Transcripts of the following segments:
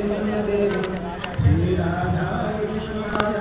चैतन्य देव श्री राधा कृष्ण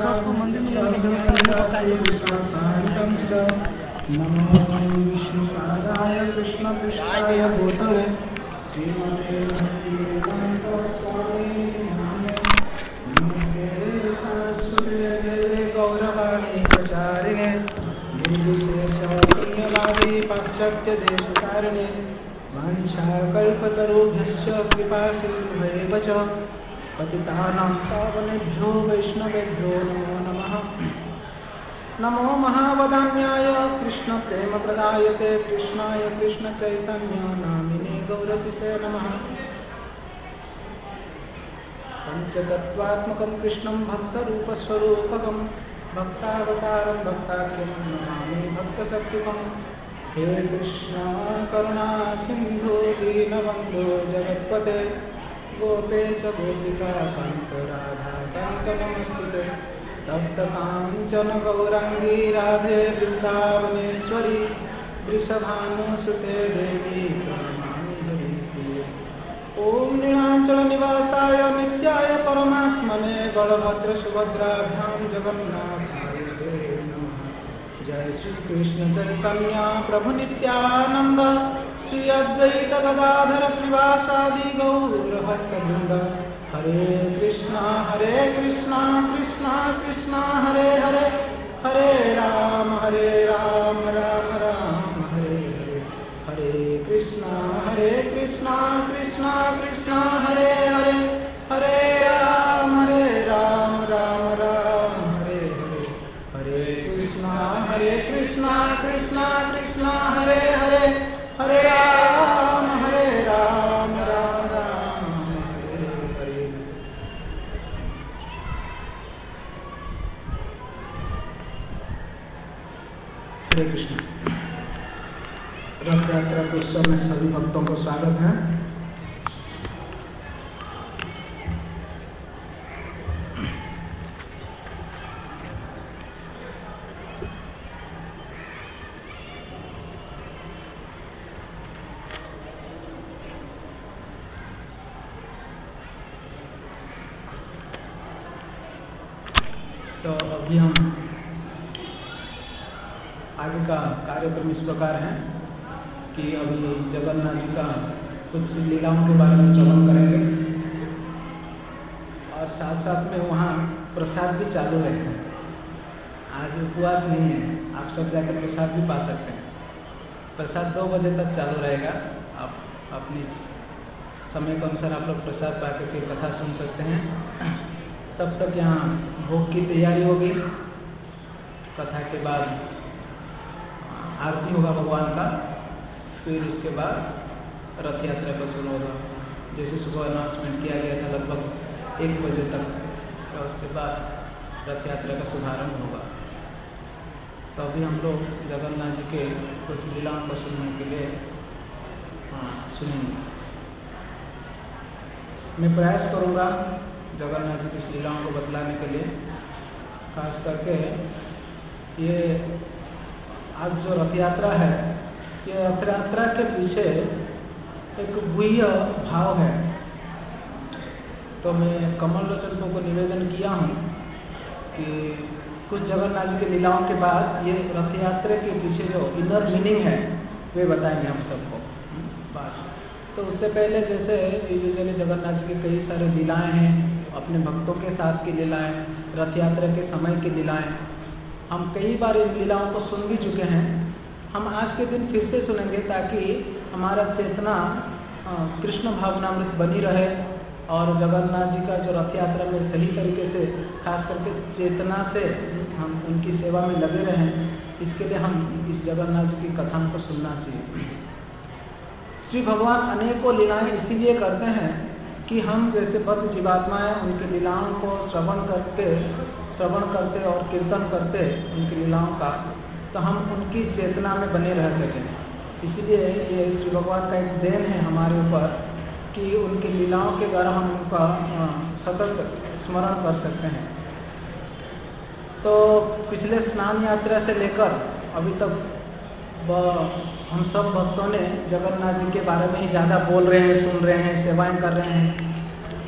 नमो विष्णुपादाय कृष्ण पृष्ठाय भूतले श्रीमते भक्तिवेदांत स्वामी नमस्ते सरस्वती गौरवाणी प्रचारिणे निर्विशेषशून्यवादी पाश्चात्य देशकारिणे वाञ्छाकल्पतरुभ्यश्च कृपासिन्धुभ्येव च पतितानां पावनेभ्यो वैष्णवेभ्यो नमो नमः। नमो महावदान्याय कृष्णप्रेमप्रदायते कृष्णाय कृष्णचैतन्य नामिने गौरतिसे नमः। पञ्चतत्त्वात्मकं कृष्णं भक्तरूपस्वरूपकं भक्तावतारं भक्ताख्यं नमामि भक्ततत्त्विकम्। हे कृष्ण करुणा सिंधु दीनबन्धो जगत्पते गोपेश गोपिका कान्त राधा कान्त नमस्ते। तप्त कांचन गौरांगी राधे वृंदावनेश्वरी वृषभानुसुते देवी प्रणमामि हरिप्रिये। ओम नीलाचल निवासाय नित्याय परमात्मने बलभद्र सुभद्राभ्यां जगन्नाथाय ते नमः। जय श्री कृष्ण चैतन्य प्रभु नित्यानंद श्री अद्वैत गदाधर श्रीवासादि गौर भक्तवृंद। हरे कृष्णा कृष्णा कृष्णा हरे हरे हरे राम राम राम हरे हरे। हरे कृष्णा कृष्णा कृष्णा हरे हरे हरे राम राम राम हरे हरे। हरे कृष्णा कृष्णा कृष्णा हरे हरे हरे राम राम हरे हरे। हरे कृष्ण। रथ यात्रा के उत्सव में सभी भक्तों को स्वागत है। तो अभी हम आगे का कार्यक्रम इस प्रकार है कि अभी जगन्नाथ जी का कुछ लीलाओं के बारे में श्रवण करेंगे और साथ साथ में वहाँ प्रसाद भी चालू रहेगा। आज उपवास नहीं है, आप सब जाकर प्रसाद भी पा सकते हैं। प्रसाद 2 बजे तक चालू रहेगा। आप अपनी समय के अनुसार आप लोग प्रसाद पा करके कथा सुन सकते हैं। तब तक यहाँ भोग की तैयारी होगी। कथा के बाद आरती होगा भगवान का, फिर उसके बाद रथ यात्रा का शुरू होगा। जैसे सुबह अनाउंसमेंट किया गया था लगभग 1 बजे तक, और उसके बाद रथ यात्रा का शुभारंभ होगा। तो अभी हम लोग जगन्नाथ जी के कुछ लीलाओं को सुनने के लिए सुनेंगे। मैं प्रयास करूँगा जगन्नाथ जी की लीलाओं को बतलाने के लिए। खास करके ये आज जो रथ यात्रा है, ये रथ यात्रा के पीछे एक गुह्य भाव है। तो मैं कमल लोचन को निवेदन किया हूँ कि कुछ जगन्नाथ जी की लीलाओं के बाद ये रथ यात्रा के पीछे जो इनर मीनिंग है वे बताएंगे हम सबको बात। तो उससे पहले जैसे यूजुअली जगन्नाथ जी की कई सारे लीलाएं हैं, अपने भक्तों के साथ की लीलाएं, रथ यात्रा के समय की लीलाएं, हम कई बार इन लीलाओं को सुन भी चुके हैं। हम आज के दिन फिर से सुनेंगे ताकि हमारा चेतना कृष्ण भावनामृत बनी रहे और जगन्नाथ जी का जो रथ यात्रा में सही तरीके से खास करके चेतना से हम उनकी सेवा में लगे रहें। इसके लिए हम इस जगन्नाथ जी की कथाओं को सुनना चाहिए। श्री भगवान अनेकों लीलाएं इसीलिए करते हैं कि हम जैसे बद्ध जीवात्माएं उनकी लीलाओं को श्रवण करते और कीर्तन करते उनकी लीलाओं का, तो हम उनकी चेतना में बने रह सकें। इसलिए ये श्री भगवान का एक देन है हमारे ऊपर कि उनकी लीलाओं के द्वारा हम उनका सतत स्मरण कर सकते हैं। तो पिछले स्नान यात्रा से लेकर अभी तक हम सब भक्तों ने जगन्नाथ जी के बारे में ही ज़्यादा बोल रहे हैं, सुन रहे हैं, सेवाएं कर रहे हैं।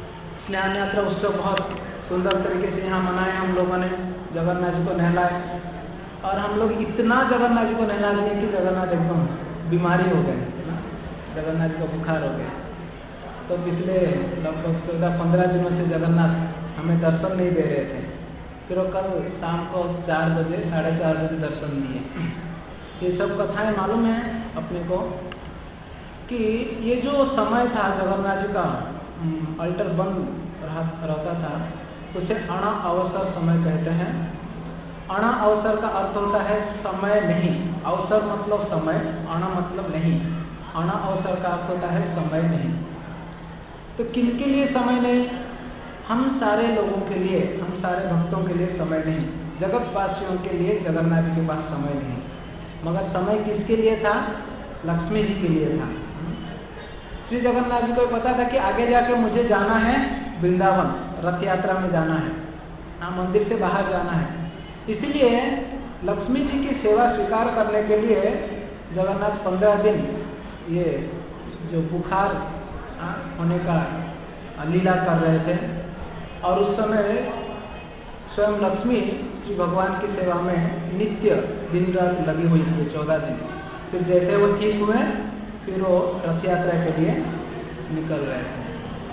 स्नान यात्रा उत्सव बहुत सुंदर तरीके से यहाँ मनाए हम लोगों ने, जगन्नाथ जी को नहलाए। और हम लोग इतना जगन्नाथ जी को नहला दिए कि जगन्नाथ एकदम बीमारी हो गए ना, जगन्नाथ जी को बुखार हो गया। तो पिछले लगभग 14-15 दिनों से जगन्नाथ हमें दर्शन नहीं दे रहे थे। फिर वो कल शाम को 4 बजे 4:30 बजे दर्शन दिए। ये सब कथाएं मालूम है अपने को कि ये जो समय था जगन्नाथ जी का अल्टर बंद रहता था, उसे अणा अवसर समय कहते हैं। अणा अवसर का अर्थ होता है समय नहीं, अवसर मतलब समय, अणा मतलब नहीं। अणा अवसर का अर्थ होता है समय नहीं। तो किनके लिए समय नहीं? हम सारे लोगों के लिए, हम सारे भक्तों के लिए समय नहीं। जगतवासियों के लिए जगन्नाथ जी के पास समय नहीं। मगर समय किसके लिए था? लक्ष्मी जी के लिए था। श्री जगन्नाथ जी को पता था कि आगे जाके मुझे जाना है वृंदावन, रथ यात्रा में जाना है, हाँ मंदिर से बाहर जाना है। इसलिए लक्ष्मी जी की सेवा स्वीकार करने के लिए जगन्नाथ 15 दिन ये जो बुखार होने का लीला कर रहे थे। और उस समय स्वयं लक्ष्मी श्री भगवान की सेवा में नित्य दिन रात लगी हुई थी 14 दिन। फिर जैसे वो ठीक हुए फिर वो रथ यात्रा के लिए निकल रहे थे।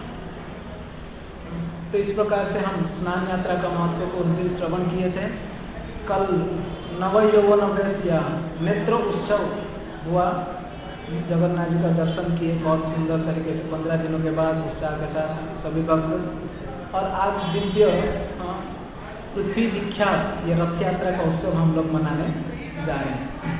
तो इस प्रकार से हम स्नान यात्रा का महत्व को उस दिन श्रवण किए थे। कल नवयौवन व्रत या नेत्र उत्सव हुआ, जगन्नाथ जी का दर्शन किए बहुत सुंदर तरीके से 15 दिनों के बाद उत्साह के साथ सभी भक्त। और आज दिव्य पृथ्वी विख्यात ये रथ यात्रा का उत्सव हम लोग मनाने जा रहे हैं।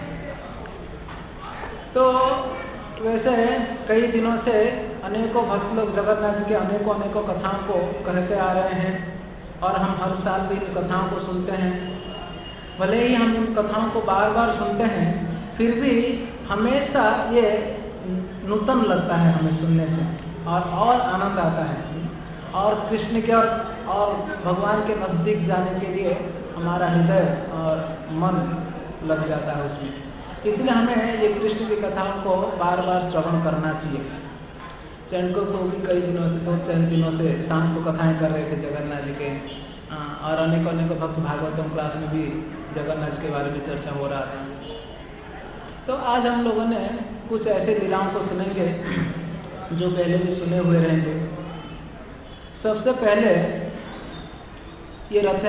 तो वैसे कई दिनों से अनेकों भक्त लोग जगन्नाथ जी के अनेकों कथाओं को कहते आ रहे हैं और हम हर साल भी इन कथाओं को सुनते हैं। भले ही हम इन कथाओं को बार बार सुनते हैं, फिर भी हमेशा ये नूतन लगता है हमें सुनने से और आनंद आता है और कृष्ण के और भगवान के नजदीक जाने के लिए हमारा हृदय और मन लग जाता है उसमें। इसलिए हमें ये कृष्ण की कथाओं को बार बार श्रवण करना चाहिए। चैनको को भी कई दिनों से 2-3 दिनों से शाम को कथाएं कर रहे थे जगन्नाथ जी के, और अनेकों भक्त भागवतम क्लास में भी जगन्नाथ जी के बारे में चर्चा हो रहा था। तो आज हम लोगों ने कुछ ऐसे लीलाओं को सुनेंगे जो पहले भी सुने हुए रहेंगे। सबसे पहले ये रथ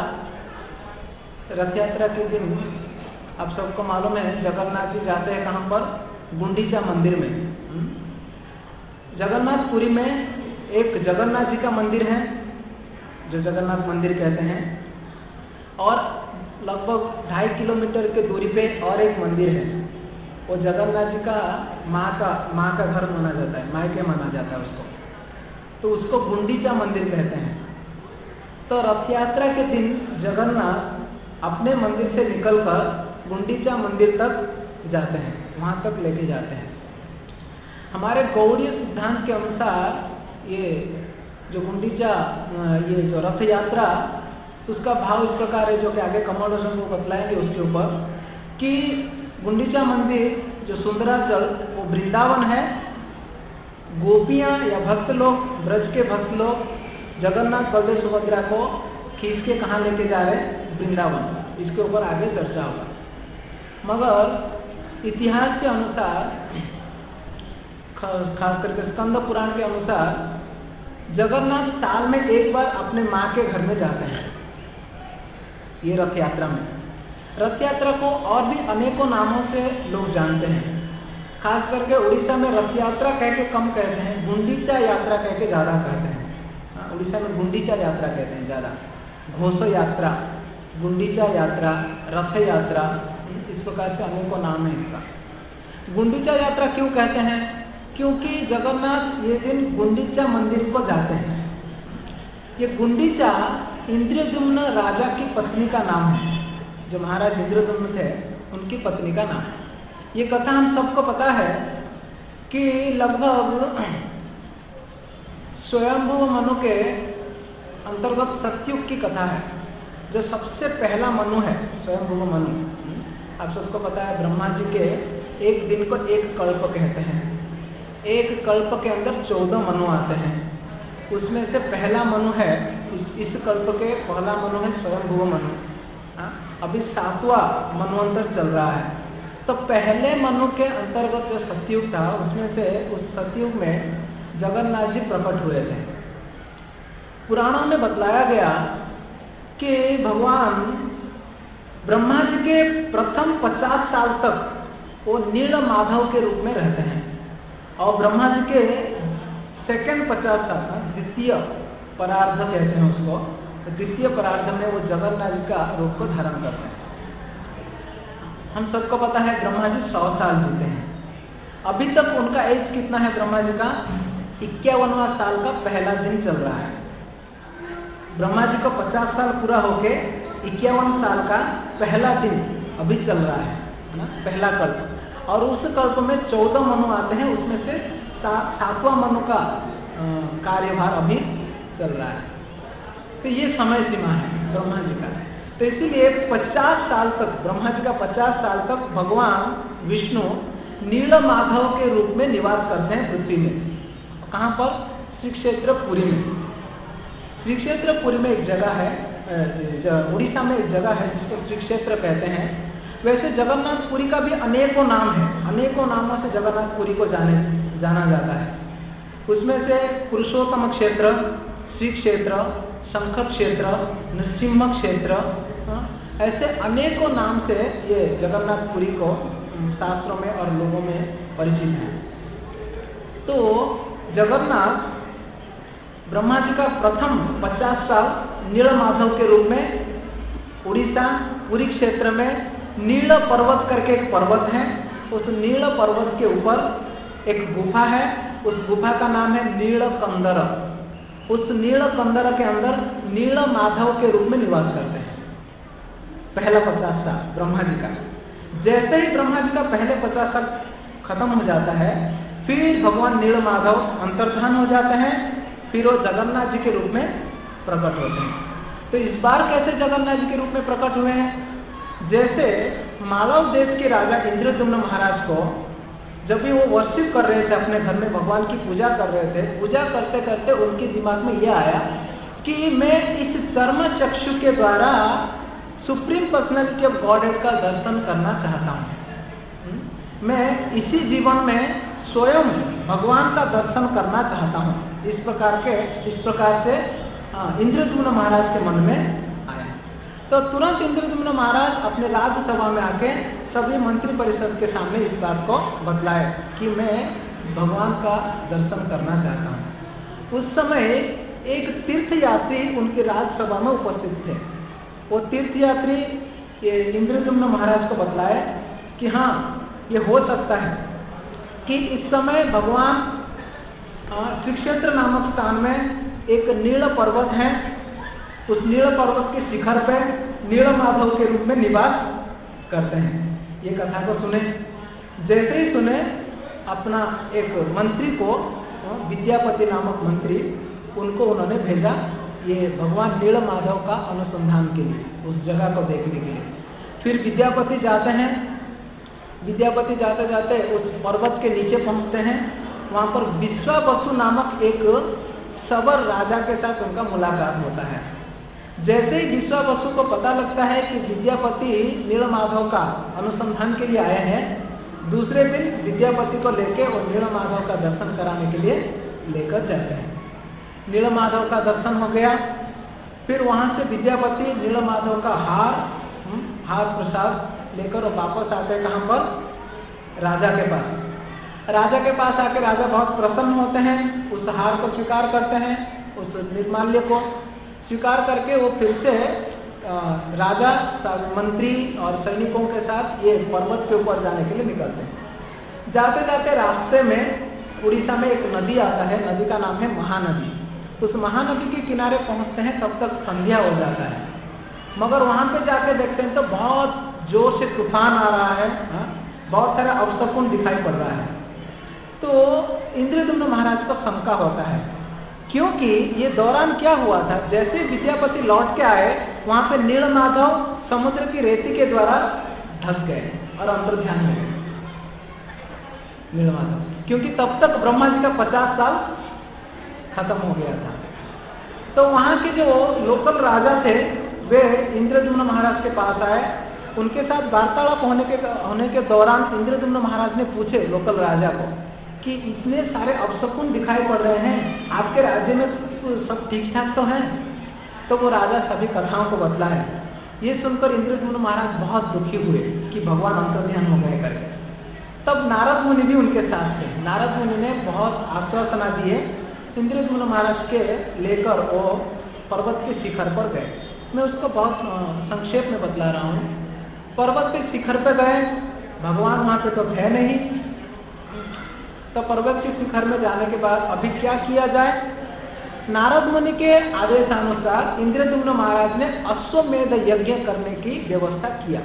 यात्रा के दिन आप सबको मालूम है जगन्नाथ जी जाते हैं कहाँ पर? गुंडीचा मंदिर में। जगन्नाथपुरी में एक जगन्नाथ जी का मंदिर है जो जगन्नाथ मंदिर कहते हैं, और लगभग 2.5 किलोमीटर के दूरी पे और एक मंदिर है। वो जगन्नाथ जी का माँ का घर माना जाता है, मायके माना जाता है उसको, तो उसको गुंडीचा मंदिर कहते हैं। तो रथ यात्रा के दिन जगन्नाथ अपने मंदिर से निकलकर गुंडीचा मंदिर तक जाते हैं, वहां तक लेके जाते हैं। हमारे गौड़ीय सिद्धांत के अनुसार ये जो गुंडीचा ये जो रथ यात्रा, उसका भाव इस प्रकार है जो कि आगे कमोडोशन को बतलाएंगे उसके ऊपर, कि गुंडीचा मंदिर जो सुंदराचल वो वृंदावन है। गोपियां या भक्त लोग, ब्रज के भक्त लोग जगन्नाथ बलदेव सुभद्रा को खींच के कहाँ लेके जा रहे हैं? वृंदावन। इसके ऊपर आगे चर्चा होगा। मगर इतिहास के अनुसार, खास करके स्कंद पुराण के अनुसार, जगन्नाथ साल में एक बार अपने माँ के घर में जाते हैं ये रथ यात्रा में। रथ यात्रा को और भी अनेकों नामों से लोग जानते हैं। खास करके उड़ीसा में रथ यात्रा कह के कम कहते हैं, गुंडीचा यात्रा कह के ज्यादा कहते हैं। उड़ीसा में गुंडीचा यात्रा कहते हैं ज्यादा। घोष यात्रा, गुंडीचा यात्रा, रथ यात्रा, इस प्रकार से अनेकों नाम है इसका। गुंडीचा यात्रा क्यों कहते हैं? क्योंकि जगन्नाथ ये दिन गुंडीचा मंदिर को जाते हैं। ये गुंडीचा इंद्रद्युम्न राजा की पत्नी का नाम है, जो महाराज इंद्रद्युम्न थे उनकी पत्नी का नाम। ये कथा हम सबको पता है कि लगभग स्वयंभू मनु के अंतर्गत सत्युग की कथा है। जो सबसे पहला मनु है स्वयंभू मनु, आप सबको पता है ब्रह्मा जी के एक दिन को एक कल्प कहते हैं। एक कल्प के अंदर 14 मनु आते हैं। उसमें से पहला मनु है, इस कल्प के पहला मनु है स्वयंभुव मनु। अभी 7वां मनवंतर चल रहा है। तो पहले मनु के अंतर्गत जो सतयुग था, उसमें से उस सतयुग में जगन्नाथ जी प्रकट हुए थे। पुराणों में बतलाया गया कि भगवान ब्रह्मा जी के प्रथम 50 साल तक वो नील माधव के रूप में रहते हैं, और ब्रह्मा जी के सेकंड 50 साल, द्वितीय परार्ध कहते हैं उसको, द्वितीय परार्ध में वो जगन्नाथ जी का रूप को धारण करते हैं। हम सबको पता है ब्रह्मा जी 100 साल जीते हैं। अभी तक उनका एज कितना है ब्रह्मा जी का? 51वां साल का पहला दिन चल रहा है। ब्रह्मा जी को 50 साल पूरा होके 51 साल का पहला दिन अभी चल रहा है ना, पहला कल्प। और उस कल्प में 14 मनु आते हैं, उसमें से 7वां मनु का कार्यभार अभी चल रहा है। तो ये समय सीमा है ब्रह्मा जी का। तो इसीलिए 50 साल तक, ब्रह्मा जी का 50 साल तक भगवान विष्णु नील माधव के रूप में निवास करते हैं पृथ्वी में। कहां पर? श्री क्षेत्र पुरी में। श्री क्षेत्र पुरी में एक जगह है, उड़ीसा में एक जगह है जिसको श्री क्षेत्र कहते हैं। वैसे जगन्नाथपुरी का भी अनेकों नाम है, अनेकों नामों से जगन्नाथपुरी को जाना जाता है। उसमें से पुरुषोत्तम क्षेत्र, श्री क्षेत्र, शंख क्षेत्र, नृसिंह क्षेत्र, ऐसे अनेकों नाम से ये जगन्नाथपुरी को शास्त्रों में और लोगों में परिचित है। तो जगन्नाथ ब्रह्मा जी का प्रथम 50 साल नीलमाधव के रूप में उड़ीसा पुरी क्षेत्र में नील पर्वत करके एक पर्वत है, उस नील पर्वत के ऊपर एक गुफा है, उस गुफा का नाम है नीलकंदर। उस नीलकंदर के अंदर नील माधव के रूप में निवास करते हैं पहला 50 साल ब्रह्मा जी का। जैसे ही ब्रह्मा जी का पहले 50 साल खत्म हो जाता है, फिर भगवान नील माधव अंतर्धान हो जाते हैं, फिर वो जगन्नाथ जी के रूप में प्रकट होते हैं। तो इस बार कैसे जगन्नाथ जी के रूप में प्रकट हुए हैं? जैसे मालव देश के राजा इंद्रद्युम्न महाराज को जब भी वो वर्शिप कर रहे थे, अपने घर में भगवान की पूजा कर रहे थे, पूजा करते करते उनके दिमाग में यह आया कि मैं इस चर्म चक्षु के द्वारा सुप्रीम पर्सनैलिटी ऑफ गॉडहेड का दर्शन करना चाहता हूं। मैं इसी जीवन में स्वयं भगवान का दर्शन करना चाहता हूं। इस प्रकार से इंद्रद्युम्न महाराज के मन में आया। तो तुरंत इंद्रद्युम्न महाराज अपने राज्यसभा में आके सभी मंत्री परिषद के सामने इस बात को बतलाए कि मैं भगवान का दर्शन करना चाहता हूं। उस समय एक तीर्थयात्री उनके राज्यसभा में उपस्थित थे। वो तीर्थयात्री ये इंद्रद्युम्न महाराज को बतलाए कि हाँ, ये हो सकता है कि इस समय भगवान श्री क्षेत्र नामक स्थान में एक नील पर्वत है, उस नील पर्वत के शिखर पे नील माधव के रूप में निवास करते हैं। ये कथा को सुने, जैसे ही सुने अपना एक मंत्री को, विद्यापति नामक मंत्री, उनको उन्होंने भेजा ये भगवान नील माधव का अनुसंधान के लिए, उस जगह को देखने के लिए। फिर विद्यापति जाते हैं, विद्यापति जाते जाते उस पर्वत के नीचे पहुंचते हैं। वहां पर विश्वावसु नामक एक सबर राजा के साथ उनका मुलाकात होता है। जैसे ही विश्वावसु को पता लगता है कि विद्यापति नीलमाधव का अनुसंधान के लिए आए हैं, दूसरे दिन विद्यापति को लेके और नीलमाधव का दर्शन कराने के लिए लेकर जाते हैं। नीलमाधव का दर्शन हो गया, फिर वहां से विद्यापति नीलमाधव का हार प्रसाद लेकर और वापस आते हैं। कहां पर? राजा के पास। राजा के पास आकर राजा बहुत प्रसन्न होते हैं, उस हार को स्वीकार करते हैं, उस निर्माल्य को स्वीकार करके वो फिर से राजा, मंत्री और सैनिकों के साथ ये पर्वत के ऊपर जाने के लिए निकलते हैं। जाते जाते रास्ते में उड़ीसा में एक नदी आता है, नदी का नाम है महानदी। उस महानदी के किनारे पहुंचते हैं, तब तक संध्या हो जाता है। मगर वहां पे जाके देखते हैं तो बहुत जोर से तूफान आ रहा है, बहुत सारा अपशकुन दिखाई पड़ रहा है। तो इंद्रद्युम्न महाराज को शंका होता है, क्योंकि ये दौरान क्या हुआ था, जैसे विद्यापति लौट के आए, वहां पे नीलमाधव समुद्र की रेती के द्वारा ढक गए और अंतर्ध्यान में गए नीलमाधव, क्योंकि तब तक ब्रह्मा जी का 50 साल खत्म हो गया था। तो वहां के जो लोकल राजा थे वे इंद्रद्युम्न महाराज के पास आए। उनके साथ वार्तालाप होने के दौरान इंद्रद्युम्न महाराज ने पूछे लोकल राजा को कि इतने सारे अपशकुन दिखाई पड़ रहे हैं, आपके राज्य में सब ठीक ठाक तो है? तो वो राजा सभी कथाओं को बतलाए। ये सुनकर इंद्रद्युम्न महाराज बहुत दुखी हुए कि भगवान अंतर्ध्यान हो गए करके। तब नारद मुनि भी उनके साथ थे। नारद मुनि ने बहुत आश्वासना दिए, इंद्रद्युम्न महाराज के लेकर वो पर्वत के शिखर पर गए। मैं उसको बहुत संक्षेप में बतला रहा हूँ। पर्वत के शिखर पर गए, भगवान वहां पे तो थे नहीं। तो पर्वत के शिखर में जाने के बाद अभी क्या किया जाए? नारद मुनि के आदेशानुसार इंद्रद्युम्न महाराज ने अश्वमेध यज्ञ करने की व्यवस्था किया।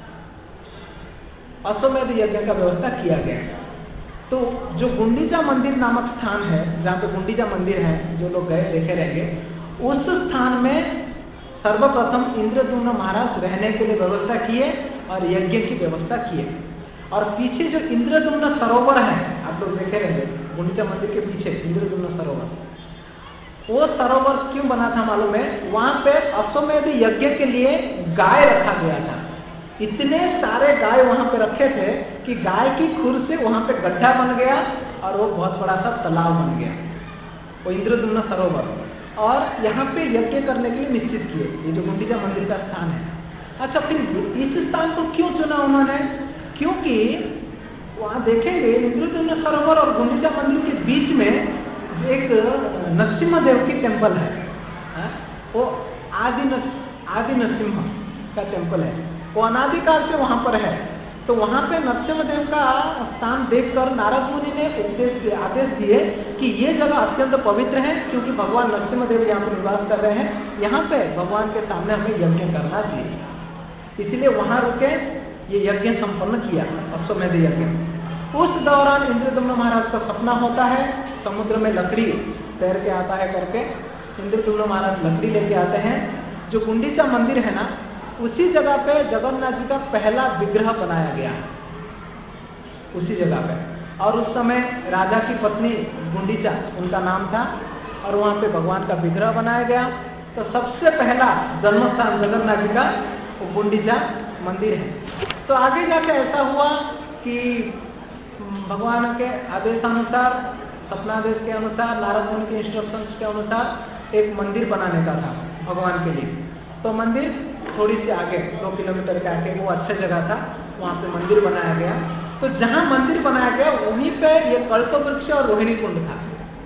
अश्वमेध यज्ञ का व्यवस्था किया गया। तो जो गुंडीचा मंदिर नामक स्थान है, जहाँ पे गुंडीचा मंदिर है, जो लोग गए देखे रहेंगे, उस स्थान में सर्वप्रथम इंद्रद्युम्न महाराज रहने के लिए व्यवस्था किए और यज्ञ की व्यवस्था किए। और पीछे जो इंद्रद्युम्न सरोवर है, आप लोग देखे रहेंगे, गुंडीचा मंदिर के पीछे इंद्रद्युम्न सरोवर, वो सरोवर क्यों बना था मालूम है? वहां पे अश्वमेध यज्ञ के लिए गाय रखा गया था। इतने सारे गाय वहां पे रखे थे कि गाय की खुर से वहां पे गड्ढा बन गया और वो बहुत बड़ा सा तालाब बन गया, वो इंद्रद्युम्न सरोवर। और यहाँ पे यज्ञ करने के लिए निश्चित किए, ये जो गुंडीचा मंदिर का स्थान है। अच्छा, फिर इस स्थान को क्यों चुना उन्होंने? क्योंकि वहां देखेंगे इंद्रद्युम्न सरोवर और गुंडीचा मंदिर के बीच में एक नरसिम्हा की टेम्पल है, वो आदि नरसिम्हा का टेम्पल है, वो अनादिकाल से वहां पर है। तो वहां पे नरसिम्हा का स्थान देखकर नारद मुनि ने आदेश दिए कि ये जगह अत्यंत पवित्र है, क्योंकि भगवान नरसिम्हा यहाँ पर निवास कर रहे हैं, यहाँ पे भगवान के सामने हमें यज्ञ करना चाहिए। इसलिए वहां रुके, ये यज्ञ संपन्न किया, अश्वमेध यज्ञ। उस दौरान इंद्रद्युम्न महाराज का सपना होता है, समुद्र में लकड़ी तैर के आता है करके इंद्रद्युम्न महाराज लकड़ी लेके आते हैं। जो गुंडीचा मंदिर है ना, उसी जगह पे जगन्नाथ जी का पहला विग्रह बनाया गया, उसी जगह पे। और उस समय राजा की पत्नी गुंडीचा उनका नाम था, और वहां पे भगवान का विग्रह बनाया गया। तो सबसे पहला जन्म स्थान जगन्नाथ जी का गुंडीचा मंदिर है। तो आगे जाके ऐसा हुआ कि भगवान के आदेशानुसार, सपनादेश के अनुसार, नारद मुनि के इंस्ट्रक्शंस के अनुसार एक मंदिर बनाने का था भगवान के लिए। तो मंदिर थोड़ी सी आगे 2 किलोमीटर के आगे, वो अच्छी जगह था, वहां पे मंदिर बनाया गया। तो जहां मंदिर बनाया गया वहीं पे ये कल्प वृक्ष और रोहिणी कुंड था।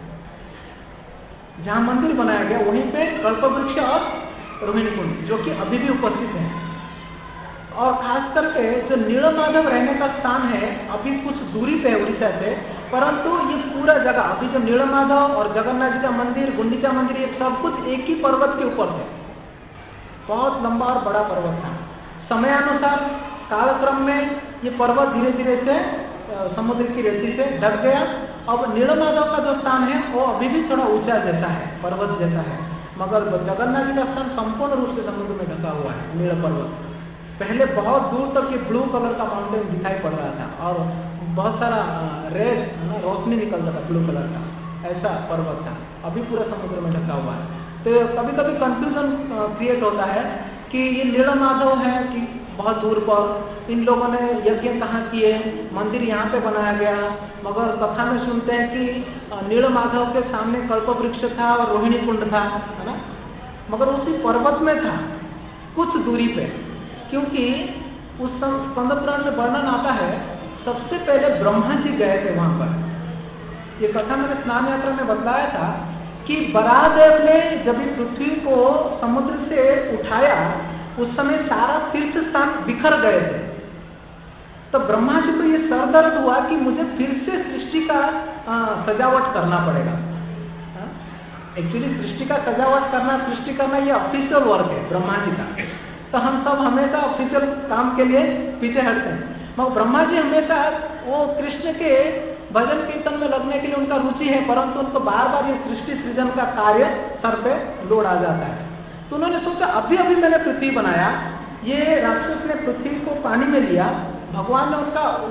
जहां मंदिर बनाया गया वहीं पे कल्प वृक्ष और रोहिणी कुंड, जो कि अभी भी उपस्थित है। और खास करके जो नीलमाधव रहने का स्थान है, अभी कुछ दूरी पे है उड़ीसा से, परंतु ये पूरा जगह, अभी जो नीलमाधव और जगन्नाथ जी का मंदिर, गुंडीचा मंदिर, ये सब कुछ एक ही पर्वत के ऊपर थे। बहुत लंबा और बड़ा पर्वत था। समयानुसार कालक्रम में ये पर्वत धीरे धीरे से समुद्र की रेती से ढक गया। अब नीलमाधव का जो स्थान है वो अभी भी थोड़ा ऊंचा जैसा है, पर्वत जैसा है, मगर जगन्नाथ जी का स्थान संपूर्ण रूप से समुद्र में ढका हुआ है, नील पर्वत। पहले बहुत दूर तक ये ब्लू कलर का माउंटेन दिखाई पड़ रहा था और बहुत सारा रेड रोशनी निकल रहा था ब्लू कलर का, ऐसा पर्वत था। अभी पूरा समुद्र में ढका हुआ है। तो कभी कभी कंफ्यूजन क्रिएट होता है कि ये नीलमाधव है कि बहुत दूर पर, इन लोगों ने यज्ञ कहाँ किए, मंदिर यहाँ पे बनाया गया, मगर कथा में सुनते हैं कि नीलमाधव के सामने कल्प वृक्ष था और रोहिणी कुंड था, है ना, मगर उसी पर्वत में था कुछ दूरी पे। क्योंकि उस स्कंद पुराण में वर्णन आता है, सबसे पहले ब्रह्मा जी गए थे वहां पर। ये कथा मैंने स्नान यात्रा में बतलाया था कि बरादेव ने जब पृथ्वी को समुद्र से उठाया, उस समय सारा तीर्थ स्थान बिखर गए थे। तो ब्रह्मा जी को ये सरदर्द हुआ कि मुझे फिर से सृष्टि का सजावट करना पड़ेगा। एक्चुअली सृष्टि का सजावट करना, सृष्टि करना, ये ऑफिशियल वर्क है ब्रह्मा जी का। तो हम सब हमेशा ऑफिशियल काम के लिए पीछे हटते हैं, मगर ब्रह्मा जी हमेशा वो कृष्ण के भजन कीर्तन में लगने के लिए उनका रुचि है, परंतु उनको बार बार ये सृष्टि सृजन का कार्य सर पे लोड आ जाता है। तो उन्होंने सोचा अभी अभी मैंने पृथ्वी बनाया, ये राक्षस ने पृथ्वी को पानी में लिया, भगवान ने उनका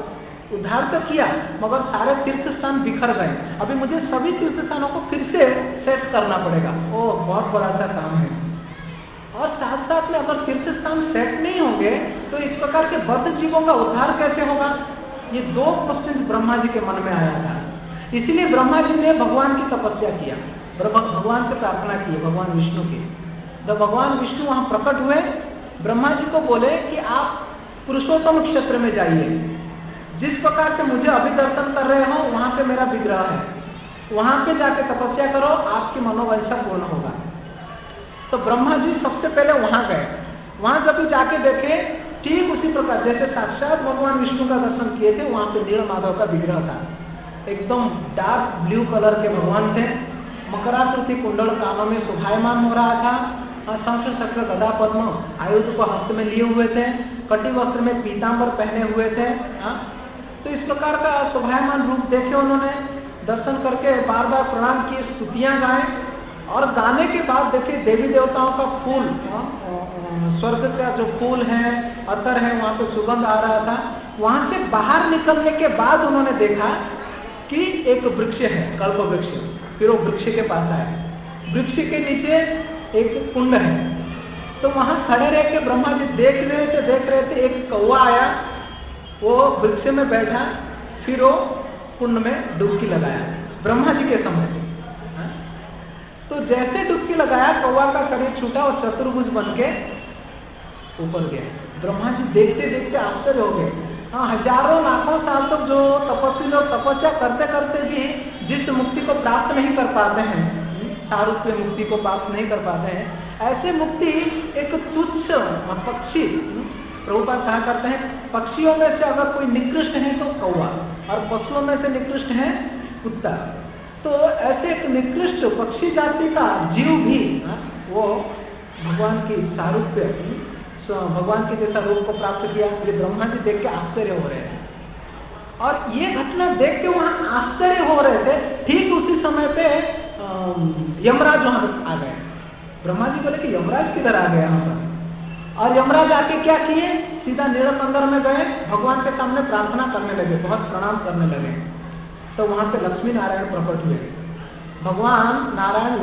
उद्धार तो किया, मगर सारे तीर्थ स्थान बिखर गए। अभी मुझे सभी तीर्थ स्थानों को फिर से सेट करना पड़ेगा। वो बहुत बड़ा सा काम है। और साथ साथ में अगर तीर्थ स्थान सेट नहीं होंगे तो इस प्रकार के बद्ध जीवों का उद्धार कैसे होगा? ये 2 क्वेश्चन ब्रह्मा जी के मन में आया था। इसलिए ब्रह्मा जी ने भगवान की तपस्या किया, भगवान से प्रार्थना की, भगवान विष्णु की। जब भगवान विष्णु वहां प्रकट हुए, ब्रह्मा जी को बोले कि आप पुरुषोत्तम क्षेत्र में जाइए, जिस प्रकार से मुझे अभी दर्शन कर रहे हो वहां पे मेरा विग्रह है, वहां पे जाके तपस्या करो, आपकी मनोवांछा पूर्ण होगा। तो ब्रह्मा जी सबसे पहले वहां गए। वहां जब जाके देखे, ठीक उसी प्रकार जैसे साक्षात भगवान विष्णु का दर्शन किए थे, वहां पे नीलमाधव का विग्रह था। एकदम डार्क ब्लू कलर के भगवान थे। मकराकृति कुंडल कानों में शोभायमान हो रहा था। शंख चक्र गदा पद्म आयुध को हस्त में लिए हुए थे। कटी वस्त्र में पीतांबर पहने हुए थे। तो इस प्रकार का शोभायमान रूप देखे उन्होंने। दर्शन करके बार बार प्रणाम किए, स्तुतियां गाए। और गाने के बाद देखिए देवी देवताओं का फूल, स्वर्ग का जो फूल है, अतर है, वहां पे सुगंध आ रहा था। वहां से बाहर निकलने के बाद उन्होंने देखा कि एक वृक्ष है, कल्प वृक्ष। फिर वो वृक्ष के पास आए। वृक्ष के नीचे एक कुंड है। तो वहां खड़े रह के ब्रह्मा जी देख रहे थे। एक कौवा आया, वो वृक्ष में बैठा, फिर वो कुंड में डुबकी लगाया ब्रह्मा जी के समय। तो जैसे डुबकी लगाया, कौवा का शरीर छूटा और चतुर्भुज बन के ऊपर गया। ब्रह्मा जी देखते देखते आश्चर्य हो गए। हजारों लाखों साल तक जो तपस्वी लोग तपस्या करते करते भी जिस मुक्ति को प्राप्त नहीं कर पाते हैं, सारूप्य मुक्ति को प्राप्त नहीं कर पाते हैं, ऐसे मुक्ति एक तुच्छ पक्षी, प्रभुपाद कहा करते हैं, पक्षियों में से अगर कोई निकृष्ट है तो कौवा, और पशुओं में से निकृष्ट है कुत्ता। तो ऐसे एक निकृष्ट पक्षी जाति का जीव भी वो भगवान की सारूप्य, भगवान के जैसा रूप को प्राप्त किया। ये ब्रह्मा जी देख के आश्चर्य हो रहे हैं। और ये घटना देख के वहां आश्चर्य हो रहे थे। ठीक उसी समय पे यमराज वहां आ गए। ब्रह्मा जी बोले कि यमराज किधर आ गए यहाँ पर? और यमराज आके क्या किए? सीधा नीलकंदर में गए, भगवान के सामने प्रार्थना करने लगे, बहुत प्रणाम करने लगे। तो वहां पे लक्ष्मी नारायण प्रकट हुए। भगवान नारायण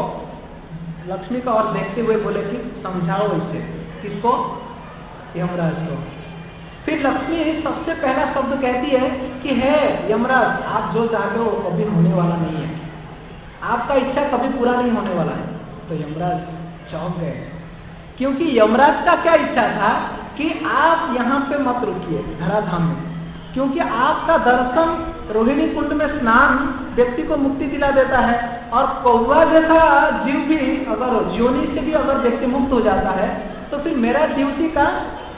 लक्ष्मी का और देखते हुए बोले कि समझाओ इसे। किसको? यमराज को। फिर लक्ष्मी सबसे पहला शब्द कहती है कि हे यमराज, आप जो चाहते हो कभी होने वाला नहीं है, आपका इच्छा कभी पूरा नहीं होने वाला है। तो यमराज चौंक गए, क्योंकि यमराज का क्या इच्छा था कि आप यहाँ पे मत रुकिए धराधाम में, क्योंकि आपका दर्शन रोहिणी कुंड में स्नान व्यक्ति को मुक्ति दिला देता है। और कौवा जैसा जीव भी अगर योनि से भी अगर व्यक्ति मुक्त हो जाता है तो फिर मेरा ड्यूटी का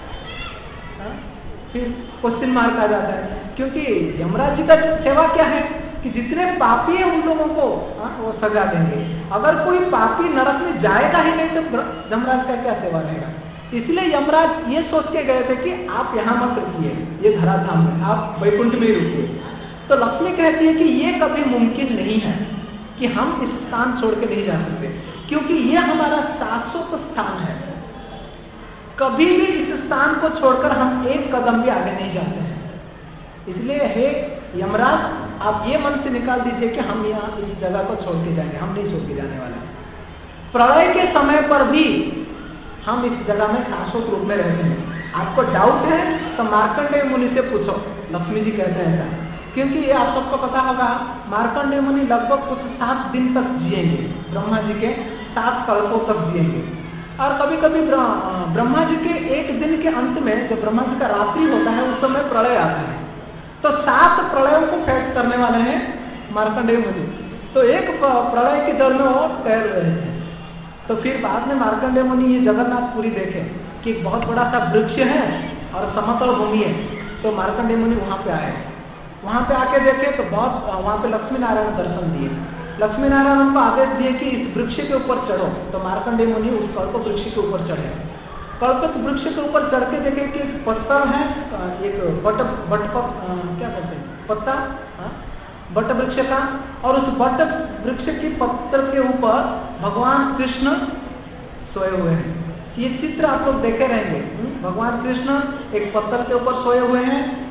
फिर क्वेश्चन मार्क आ जाता है। क्योंकि यमराज जी का सेवा क्या है कि जितने पापी है उन लोगों को वो सजा देंगे। अगर कोई पापी नरक में जाएगा ही नहीं तो यमराज का क्या सेवा रहेगा। इसलिए यमराज ये सोच के गए थे कि आप यहां मत रुकिए, ये धराधाम में, आप वैकुंठ में ही रुकिए। तो लक्ष्मी कहती है कि ये कभी मुमकिन नहीं है कि हम इस स्थान छोड़ के नहीं जा सकते, क्योंकि ये हमारा शाश्वत स्थान है। कभी भी इस स्थान को छोड़कर हम एक कदम भी आगे नहीं जाते हैं। इसलिए हे यमराज, आप ये मन से निकाल दीजिए कि हम यहाँ इस जगह को छोड़ के जाएंगे, हम नहीं छोड़ के जाने वाले। प्रलय के समय पर भी हम इस जगह में शाश्वत रूप में रहते हैं। आपको डाउट है तो मार्कंडेय मुनि से पूछो, लक्ष्मी जी कहते हैं ऐसा। क्योंकि ये आप सबको पता होगा, मार्कंडेय मुनि लगभग कुछ 7 दिन तक जिएंगे, ब्रह्मा जी के 7 कल्पों तक जिएंगे। और कभी कभी ब्रह्मा जी के एक दिन के अंत में जब ब्रह्मा जी का रात्रि होता है उस समय प्रलय आता है। तो 7 प्रलयों को फेस करने वाले हैं मार्कंडेय मुनि। तो एक प्रलय की दर में वो तैर रहे थे। तो फिर बाद में मार्कंडेय मुनि ये जगन्नाथपुरी देखे कि एक बहुत बड़ा सा वृक्ष है और समतल भूमि है। तो मार्कंडेय मुनि वहां पे आए। वहां पे आके देखे तो बहुत वहां पे लक्ष्मी नारायण दर्शन दिए। लक्ष्मी नारायण उनको आदेश दिए कि इस वृक्ष के ऊपर चढ़ो। तो मार्कंडेय मुनि उस कल्प वृक्ष के ऊपर चढ़े। कल्प वृक्ष के ऊपर चढ़ के देखे कि एक पत्ता है, एक क्या कहते हैं, पत्ता बट वृक्ष का, और उस बट वृक्ष की पत्तर के ऊपर भगवान कृष्ण सोए हुए हैं। ये चित्र आप लोग देखे रहेंगे। भगवान कृष्ण एक पत्थर के ऊपर सोए हुए हैं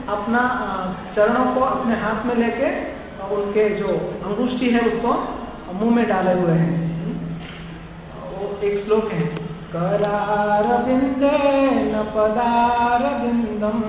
अपना चरणों को अपने हाथ में लेके उनके जो अंगुष्ठी है उसको मुंह में डाले हुए हैं। वो एक श्लोक है, करारविंदे न पदारविंदम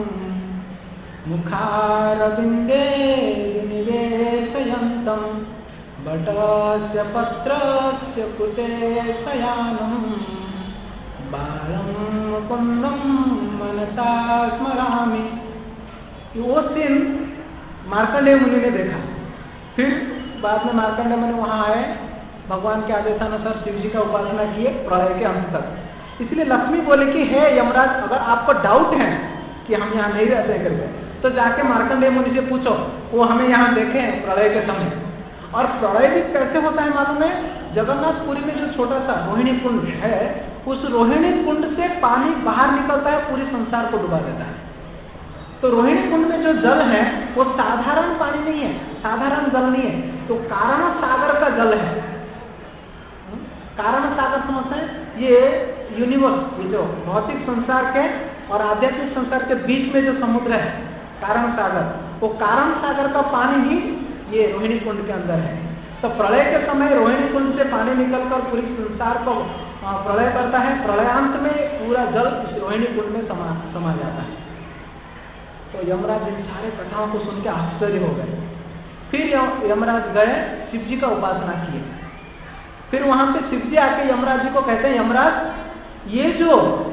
मुखारविंदे निवेशयन्तम बटस्य पत्रस्य कुते शयानं बालं मुकुन्दं मनसा स्मरामि। वो सीन मार्कंडेय मुनि ने देखा। फिर बाद में मार्कंडेय मुनि वहां आए, भगवान के आदेशानुसार शिव जी का उपासना किए प्रलय के अंत तक। इसलिए लक्ष्मी बोले कि हे यमराज, अगर आपको डाउट है कि हम यहाँ नहीं रहते करके, तो जाके मार्कंडेय मुनि से पूछो, वो हमें यहाँ देखे हैं प्रलय के समय। और प्रलय भी कैसे होता है मालूम है? जगन्नाथपुरी में जो छोटा सा रोहिणी कुंड है, उस रोहिणी कुंड से पानी बाहर निकलता है, पूरे संसार को डुबा देता है। तो रोहिणी कुंड में जो जल है वो साधारण पानी नहीं है, साधारण जल नहीं है, तो कारण सागर का जल है। कारण सागर समझते हैं? ये यूनिवर्स, ये जो भौतिक संसार के और आध्यात्मिक संसार के बीच में जो समुद्र है कारण सागर, वो कारण सागर का पानी ही ये रोहिणी कुंड के अंदर है। तो प्रलय के समय रोहिणी कुंड से पानी निकलकर पूरे संसार को प्रलय करता है। प्रलयांत में पूरा जल इस रोहिणी कुंड में समा जाता है। तो यमराज इन सारे कथाओं को सुन के आश्चर्य हो गए। फिर यमराज गए, शिव जी का उपासना किए। फिर वहां पे शिव जी आके यमराज जी को कहते हैं, यमराज ये जो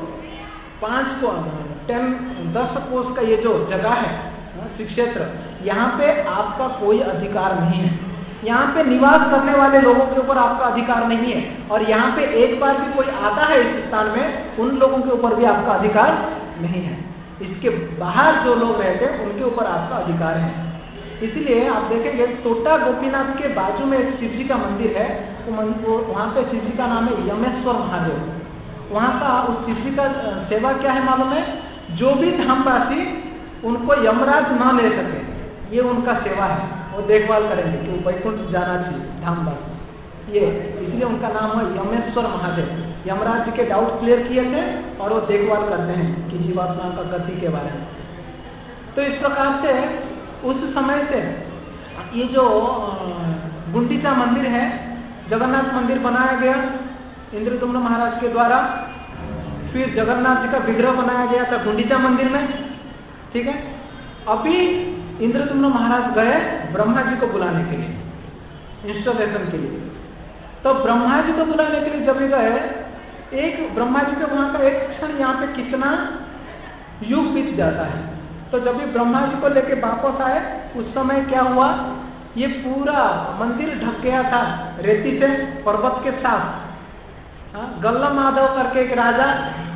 10 कोस का ये जो जगह है शिव क्षेत्र, यहाँ पे आपका कोई अधिकार नहीं है। यहाँ पे निवास करने वाले लोगों के ऊपर आपका अधिकार नहीं है, और यहाँ पे एक बार भी कोई आता है इस स्थान में, उन लोगों के ऊपर भी आपका अधिकार नहीं है। इसके बाहर जो लोग रहते हैं उनके ऊपर आपका अधिकार है। इसलिए आप देखेंगे टोटा गोपीनाथ के बाजू में एक शिव जी का मंदिर है, वहां पे शिव जी का नाम है यमेश्वर महादेव। वहां का उस शिव जी का सेवा क्या है मालूम है? जो भी धामवासी उनको यमराज न ले सके, ये उनका सेवा है। वो देखभाल करेंगे कि वो वैकुंठ जाना चाहिए धामवासी, ये इसलिए उनका नाम है यमेश्वर महादेव। यमराज जी के डाउट क्लियर किए थे और वो देखभाल करते हैं कि जीवात्मा का गति के बारे में। तो इस प्रकार से उस समय से ये जो गुंडीचा मंदिर है, जगन्नाथ मंदिर बनाया गया इंद्रदुम्न महाराज के द्वारा। फिर जगन्नाथ जी का विग्रह बनाया गया था गुंडीचा मंदिर में, ठीक है। अभी इंद्रदुम्न महाराज गए ब्रह्मा जी को बुलाने के लिए, इंस्टॉलेशन के लिए। तो ब्रह्मा जी को बुलाने के लिए जब भी गए, एक ब्रह्मा जी के वहां का एक क्षण यहाँ पे कितना युग बीत जाता है। तो जब भी ब्रह्मा जी को लेके वापस आए, उस समय क्या हुआ, ये पूरा मंदिर ढक गया था रेती से, पर्वत के साथ। गल्ला माधव करके एक राजा,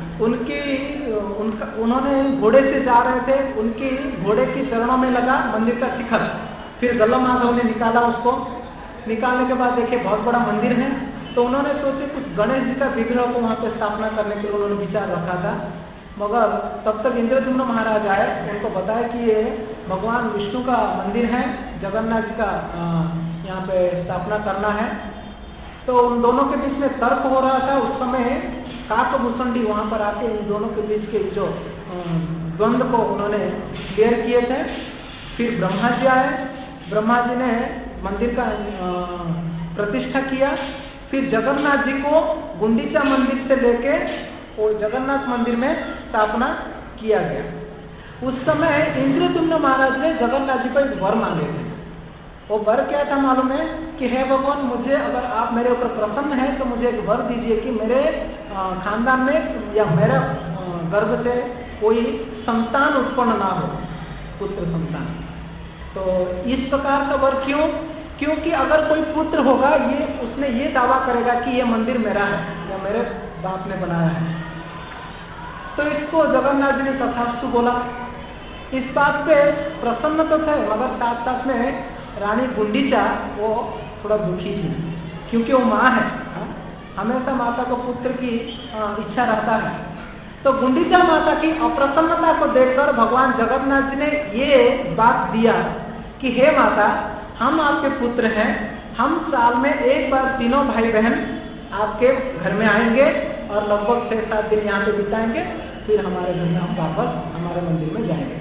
उन्होंने घोड़े से जा रहे थे, उनकी घोड़े की चरणों में लगा मंदिर का शिखर। फिर गल्ला माधव ने निकाला उसको, निकालने के बाद देखिए बहुत बड़ा मंदिर है। तो उन्होंने सोचे कुछ गणेश जी का विग्रह को वहां पे स्थापना करने के लिए उन्होंने विचार रखा था, मगर तब तक इंद्रदुम्न महाराज आए, उनको बताया कि ये भगवान विष्णु का मंदिर है, जगन्नाथ जी का यहाँ पे स्थापना करना है। तो उन दोनों के बीच में तर्क हो रहा था। उस समय काकभूषणी वहां पर आके इन दोनों के बीच के जो द्वंद्व को उन्होंने क्लियर किए थे। फिर ब्रह्मा जी आए, ब्रह्मा जी ने मंदिर का प्रतिष्ठा किया। फिर जगन्नाथ जी को गुंडीचा मंदिर से लेके और जगन्नाथ मंदिर में स्थापना किया गया। उस समय इंद्रदुम्न महाराज ने जगन्नाथ जी को एक वर मांगे थे। वो वर क्या था मालूम है कि हे भगवान, मुझे अगर आप मेरे ऊपर प्रसन्न हैं तो मुझे एक वर दीजिए कि मेरे खानदान में या मेरा गर्भ से कोई संतान उत्पन्न ना हो, पुत्र संतान। तो इस प्रकार का वर क्यों? क्योंकि अगर कोई पुत्र होगा, ये उसने ये दावा करेगा कि ये मंदिर मेरा है या मेरे बाप ने बनाया है। तो इसको जगन्नाथ जी ने तथास्तु बोला। इस बात पे प्रसन्न तो थे, मगर साथ साथ में रानी गुंडीचा वो थोड़ा दुखी थी, क्योंकि वो माँ है, हमेशा माता को पुत्र की इच्छा रहता है। तो गुंडीचा माता की अप्रसन्नता को देखकर भगवान जगन्नाथ जी ने ये बात दिया कि हे माता, हम आपके पुत्र हैं, हम साल में एक बार तीनों भाई बहन आपके घर में आएंगे और लगभग 6-7 दिन यहाँ पे बिताएंगे, फिर हमारे घर में हम वापस हमारे मंदिर में जाएंगे।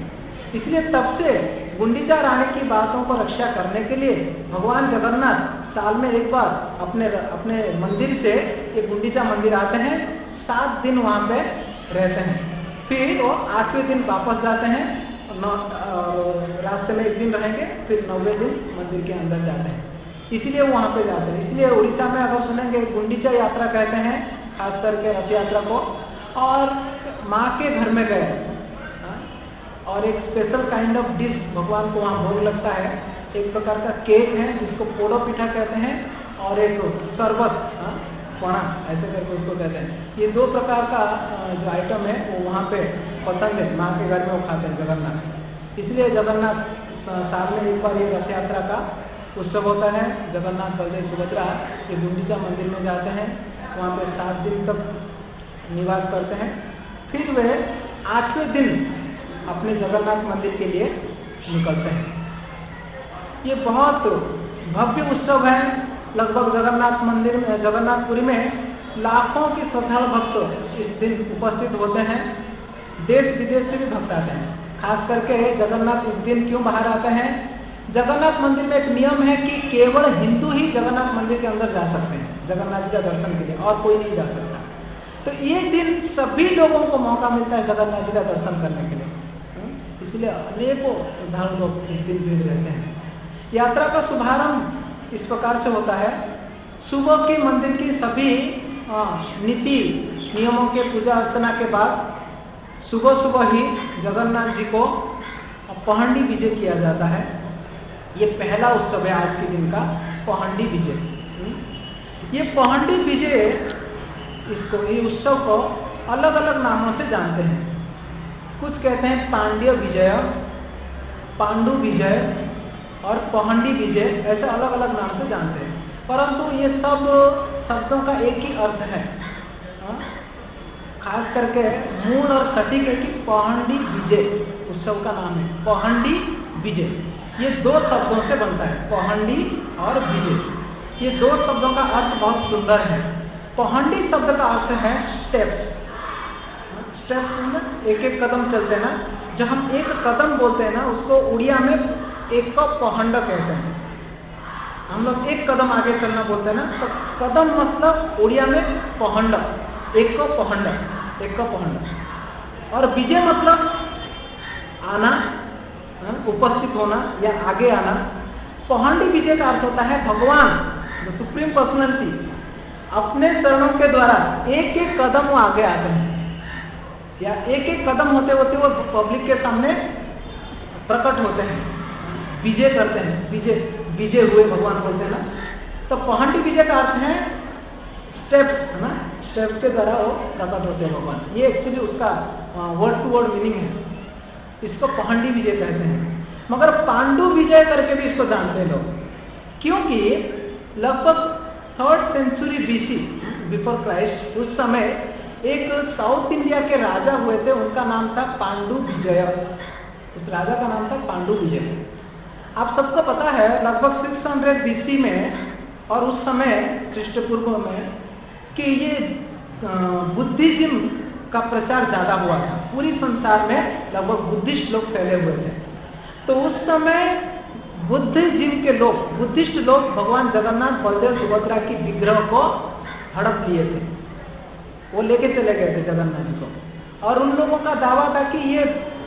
इसलिए तब से गुंडीचा रानी की बातों को रक्षा करने के लिए भगवान जगन्नाथ साल में एक बार अपने मंदिर से ये गुंडीचा मंदिर आते हैं, 7 दिन वहां पे रहते हैं, फिर वो 8वें दिन वापस जाते हैं, रास्ते में 1 दिन रहेंगे, फिर 9वें दिन मंदिर के अंदर जाते हैं, इसलिए वहां पे जाते हैं। इसलिए उड़ीसा में अगर सुनेंगे गुंडीचा यात्रा कहते हैं खास करके रथ यात्रा को, और माँ के घर में गए और एक स्पेशल काइंड ऑफ डिश भगवान को वहां भोग लगता है, एक प्रकार का केक है जिसको पोड़ो पीठा कहते हैं, और एक शरबत पणा ऐसे करके उसको कहते हैं। ये 2 प्रकार का जो आइटम है वो वहाँ पे पसंद है, माँ के घर में वो खाते हैं जगन्नाथ। इसलिए जगन्नाथ साल में एक बार ये रथ यात्रा का उत्सव होता है। जगन्नाथ बलदेव सुभद्रा ये गुंडीचा मंदिर में जाते हैं, वहाँ पे 7 दिन तक निवास करते हैं, फिर वे 8वें दिन अपने जगन्नाथ मंदिर के लिए निकलते हैं। ये बहुत भव्य उत्सव है। लगभग जगन्नाथ मंदिर में, जगन्नाथपुरी में लाखों के श्रद्धालु भक्त इस दिन उपस्थित होते हैं। देश विदेश से भी भक्त आते हैं। खास करके जगन्नाथ इस दिन क्यों बाहर आते हैं? जगन्नाथ मंदिर में एक नियम है कि केवल हिंदू ही जगन्नाथ मंदिर के अंदर जा सकते हैं जगन्नाथ जी का दर्शन के लिए, और कोई नहीं जा सकता। तो ये दिन सभी लोगों को मौका मिलता है जगन्नाथ जी का दर्शन करने के लिए, इसलिए अनेकों श्रद्धालु लोग इस दिन भीड़ रहते हैं। यात्रा का शुभारंभ इस प्रकार से होता है। सुबह के मंदिर की सभी नीति नियमों के पूजा अर्चना के बाद सुबह सुबह ही जगन्नाथ जी को पहंडी विजय किया जाता है। ये पहला उत्सव है आज के दिन का, पहंडी विजय। ये पहंडी विजय इसको, ये उत्सव को अलग अलग नामों से जानते हैं। कुछ कहते हैं पांड्य विजय, पांडु विजय और पहंडी विजय, ऐसे अलग अलग नाम से जानते हैं, परंतु ये सब शब्दों का एक ही अर्थ है। खास करके मूल और सटीक है कि पहंडी विजय उत्सव का नाम है, पहंडी विजय। ये 2 शब्दों से बनता है, पहंडी और विजय। ये 2 शब्दों का अर्थ बहुत सुंदर है। पहंडी शब्द का अर्थ है स्टेप्स। स्टेप्स एक एक कदम चलते हैं ना, जब हम एक कदम बोलते हैं ना उसको उड़िया में एक को पहंड कहते हैं। हम लोग एक कदम आगे चलना बोलते हैं ना, तो कदम मतलब उड़िया में पहंड, एक को पहंड, एक को पहंड। और विजय मतलब आना, उपस्थित होना या आगे आना। पहंडी विजय का अर्थ होता है भगवान जो सुप्रीम पर्सनैलिटी अपने चरणों के द्वारा एक एक कदम वो आगे आते हैं, या एक एक कदम होते होते वो पब्लिक के सामने प्रकट होते हैं, विजय करते हैं। विजय हुए भगवान बोलते हैं ना। तो पहंडी विजय का अर्थ है स्टेप्स, है ना, स्टेप्स के द्वारा वो प्रकट होते हैं भगवान। ये एक्चुअली उसका वर्ड टू वर्ड मीनिंग है। इसको पहंडी विजय कहते हैं। मगर पांडु विजय करके भी इसको जानते हैं लोग, क्योंकि लगभग 3rd century BC before Christ, उस समय एक साउथ इंडिया के राजा हुए थे, उनका नाम था पांडु विजय। उस राजा का नाम था पांडु विजय। आप सबको पता है लगभग 600 BC में, और उस समय ख्रीष्टपूर्व में, कि ये बुद्धिज्म का प्रचार ज्यादा हुआ था। पूरी संसार में लगभग बुद्धिस्ट लोग फैले हुए थे। तो उस समय बुद्धिज्म के लोग, बुद्धिस्ट लोग भगवान जगन्नाथ बलदेव सुभद्रा की विग्रह को हड़प लिए थे, वो लेके चले गए थे जगन्नाथ जी को। और उन लोगों का दावा था कि ये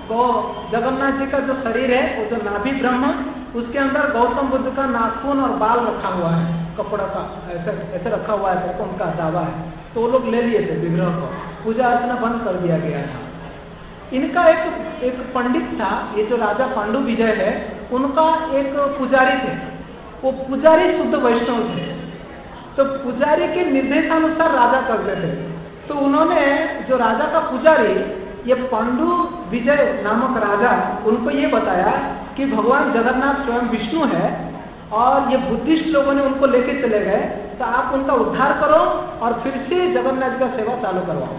जगन्नाथ जी का जो शरीर है, वो जो नाभि ब्रह्म, उसके अंदर गौतम बुद्ध का नाखून और बाल रखा हुआ है, कपड़ा का ऐसे रखा हुआ है, तो उनका दावा है। तो वो लोग ले लिए थे विग्रह को, पूजा अर्चना बंद कर दिया गया था। इनका एक पंडित था, ये जो राजा पांडु विजय है, उनका एक पुजारी थे। वो पुजारी शुद्ध वैष्णव थे, तो पुजारी के निर्देशानुसार राजा करते थे। तो उन्होंने, जो राजा का पुजारी, ये पांडु विजय नामक राजा, उनको ये बताया कि भगवान जगन्नाथ स्वयं विष्णु है, और ये बुद्धिस्ट लोगों ने उनको लेके चले गए, तो आप उनका उद्धार करो और फिर से जगन्नाथ का सेवा चालू करवाओ।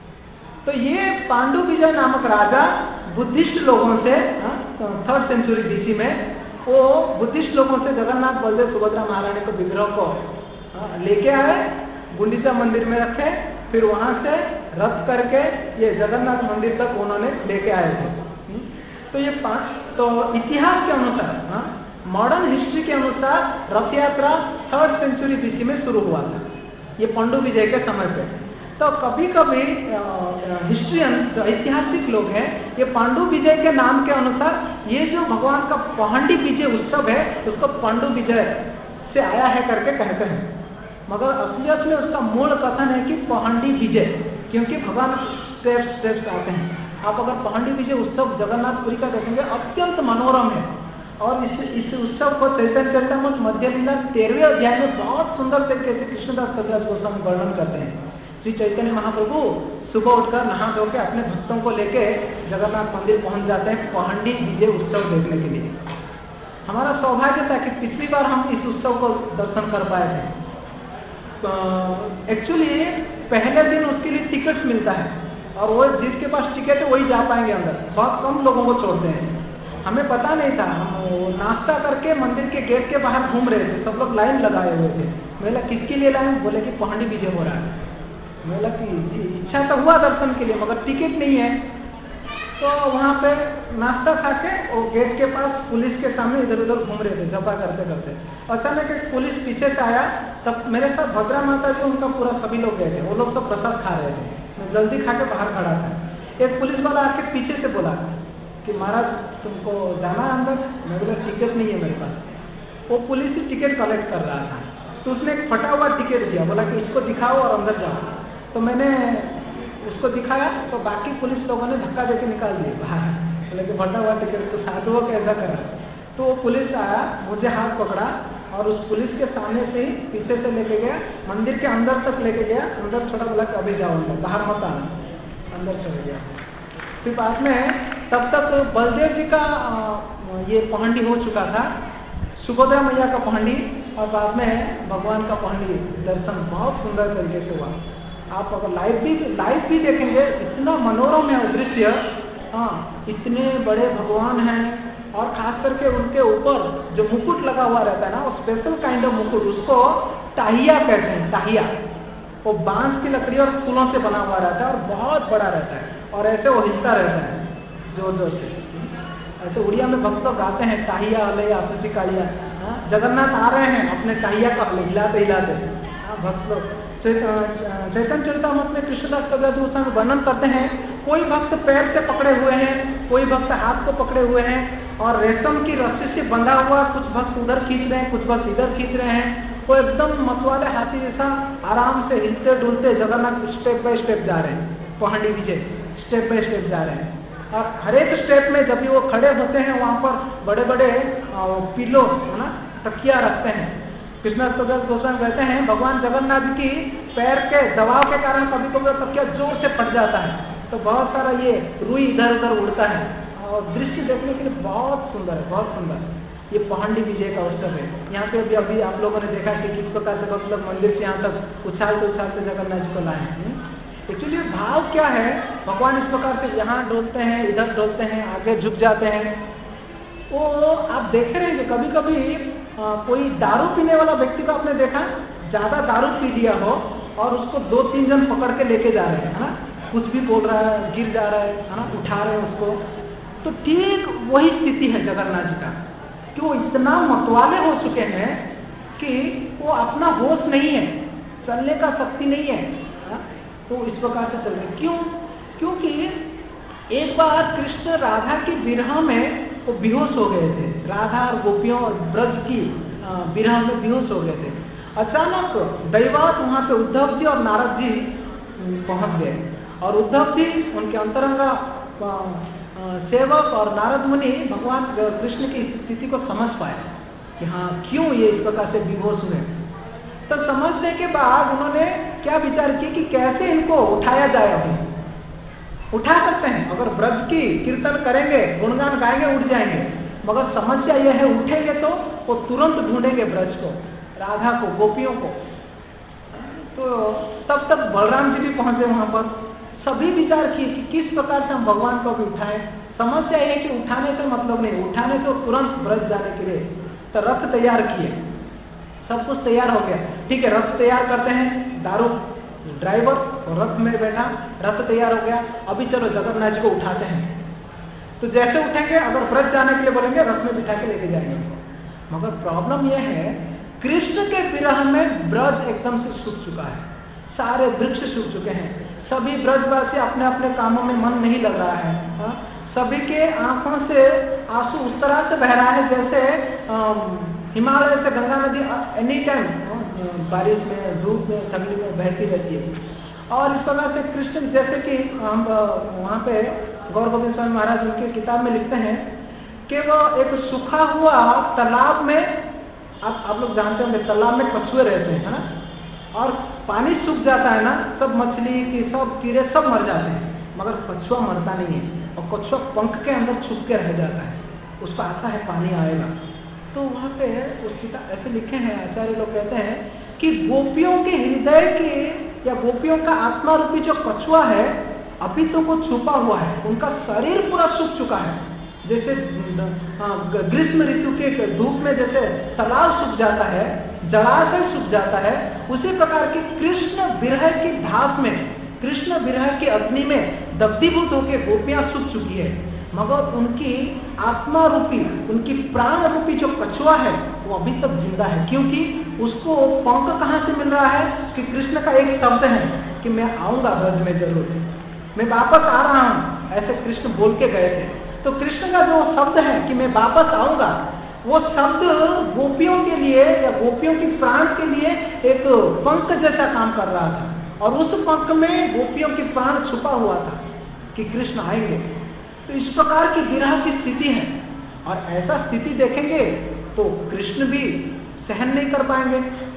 तो ये पांडु विजय नामक राजा बुद्धिस्ट लोगों से 3rd सेंचुरी BC में, वो बुद्धिस्ट लोगों से जगन्नाथ बलदेव सुभद्रा महारानी को विग्रह को लेके आए, गुंडीचा मंदिर में रखे, फिर वहां से रथ करके ये जगन्नाथ मंदिर तक उन्होंने लेके आए थे। तो ये तो इतिहास के अनुसार, मॉडर्न हिस्ट्री के अनुसार रथ यात्रा 3rd सेंचुरी बीसी में शुरू हुआ था, ये पांडु विजय के समय पे। तो कभी कभी हिस्ट्रियन जो ऐतिहासिक लोग हैं, ये पांडु विजय के नाम के अनुसार ये जो भगवान का पहंडी विजय उत्सव है उसको पांडु विजय से आया है करके कहते हैं। मगर असलियत में उसका मूल कथन है कि पहंडी विजय, क्योंकि भगवान स्टेप्स आते हैं। आप अगर पहंडी विजय उत्सव जगन्नाथपुरी का देखेंगे, अत्यंत मनोरम है। और इस उत्सव को चैतन्य चरितामृत मध्य लीला 13वें अध्याय में बहुत सुंदर तरीके से कृष्णदास कविराज गोस्वामी वर्णन करते हैं। श्री चैतन्य महाप्रभु सुबह उठकर नहा धो के अपने भक्तों को लेके जगन्नाथ मंदिर पहुंच जाते हैं पहंडी विजय उत्सव देखने के लिए। हमारा सौभाग्य था कि पिछली बार हम इस उत्सव को दर्शन कर पाए थे। एक्चुअली पहले दिन उसके लिए टिकट मिलता है और वो जिसके पास टिकट है वही जा पाएंगे अंदर, बहुत कम लोगों को छोड़ते हैं। हमें पता नहीं था, हम नाश्ता करके मंदिर के गेट के बाहर घूम रहे थे, सब लोग लाइन लगाए हुए थे। मैंने किसके लिए लाइन, बोले कि पहंडी विजय हो रहा है। मैंने कि इच्छा तो हुआ दर्शन के लिए मगर टिकट नहीं है। तो वहां पे नाश्ता खा के वो गेट के पास पुलिस के सामने इधर उधर घूम रहे थे जपा करते करते। अचानक एक पुलिस पीछे से आया, तब मेरे साथ भद्रा माता जो उनका पूरा सभी लोग गए थे, वो लोग तो प्रसाद खा रहे थे, मैं जल्दी खा के बाहर खड़ा था। एक पुलिस वाला आके पीछे से बोला कि महाराज तुमको जाना है अंदर। मैं बोला टिकट नहीं है मेरे पास। वो पुलिस ही टिकट कलेक्ट कर रहा था, तो उसने एक फटा हुआ टिकट दिया, बोला कि इसको दिखाओ और अंदर जाओ। तो मैंने उसको दिखाया तो बाकी पुलिस लोगों ने धक्का देके निकाल दिए बाहर, बोले कि फटा हुआ टिकट तो साधुओं कैसा करा। तो वो पुलिस आया, मुझे हाथ पकड़ा और उस पुलिस के सामने से ही पीछे से लेके गया, मंदिर के अंदर तक लेके गया। अंदर छोड़ा, बोला कि अभी जाओ अंदर, बाहर मत आना। अंदर चले गया। फिर बाद में तब तक बलदेव जी का ये पहंडी हो चुका था, सुभद्रा मैया का पहंडी, और बाद में भगवान का पहंडी दर्शन बहुत सुंदर तरीके से हुआ। आप अगर लाइव भी देखेंगे, इतना मनोरम है वो दृश्य। इतने बड़े भगवान हैं और खास करके उनके ऊपर जो मुकुट लगा हुआ रहता है ना, वो स्पेशल काइंड ऑफ मुकुट, उसको ताहिया कहते हैं। ताहिया वो बांस की लकड़ी और फूलों से बना हुआ रहता है और बहुत बड़ा रहता है और ऐसे वो हिलता रहता है जोर जोर से। ऐसे उड़िया में भक्त लोग गाते हैं, ताहिया हले आसुची कालिया। जगन्नाथ आ रहे हैं, अपने ताहिया का हिलाते हिलाते भक्त लोग। चैतन्य चरितामृत में कृष्णदास कविराज गोस्वामी वर्णन करते हैं, कोई भक्त पैर से पकड़े हुए हैं, कोई भक्त हाथ को पकड़े हुए हैं और रेशम की रस्सी से बंधा हुआ, कुछ भक्त उधर खींच रहे हैं, कुछ भक्त इधर खींच रहे हैं। वो एकदम मतवाले हाथी जैसा आराम से हिलते डुलते जगन्नाथ स्टेप बाय स्टेप जा रहे हैं, Pahandi Vijay step by step जा रहे हैं। और हर एक स्टेप में जब भी वो खड़े होते हैं, वहां पर बड़े बड़े पिलो है ना, तकिया रखते हैं। कृष्णदास कविराज गोस्वामी कहते हैं, भगवान जगन्नाथ की पैर के दबाव के कारण कभी कभी तकिया जोर से फट जाता है, तो बहुत सारा ये रुई इधर उधर उड़ता है और दृश्य देखने के लिए बहुत सुंदर है, बहुत सुंदर। ये पहंडी विजय का उत्सव है। यहाँ पे अभी आप लोगों ने देखा कि किस प्रकार से भक्त लोग मंदिर से यहाँ तक उछालते जगन्नाथ जी को लाए हैं। एक्चुअली भाव क्या है, भगवान इस प्रकार से यहाँ डोलते हैं, इधर डोलते हैं, आगे झुक जाते हैं। वो आप देख रहे हैं कभी कभी कोई दारू पीने वाला व्यक्ति को आपने देखा, ज्यादा दारू पी लिया हो और उसको 2-3 जन पकड़ के लेके जा रहे हैं, है ना, कुछ भी बोल रहा है, गिर जा रहा है ना, उठा रहे हैं उसको। तो ठीक वही स्थिति है जगन्नाथ जी का, कि वो इतना मतवाले हो चुके हैं कि वो अपना होश नहीं है, चलने का शक्ति नहीं है। तो इस प्रकार से चल रहे। क्यों? क्योंकि एक बार कृष्ण राधा की विरह में वो बेहोश हो गए थे। राधा और गोपियों और ब्रज की विरह में बेहोश हो गए थे। अचानक दैवात वहां पे उद्धव जी और नारद जी पहुंच गए और उद्धव जी उनके अंतरंगा सेवक और नारद मुनि भगवान कृष्ण की स्थिति को समझ पाए कि हाँ क्यों ये इस प्रकार से बेहोश हुए। तो समझने के बाद उन्होंने क्या विचार किया कि कैसे इनको उठाया जाए। अभी उठा सकते हैं, अगर ब्रज की कीर्तन करेंगे, गुणगान गाएंगे, उठ जाएंगे, मगर समस्या यह है उठेंगे तो वो तुरंत ढूंढेंगे ब्रज को, राधा को, गोपियों को। तो तब तक बलराम जी भी पहुंचे वहां पर। सभी विचार किए कि किस प्रकार से हम भगवान को भी उठाएं। समस्या यह है कि उठाने से मतलब नहीं, उठाने से तुरंत ब्रज जाने के लिए तो रथ तैयार किए, सब कुछ तैयार हो गया। ठीक है, रथ तैयार करते हैं, दारू ड्राइवर और रथ में बैठा, रथ तैयार हो गया। अभी चलो जगन्नाथ जी को उठाते हैं। तो जैसे उठेंगे, अगर ब्रज जाने के लिए बोलेंगे, रथ में बिठा के लेके जाएंगे उनको। मगर प्रॉब्लम यह है, कृष्ण के विरह में ब्रज एकदम से सूख चुका है, सारे वृक्ष सूख चुके हैं, सभी ब्रजवासी अपने अपने कामों में मन नहीं लग रहा है। सभी के आंखों से आंसू उस तरह से बह रहा है जैसे हिमालय से गंगा नदी एनी टाइम बारिश में, धूप में, ठंडी में बहती रहती है। और इस तरह से कृष्ण, जैसे कि हम वहाँ पे गौर गोविंद स्वामी महाराज उनकी किताब में लिखते हैं कि वो एक सूखा हुआ तालाब में, आप लोग जानते होंगे तालाब में कछुए रहते हैं, है ना, और पानी सूख जाता है ना, सब मछली की सब कीड़े सब मर जाते हैं, मगर कछुआ मरता नहीं है, और कछुआ पंख के अंदर छुप के रह जाता है, उसको आशा है पानी आएगा। तो वहाँ पे उस किताब ऐसे लिखे हैं, आचार्य लोग कहते हैं कि गोपियों के हृदय के या गोपियों का आत्मा रूपी जो कछुआ है अभी तो वो छुपा हुआ है, उनका शरीर पूरा सूख चुका है, जैसे ग्रीष्म ऋतु के धूप में जैसे तालाब सूख जाता है, जलाशय सूख जाता है, उसी प्रकार की कृष्ण विरह की भाप में, कृष्ण विरह की अग्नि में दग्धीभूत होकर गोपियां सूख चुकी है, मगर उनकी आत्मा रूपी, उनकी प्राण रूपी जो कछुआ है वो अभी तक जिंदा है, क्योंकि उसको पंख कहां से मिल रहा है कि कृष्ण का एक शब्द है कि मैं आऊंगा ब्रज में जरूर, मैं वापस आ रहा हूं, ऐसे कृष्ण बोल के गए थे। तो कृष्ण का जो शब्द है कि मैं वापस आऊंगा, वो शब्द गोपियों के लिए या गोपियों की प्राण के लिए एक पंख जैसा काम कर रहा था, और उस पंख में गोपियों की प्राण छुपा हुआ था कि कृष्ण आएंगे। तो इस प्रकार की विरह की स्थिति है, और ऐसा स्थिति देखेंगे तो कृष्ण भी सहन नहीं कर पाएंगे,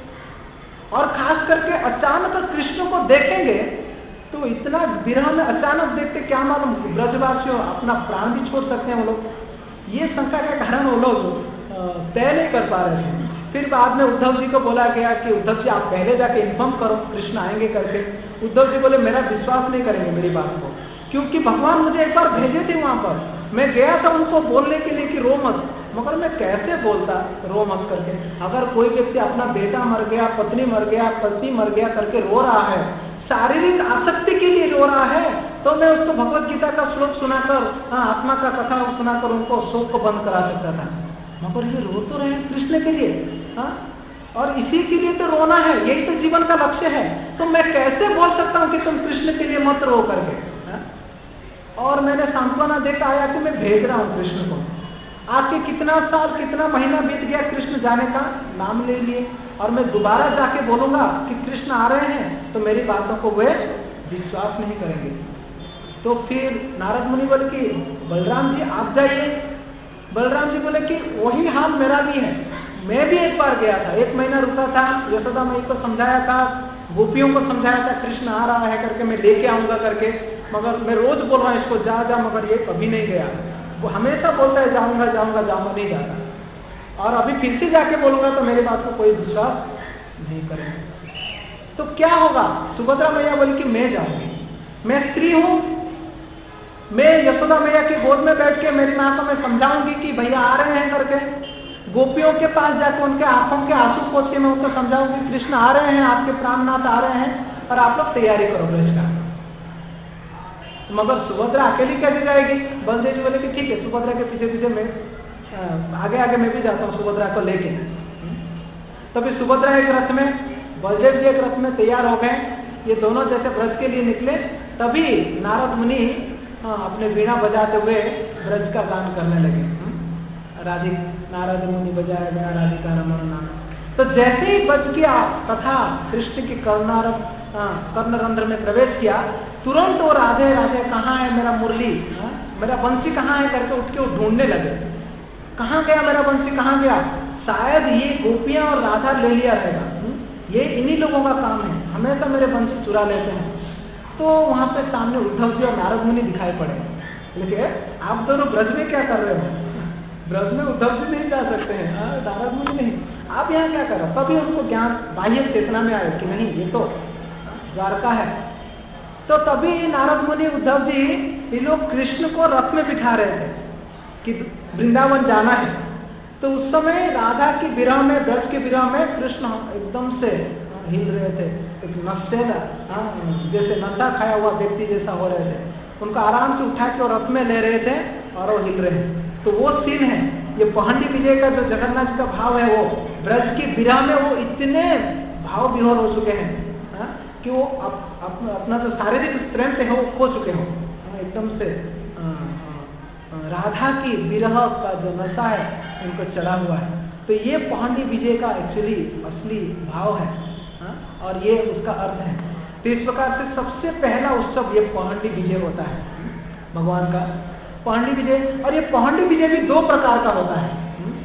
और खास करके अचानक कृष्ण को देखेंगे तो इतना विरह में अचानक देखते, क्या मालूम ब्रजवासियों अपना प्राण भी छोड़ सकते हैं वो लोग, ये शंका के कारण वो लोग तय नहीं कर पा रहे थे। फिर बाद में उद्धव जी को बोला गया कि उद्धव जी आप पहले जाके इन्फॉर्म करो कृष्ण आएंगे करके। उद्धव जी बोले मेरा विश्वास नहीं करेंगे मेरी बात को, क्योंकि भगवान मुझे एक बार भेजे थे वहां पर, मैं गया था उनको बोलने के लिए कि रो मत, मगर मैं कैसे बोलता रो मत करके। अगर कोई व्यक्ति अपना बेटा मर गया, पत्नी मर गया, पति मर गया करके रो रहा है, शारीरिक आसक्ति के लिए रो रहा है, तो मैं उसको भगवत गीता का श्लोक सुनाकर, आत्मा का कथा सुनाकर उनको शोक को बंद करा सकता था, मगर ये रो तो रहे हैं कृष्ण के लिए, और इसी के लिए तो रोना है, यही तो जीवन का लक्ष्य है, तो मैं कैसे बोल सकता हूं कि तुम कृष्ण के लिए मत रो करके। और मैंने सांत्वना देकर आया कि मैं भेज रहा हूं कृष्ण को। आपके कितना साल कितना महीना बीत गया कृष्ण जाने का नाम ले लिए, और मैं दोबारा जाके बोलूंगा कि कृष्ण आ रहे हैं, तो मेरी बातों को वे विश्वास नहीं करेंगे। तो फिर नारद मुनि बोले कि बलराम जी आप जाइए। बलराम जी बोले कि वही हाल मेरा भी है, मैं भी एक बार गया था, 1 महीना रुका था, यशोदा माई को समझाया था, गोपियों को समझाया था कृष्ण आ रहा है करके, मैं लेके आऊंगा करके, मगर मैं रोज बोल रहा हूं इसको जा जा, मगर ये कभी नहीं गया। वो हमेशा बोलता है जाऊंगा जाऊंगा जाऊंगा, नहीं जाता, और अभी फिर से जाके बोलूंगा तो मेरी बात को कोई विश्वास नहीं करेंगे। तो क्या होगा? सुभद्रा मैया बोली कि मैं जाऊंगी, मैं स्त्री हूं, मैं यशोदा मैया की गोद में बैठ के मेरी मां को मैं समझाऊंगी कि भैया आ रहे हैं करके, गोपियों के पास जाकर उनके आंखों के आंसू पोंछ के मैं उनको समझाऊंगी कृष्ण आ रहे हैं, आपके प्राणनाथ आ रहे हैं, और आप लोग तैयारी करो ब्रज का। मगर सुभद्रा अकेली कैसे जाएगी? बलदेव जी बोले कि ठीक है, सुभद्रा के पीछे पीछे मैं आगे आगे मैं भी जाता हूँ सुभद्रा को लेके। तभी सुभद्रा एक रथ में, बलदेव जी एक रथ में तैयार हो गए, ये दोनों जैसे ब्रज के लिए निकले, तभी नारद मुनि अपने वीणा बजाते हुए ब्रज का गान करने लगे। राधिक नारद मुनि बजाया गया राधिका रमण नाम। तो जैसे ही बज गया तथा कृष्ण की कर्णरंध्र में प्रवेश किया, तुरंत वो राधे राधे कहाँ है मेरा मुरली, मेरा बंसी कहाँ है करके उठ के वो ढूंढने लगे, कहाँ गया मेरा बंसी कहाँ गया? शायद ये गोपियां और राधा ले लिया रहेगा, ये इन्हीं लोगों का काम है, हमेशा मेरे बंसी चुरा लेते हैं। तो वहां पे सामने उद्धव जी और नारद मुनि दिखाई पड़े, लेकिन आप दोनों ब्रज में क्या कर रहे हो? ब्रज में उद्धव जी नहीं जा सकते हैं, नारद मुनि नहीं, आप यहाँ क्या कर रहे हो? तभी उनको ज्ञान बाह्य चेतना में आए कि नहीं ये तो द्वारका है। तो तभी नारद मुनि उद्धव जी ये लोग कृष्ण को रथ में बिठा रहे थे कि वृंदावन जाना है। तो उस समय राधा की विरह में, ब्रज के विरह में कृष्ण एकदम से हिल रहे थे, एक नशेला जैसे नशा खाया हुआ व्यक्ति जैसा हो रहे थे, उनको आराम से उठा के और रथ में ले रहे थे और वो हिल रहे हैं। तो वो सीन है। ये पहंडी विजय का जो जगन्नाथ जी का भाव है, वो ब्रज की विरह में वो इतने भाव विभोर हो चुके हैं कि वो अपना जो शारीरिक स्ट्रेंथ है वो खो चुके हो एकदम से। राधा की विरह का जो नशा है उनको चढ़ा हुआ है। तो ये पहंडी विजय का एक्चुअली असली भाव है और ये उसका अर्थ है। तो इस प्रकार से सबसे पहला उत्सव ये पहंडी विजय होता है भगवान का, पहंडी विजय। और ये पहंडी विजय भी दो प्रकार का होता है,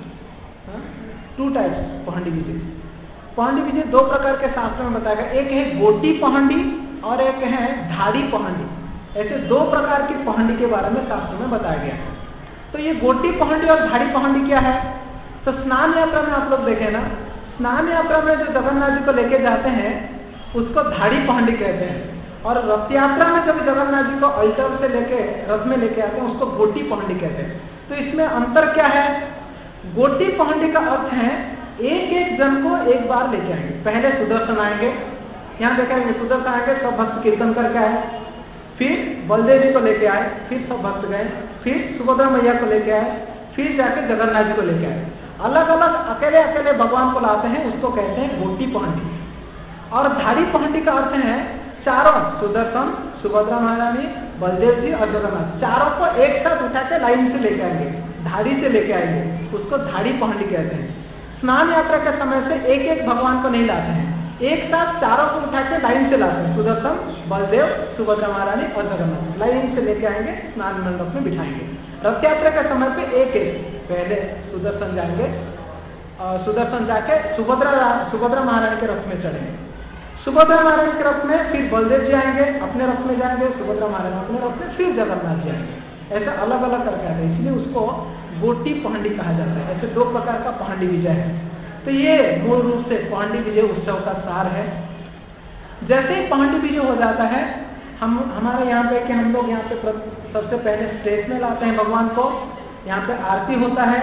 2 टाइप्स पहंडी विजय। पहंडी विजय 2 प्रकार के शास्त्र में बताया गया, एक है गोटी पहंडी और एक है धाड़ी पहंडी। ऐसे 2 प्रकार की पहंडी के बारे में शास्त्र में बताया गया है। तो ये गोटी पहंडी और धाड़ी पहंडी क्या है? तो स्नान यात्रा में आप लोग देखें ना, स्नान यात्रा में जो जगन्नाथ जी को लेके जाते हैं उसको धाड़ी पहंडी कहते हैं, और रथ यात्रा में जब जगन्नाथ जी को अल्टर से लेके रथ में लेके आते हैं उसको गोटी पहंडी कहते हैं। तो इसमें अंतर क्या है? गोटी पहंडी का अर्थ है एक एक जन को एक बार लेके आएंगे। पहले सुदर्शन आएंगे, यहाँ देखेंगे सुदर्शन आएंगे, सब भक्त कीर्तन करके आए, फिर बलदेव जी को लेके आए, फिर सब भक्त गए, फिर सुभद्रा मैया को लेके आए, फिर जाके जगन्नाथ जी को लेके आए। अलग अलग अकेले अकेले भगवान को लाते हैं, उसको कहते हैं गोटी पहंडी। और धाड़ी पहंडी का अर्थ है चारों, सुदर्शन, सुभद्रा महारानी, बलदेव जी और जगन्नाथ, चारों को एक साथ उठा के लाइन से लेके आएंगे, धाड़ी से लेके आएंगे, उसको धाड़ी पहंडी कहते हैं। स्नान यात्रा के समय से एक एक भगवान को नहीं लाते हैं, एक साथ चारों को उठा के लाइन से लाते हैं, सुदर्शन, बलदेव, सुभद्रा महारानी और जगन्नाथ लाइन से लेके आएंगे, स्नान मंडप में बिठाएंगे। रथ यात्रा के समय पे एक एक, पहले सुदर्शन जाएंगे और सुदर्शन जाके सुभद्रा महारानी के रथ में चढ़ेंगे, सुभद्रा महारानी के रथ में फिर बलदेव जी आएंगे, अपने रथ में जाएंगे, सुभद्रा महारानी अपने रथ में, फिर जगन्नाथ जी आएंगे। ऐसा अलग अलग करके आते हैं, इसलिए उसको गोटी पहंडी कहा जाता है। ऐसे 2 प्रकार का पहंडी विजय है। तो ये मूल रूप से पहंडी विजय उत्सव का सार है। जैसे ही पहंडी विजय हो जाता है, हमारे यहाँ पे कि हम लोग यहाँ पे सबसे पहले स्टेज में लाते हैं भगवान को, यहाँ पे आरती होता है,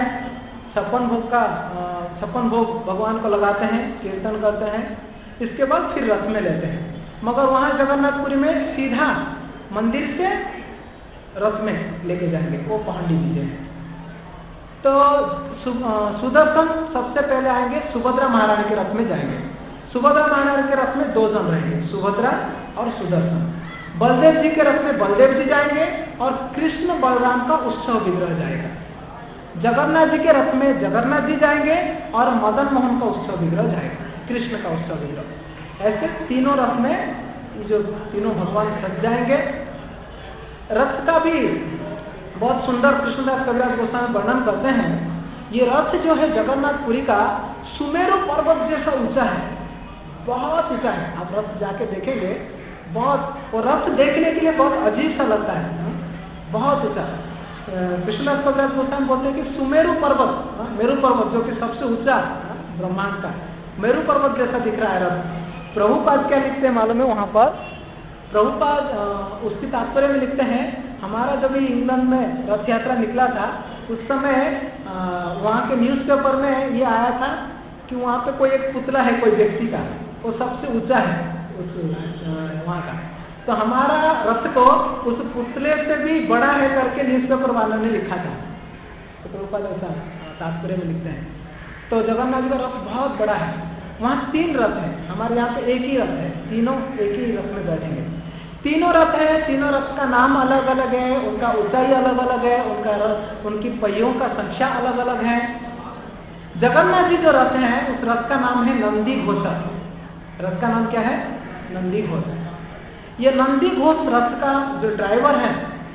56 भोग भगवान को लगाते हैं, कीर्तन करते हैं, इसके बाद फिर रथ में लेते हैं। मगर वहां जगन्नाथपुरी में सीधा मंदिर से रथ में लेके जाएंगे, वो पहंडी विजय है। तो सुदर्शन सबसे पहले आएंगे, सुभद्रा महारानी के रथ में जाएंगे। सुभद्रा महारानी के रथ में 2 जन रहेंगे, सुभद्रा और सुदर्शन। बलदेव जी के रथ में बलदेव जी जाएंगे और कृष्ण बलराम का उत्सव विग्रह जाएगा। जगन्नाथ जी के रथ में जगन्नाथ जी जाएंगे और मदन मोहन का उत्सव विग्रह जाएगा, कृष्ण का उत्सव विग्रह। ऐसे तीनों रथ में जो तीनों भगवान सज जाएंगे। रथ का भी बहुत सुंदर कृष्णदास कविराज गोस्वामी वर्णन करते हैं। ये रथ जो है जगन्नाथपुरी का सुमेरु पर्वत जैसा ऊंचा है, बहुत ऊंचा है। आप रथ जाके देखेंगे, बहुत, और रथ देखने के लिए बहुत अजीब सा लगता है, बहुत ऊंचा। कृष्णदास कविराज गोस्वामी बोलते हैं कि सुमेरु पर्वत, मेरु पर्वत जो कि सबसे ऊंचा ब्रह्मांड का, मेरु पर्वत जैसा दिख रहा है रथ। प्रभुपाद क्या लिखते हैं मालूम है? वहां पर प्रभुपाद उसकी तात्पर्य में लिखते हैं, हमारा जब इंग्लैंड में रथ यात्रा निकला था उस समय वहां के न्यूज़पेपर में ये आया था कि वहां पे कोई एक पुतला है कोई व्यक्ति का, वो सबसे ऊंचा है वहां का। तो हमारा रथ को उस पुतले से भी बड़ा है करके न्यूज़पेपर वालों ने लिखा था। तो प्रभुपाद ऐसा तात्पर्य में लिखते हैं। तो जगन्नाथ जी का रथ बहुत बड़ा है। वहां 3 रथ है, हमारे यहाँ पे एक ही रथ है, तीनों एक ही रथ में बैठेंगे। तीनों रथ है, तीनों रथ का नाम अलग अलग है, उनका ऊंचाई अलग अलग है, उनकी पहियों का संख्या अलग अलग है। जगन्नाथ जी जो रथ है उस रथ का नाम है नंदी घोष। रथ का नाम क्या है? नंदी घोष। ये नंदी घोष रथ का जो ड्राइवर है,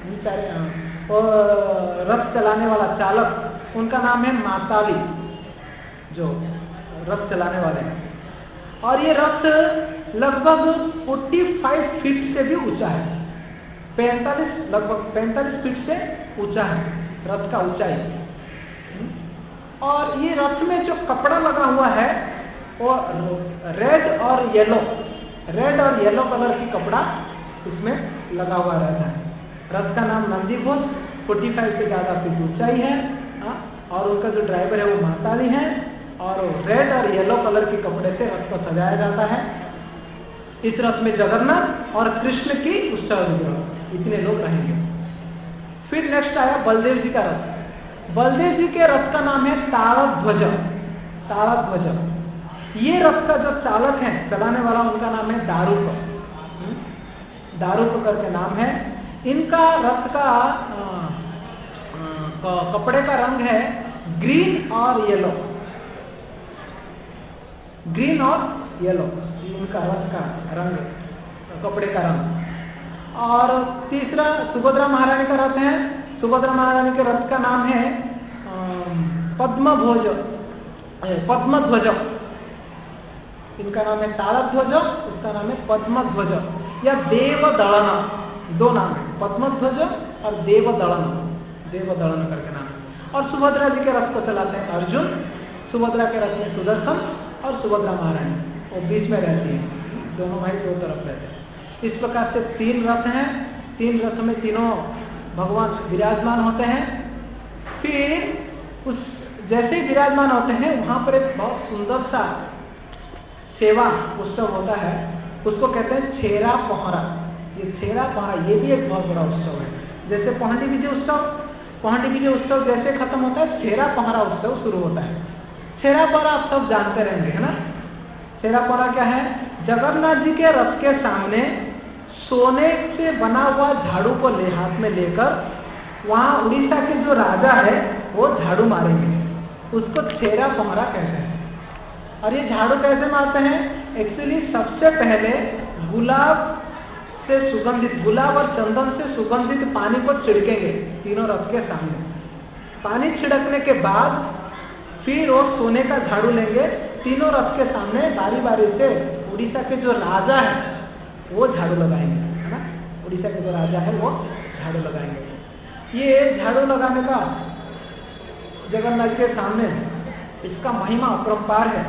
और रथ चलाने वाला चालक, उनका नाम है माताली, जो रथ चलाने वाले हैं। और ये रथ लगभग 45 फीट से भी ऊंचा है, 45 फीट से ऊंचा है रथ का ऊंचाई। और ये रथ में जो कपड़ा लगा हुआ है वो रेड और येलो कलर की कपड़ा इसमें लगा हुआ रहता है। रथ का नाम नंदी घोष, 45 से ज्यादा फीट ऊंचाई है, और उनका जो ड्राइवर है वो माताली है, और रेड और येलो कलर के कपड़े से रथ को सजाया जाता है। इस रथ में जगन्नाथ और कृष्ण की उत्सव विग्रह, इतने लोग रहेंगे। फिर नेक्स्ट आया बलदेव जी का रथ। बलदेव जी के रथ का नाम है ताड़ध्वज। ताड़ध्वज। ये रथ का जो चालक है, चलाने वाला, उनका नाम है दारुक। दारुक करके नाम है इनका। रथ का कपड़े का रंग है ग्रीन और येलो। ग्रीन और येलो इनका रथ का रंग, कपड़े का रंग। और तीसरा सुभद्रा महारानी का रथ है। सुभद्रा महारानी के रथ का नाम है पद्मध्वज। इनका नाम है ताड़ध्वज, इसका नाम है पद्मध्वज या देवदलन। दो नाम है, पद्मध्वज और देवदलन। देवदलन करके नाम है। और सुभद्रा जी के रथ को चलाते हैं अर्जुन। सुभद्रा के रथ में सुदर्शन और सुभद्रा महारानी, वो बीच में रहती है। दोनों भाई दो तरफ रहते हैं। इस प्रकार से 3 रथ हैं। 3 रथ में तीनों भगवान विराजमान होते हैं। फिर उस जैसे ही विराजमान होते हैं, वहां पर एक बहुत सुंदर सा सेवा उत्सव होता है, उसको कहते हैं छेरा पहरा। ये छेरा पहरा ये भी एक बहुत बड़ा उत्सव है। जैसे पौंडी विजय उत्सव जैसे खत्म होता है, छेरा पहरा उत्सव शुरू होता है। छेरा पहरा आप सब जानते रहेंगे, है ना। छेरा पहरा क्या है? जगन्नाथ जी के रथ के सामने सोने से बना हुआ झाड़ू को हाथ में लेकर वहां उड़ीसा के जो राजा है वो झाड़ू मारेंगे, उसको छेरा पहरा कहते हैं। और ये झाड़ू कैसे मारते हैं? एक्चुअली सबसे पहले गुलाब से सुगंधित, गुलाब और चंदन से सुगंधित पानी को छिड़केंगे तीनों रथ के सामने। पानी छिड़कने के बाद फिर वो सोने का झाड़ू लेंगे, तीनों रथ के सामने बारी बारी से उड़ीसा के जो राजा है वो झाड़ू लगाएंगे, है ना। उड़ीसा के जो राजा है वो झाड़ू लगाएंगे। ये झाड़ू लगाने का जगन्नाथ के सामने इसका महिमा अपरंपार है।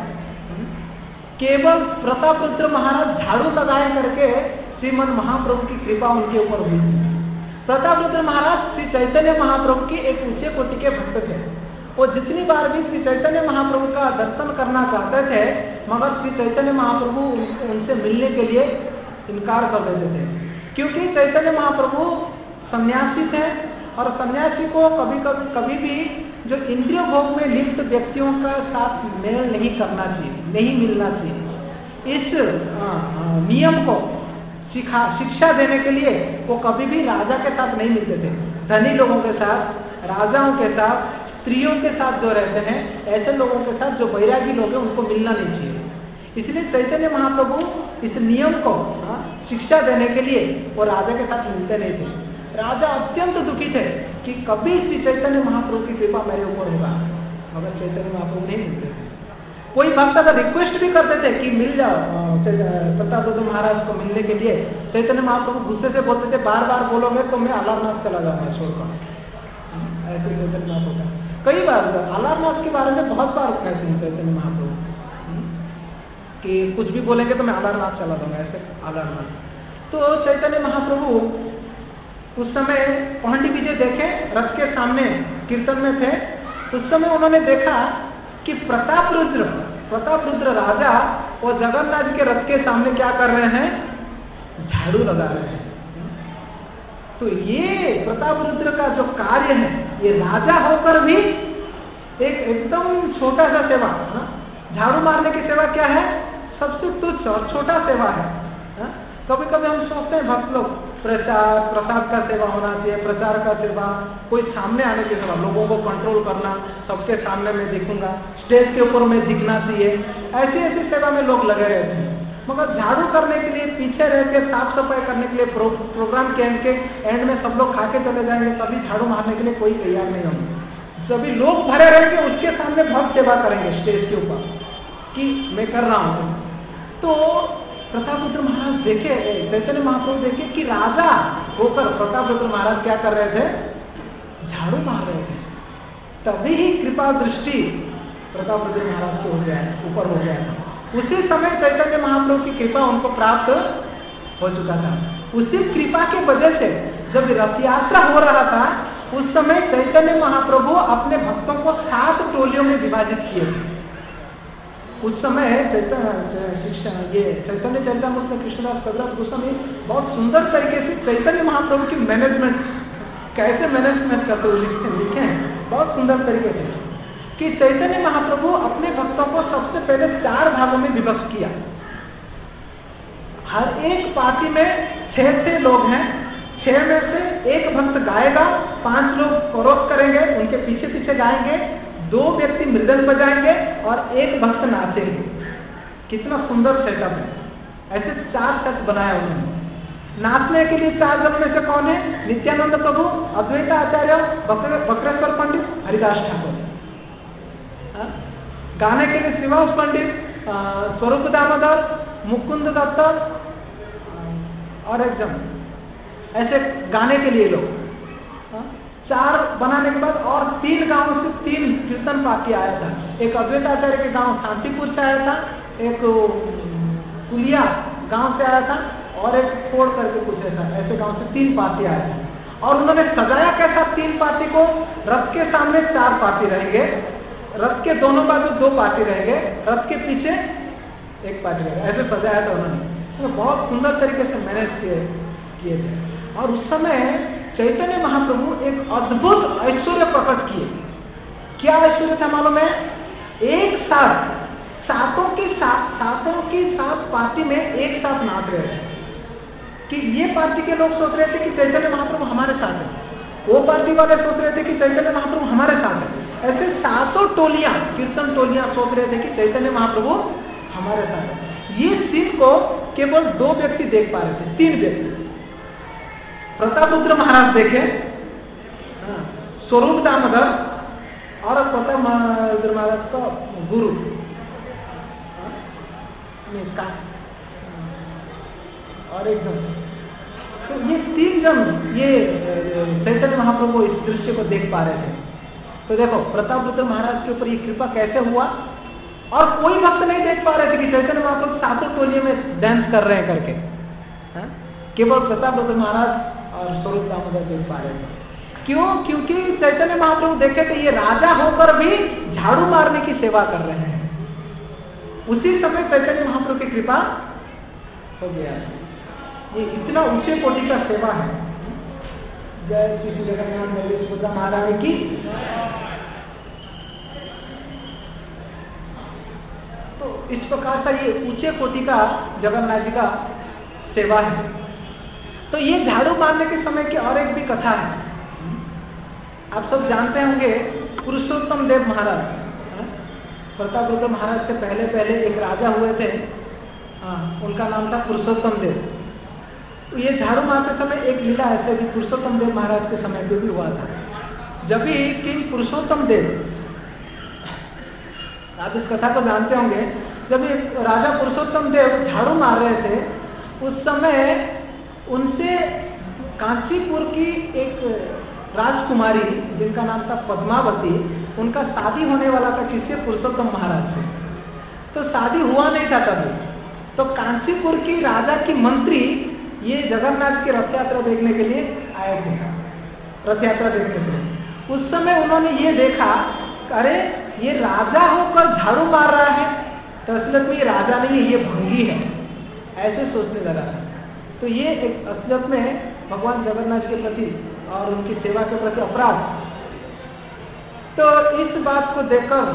केवल प्रतापरुद्र महाराज झाड़ू लगाए करके श्रीमद महाप्रभु की कृपा उनके ऊपर हुई। प्रतापरुद्र महाराज श्री चैतन्य महाप्रभु की एक ऊंचे कोटि के भक्त थे। वो जितनी बार भी श्री चैतन्य महाप्रभु का दर्शन करना चाहते थे, मगर श्री चैतन्य महाप्रभु उनसे मिलने के लिए इनकार कर देते थे, क्योंकि चैतन्य महाप्रभु सन्यासी थे और सन्यासी को कभी भी जो इंद्रिय भोग में लिप्त व्यक्तियों का साथ मेल नहीं करना चाहिए, नहीं मिलना चाहिए। इस नियम को शिक्षा देने के लिए वो कभी भी राजा के साथ नहीं मिलते थे। धनी लोगों के साथ, राजाओं के साथ, स्त्रियों के साथ जो रहते हैं, ऐसे लोगों के साथ जो वैरागी लोग हैं उनको मिलना नहीं चाहिए। इसलिए चैतन्य महाप्रभु इस नियम को शिक्षा देने के लिए वो राजा के साथ मिलते नहीं थे। राजा अत्यंत दुखी थे कि कभी श्री चैतन्य महाप्रभु की कृपा मेरे ऊपर होगा, मगर चैतन्य महाप्रभु नहीं मिलते थे। कोई भक्त अगर रिक्वेस्ट भी करते थे कि मिल जाओ प्रतापरुद्र महाराज को मिलने के लिए, चैतन्य महाप्रभु गुस्से से बोलते थे, बार बार बोलोगे तो मैं अलारनाथ चला जाऊंगा छोड़कर। ऐसे चैतन्य महाप्रभु कई बार अलारनाथ के बारे में बहुत बार कहते हैं चैतन्य महाप्रभु कि कुछ भी बोलेंगे तो मैं अलारनाथ चला दूंगा, ऐसे अलारनाथ। तो चैतन्य महाप्रभु उस समय पौंडी विजय देखे, रथ के सामने कीर्तन में थे। उस समय उन्होंने देखा कि प्रतापरुद्र राजा और जगन्नाथ जी के रथ के सामने क्या कर रहे हैं? झाड़ू लगा रहे हैं। तो ये प्रतापरुद्र का जो कार्य है, ये राजा होकर भी एकदम छोटा सा सेवा, झाड़ू मारने की सेवा क्या है? सबसे तुच्छ और छोटा सेवा है। कभी कभी हम सोचते हैं भक्त लोग प्रसाद का सेवा होना चाहिए, प्रचार का सेवा, कोई सामने आने की सेवा, लोगों को कंट्रोल करना, सबके सामने मैं दिखूंगा, स्टेज के ऊपर मैं दिखना चाहिए, ऐसी ऐसी सेवा में लोग लगे रहते हैं। मगर झाड़ू करने के लिए, पीछे रह के साफ सफाई करने के लिए, प्रोग्राम के एंड में सब लोग खा के चले जाएंगे, तभी झाड़ू मारने के लिए कोई तैयार नहीं होंगे। सभी लोग भरे रहेंगे, उसके सामने भक्त सेवा करेंगे स्टेज के ऊपर कि मैं कर रहा हूं। तो प्रतापरुद्र महाराज देखे, चैतन्य महाप्रभु देखे कि राजा होकर प्रतापरुद्र महाराज क्या कर रहे थे? झाड़ू मार रहे थे। तभी ही कृपा दृष्टि प्रतापरुद्र महाराज के हो गया, ऊपर हो गया था। उसी समय चैतन्य महाप्रभु की कृपा उनको प्राप्त हो चुका था। उसी कृपा के वजह से जब रथ यात्रा हो रहा था, उस समय चैतन्य महाप्रभु अपने भक्तों को 7 टोलियों में विभाजित किए थे। उस समय चैतन्य चरितामृत में कृष्णदास कविराज गोस्वामी बहुत सुंदर तरीके से चैतन्य महाप्रभु की मैनेजमेंट कैसे मैनेजमेंट करते हुए लिखे हैं बहुत सुंदर तरीके से कि चैतन्य महाप्रभु अपने भक्तों को सबसे पहले 4 भागों में विभक्त किया। हर एक पार्टी में 6 लोग हैं, 6 में से एक भक्त गाएगा, 5 लोग परोस करेंगे, उनके पीछे पीछे गाएंगे, 2 व्यक्ति मृदंग बजाएंगे और 1 भक्त नाचेंगे। कितना सुंदर सेटअप है। ऐसे 4 सेट बनाया उन्होंने। नाचने के लिए 4 जन में से कौन है? नित्यानंद प्रभु, अद्वैत आचार्य, वक्रेश्वर पंडित, हरिदास ठाकुर। गाने के लिए श्रीवास पंडित, स्वरूप दामोदर, मुकुंद दत्त और एक जन, ऐसे गाने के लिए लोग। 4 बनाने के बाद और 3 गांवों से 3 कीर्तन पार्टी आया था। एक अद्वैत आचार्य के गांव शांतिपुर से आया था, एक कुलिया गांव से आया था और एक फोड़ करके कुछ ऐसे गांव से 3 पार्टी आया था। और उन्होंने सजाया कैसा 3 पार्टी को? रथ के सामने 4 पार्टी रहेंगे, रथ के दोनों बाजू 2 पार्टी रहेंगे, रथ के पीछे 1 पार्टी रहेगा। ऐसे सजाया था उन्होंने, तो बहुत सुंदर तरीके से मैनेज किए थे। और उस समय चैतन्य महाप्रभु एक अद्भुत ऐश्वर्य प्रकट किए। क्या ऐश्वर्य था मालूम है? एक साथ सातों की 7 पार्टी में एक साथ नाच रहे थे कि ये पार्टी के लोग सोच रहे थे कि चैतन्य महाप्रभु हमारे साथ है, वो पार्टी वाले सोच रहे थे कि चैतन्य महाप्रभु हमारे साथ है। ऐसे 7 टोलियां, कीर्तन टोलियां सोच रहे थे कि चैतन्य महाप्रभु हमारे साथ है। ये सीन को केवल 2 व्यक्ति देख पा रहे थे, 3 व्यक्ति। प्रतापरुद्र महाराज देखे, स्वरूप दामोदर और प्रतापरुद्र महाराज का गुरु और एक जन। तो ये 3 जन ये चैतन्य महाप्रभु इस दृश्य को देख पा रहे थे। तो देखो प्रतापरुद्र महाराज के ऊपर ये कृपा कैसे हुआ। और कोई भक्त नहीं देख पा रहे थे कि चैतन्य महाप्रभु 7 टोलियों में डांस कर रहे हैं करके। केवल प्रतापरुद्र महाराज और स्वरूप दामोदर देख पा रहे थे। क्यों? क्योंकि चैतन्य महाप्रभु देखे थे ये राजा होकर भी झाड़ू मारने की सेवा कर रहे हैं। उसी समय चैतन्य महाप्रभु की कृपा हो गया। ये इतना ऊंचे कोटि का सेवा है। जय श्री जगन्नाथ देवी सुभद्रा महारानी की। तो इस प्रकार का ये ऊंचे कोटि का जगन्नाथ जी का सेवा है। तो ये झाड़ू मारने के समय की और एक भी कथा है। आप सब जानते होंगे पुरुषोत्तम देव महाराज, प्रतापरुद्र महाराज से पहले एक राजा हुए थे, उनका नाम था पुरुषोत्तम देव। तो ये झाड़ू मारते समय एक लीला ऐसे भी पुरुषोत्तम देव महाराज के समय पे भी हुआ था। जब भी किंग पुरुषोत्तम देव, आप इस कथा को जानते होंगे, जब राजा पुरुषोत्तम देव झाड़ू मार रहे थे उस समय उनसे कांचीपुर की एक राजकुमारी जिनका नाम था पद्मावती, उनका शादी होने वाला था किससे? पुरुषोत्तम महाराज से। तो शादी हुआ नहीं था तभी। तो कांचीपुर की राजा की मंत्री ये जगन्नाथ की रथ यात्रा देखने के लिए आए थे, रथ यात्रा देखने के लिए। उस समय उन्होंने ये देखा, अरे ये राजा होकर झाड़ू मार रहा है, तो असलियत में ये राजा नहीं है, ये भंगी है, ऐसे सोचने लगा। तो ये एक असलियत में भगवान जगन्नाथ के प्रति और उनकी सेवा के प्रति अपराध। तो इस बात को देखकर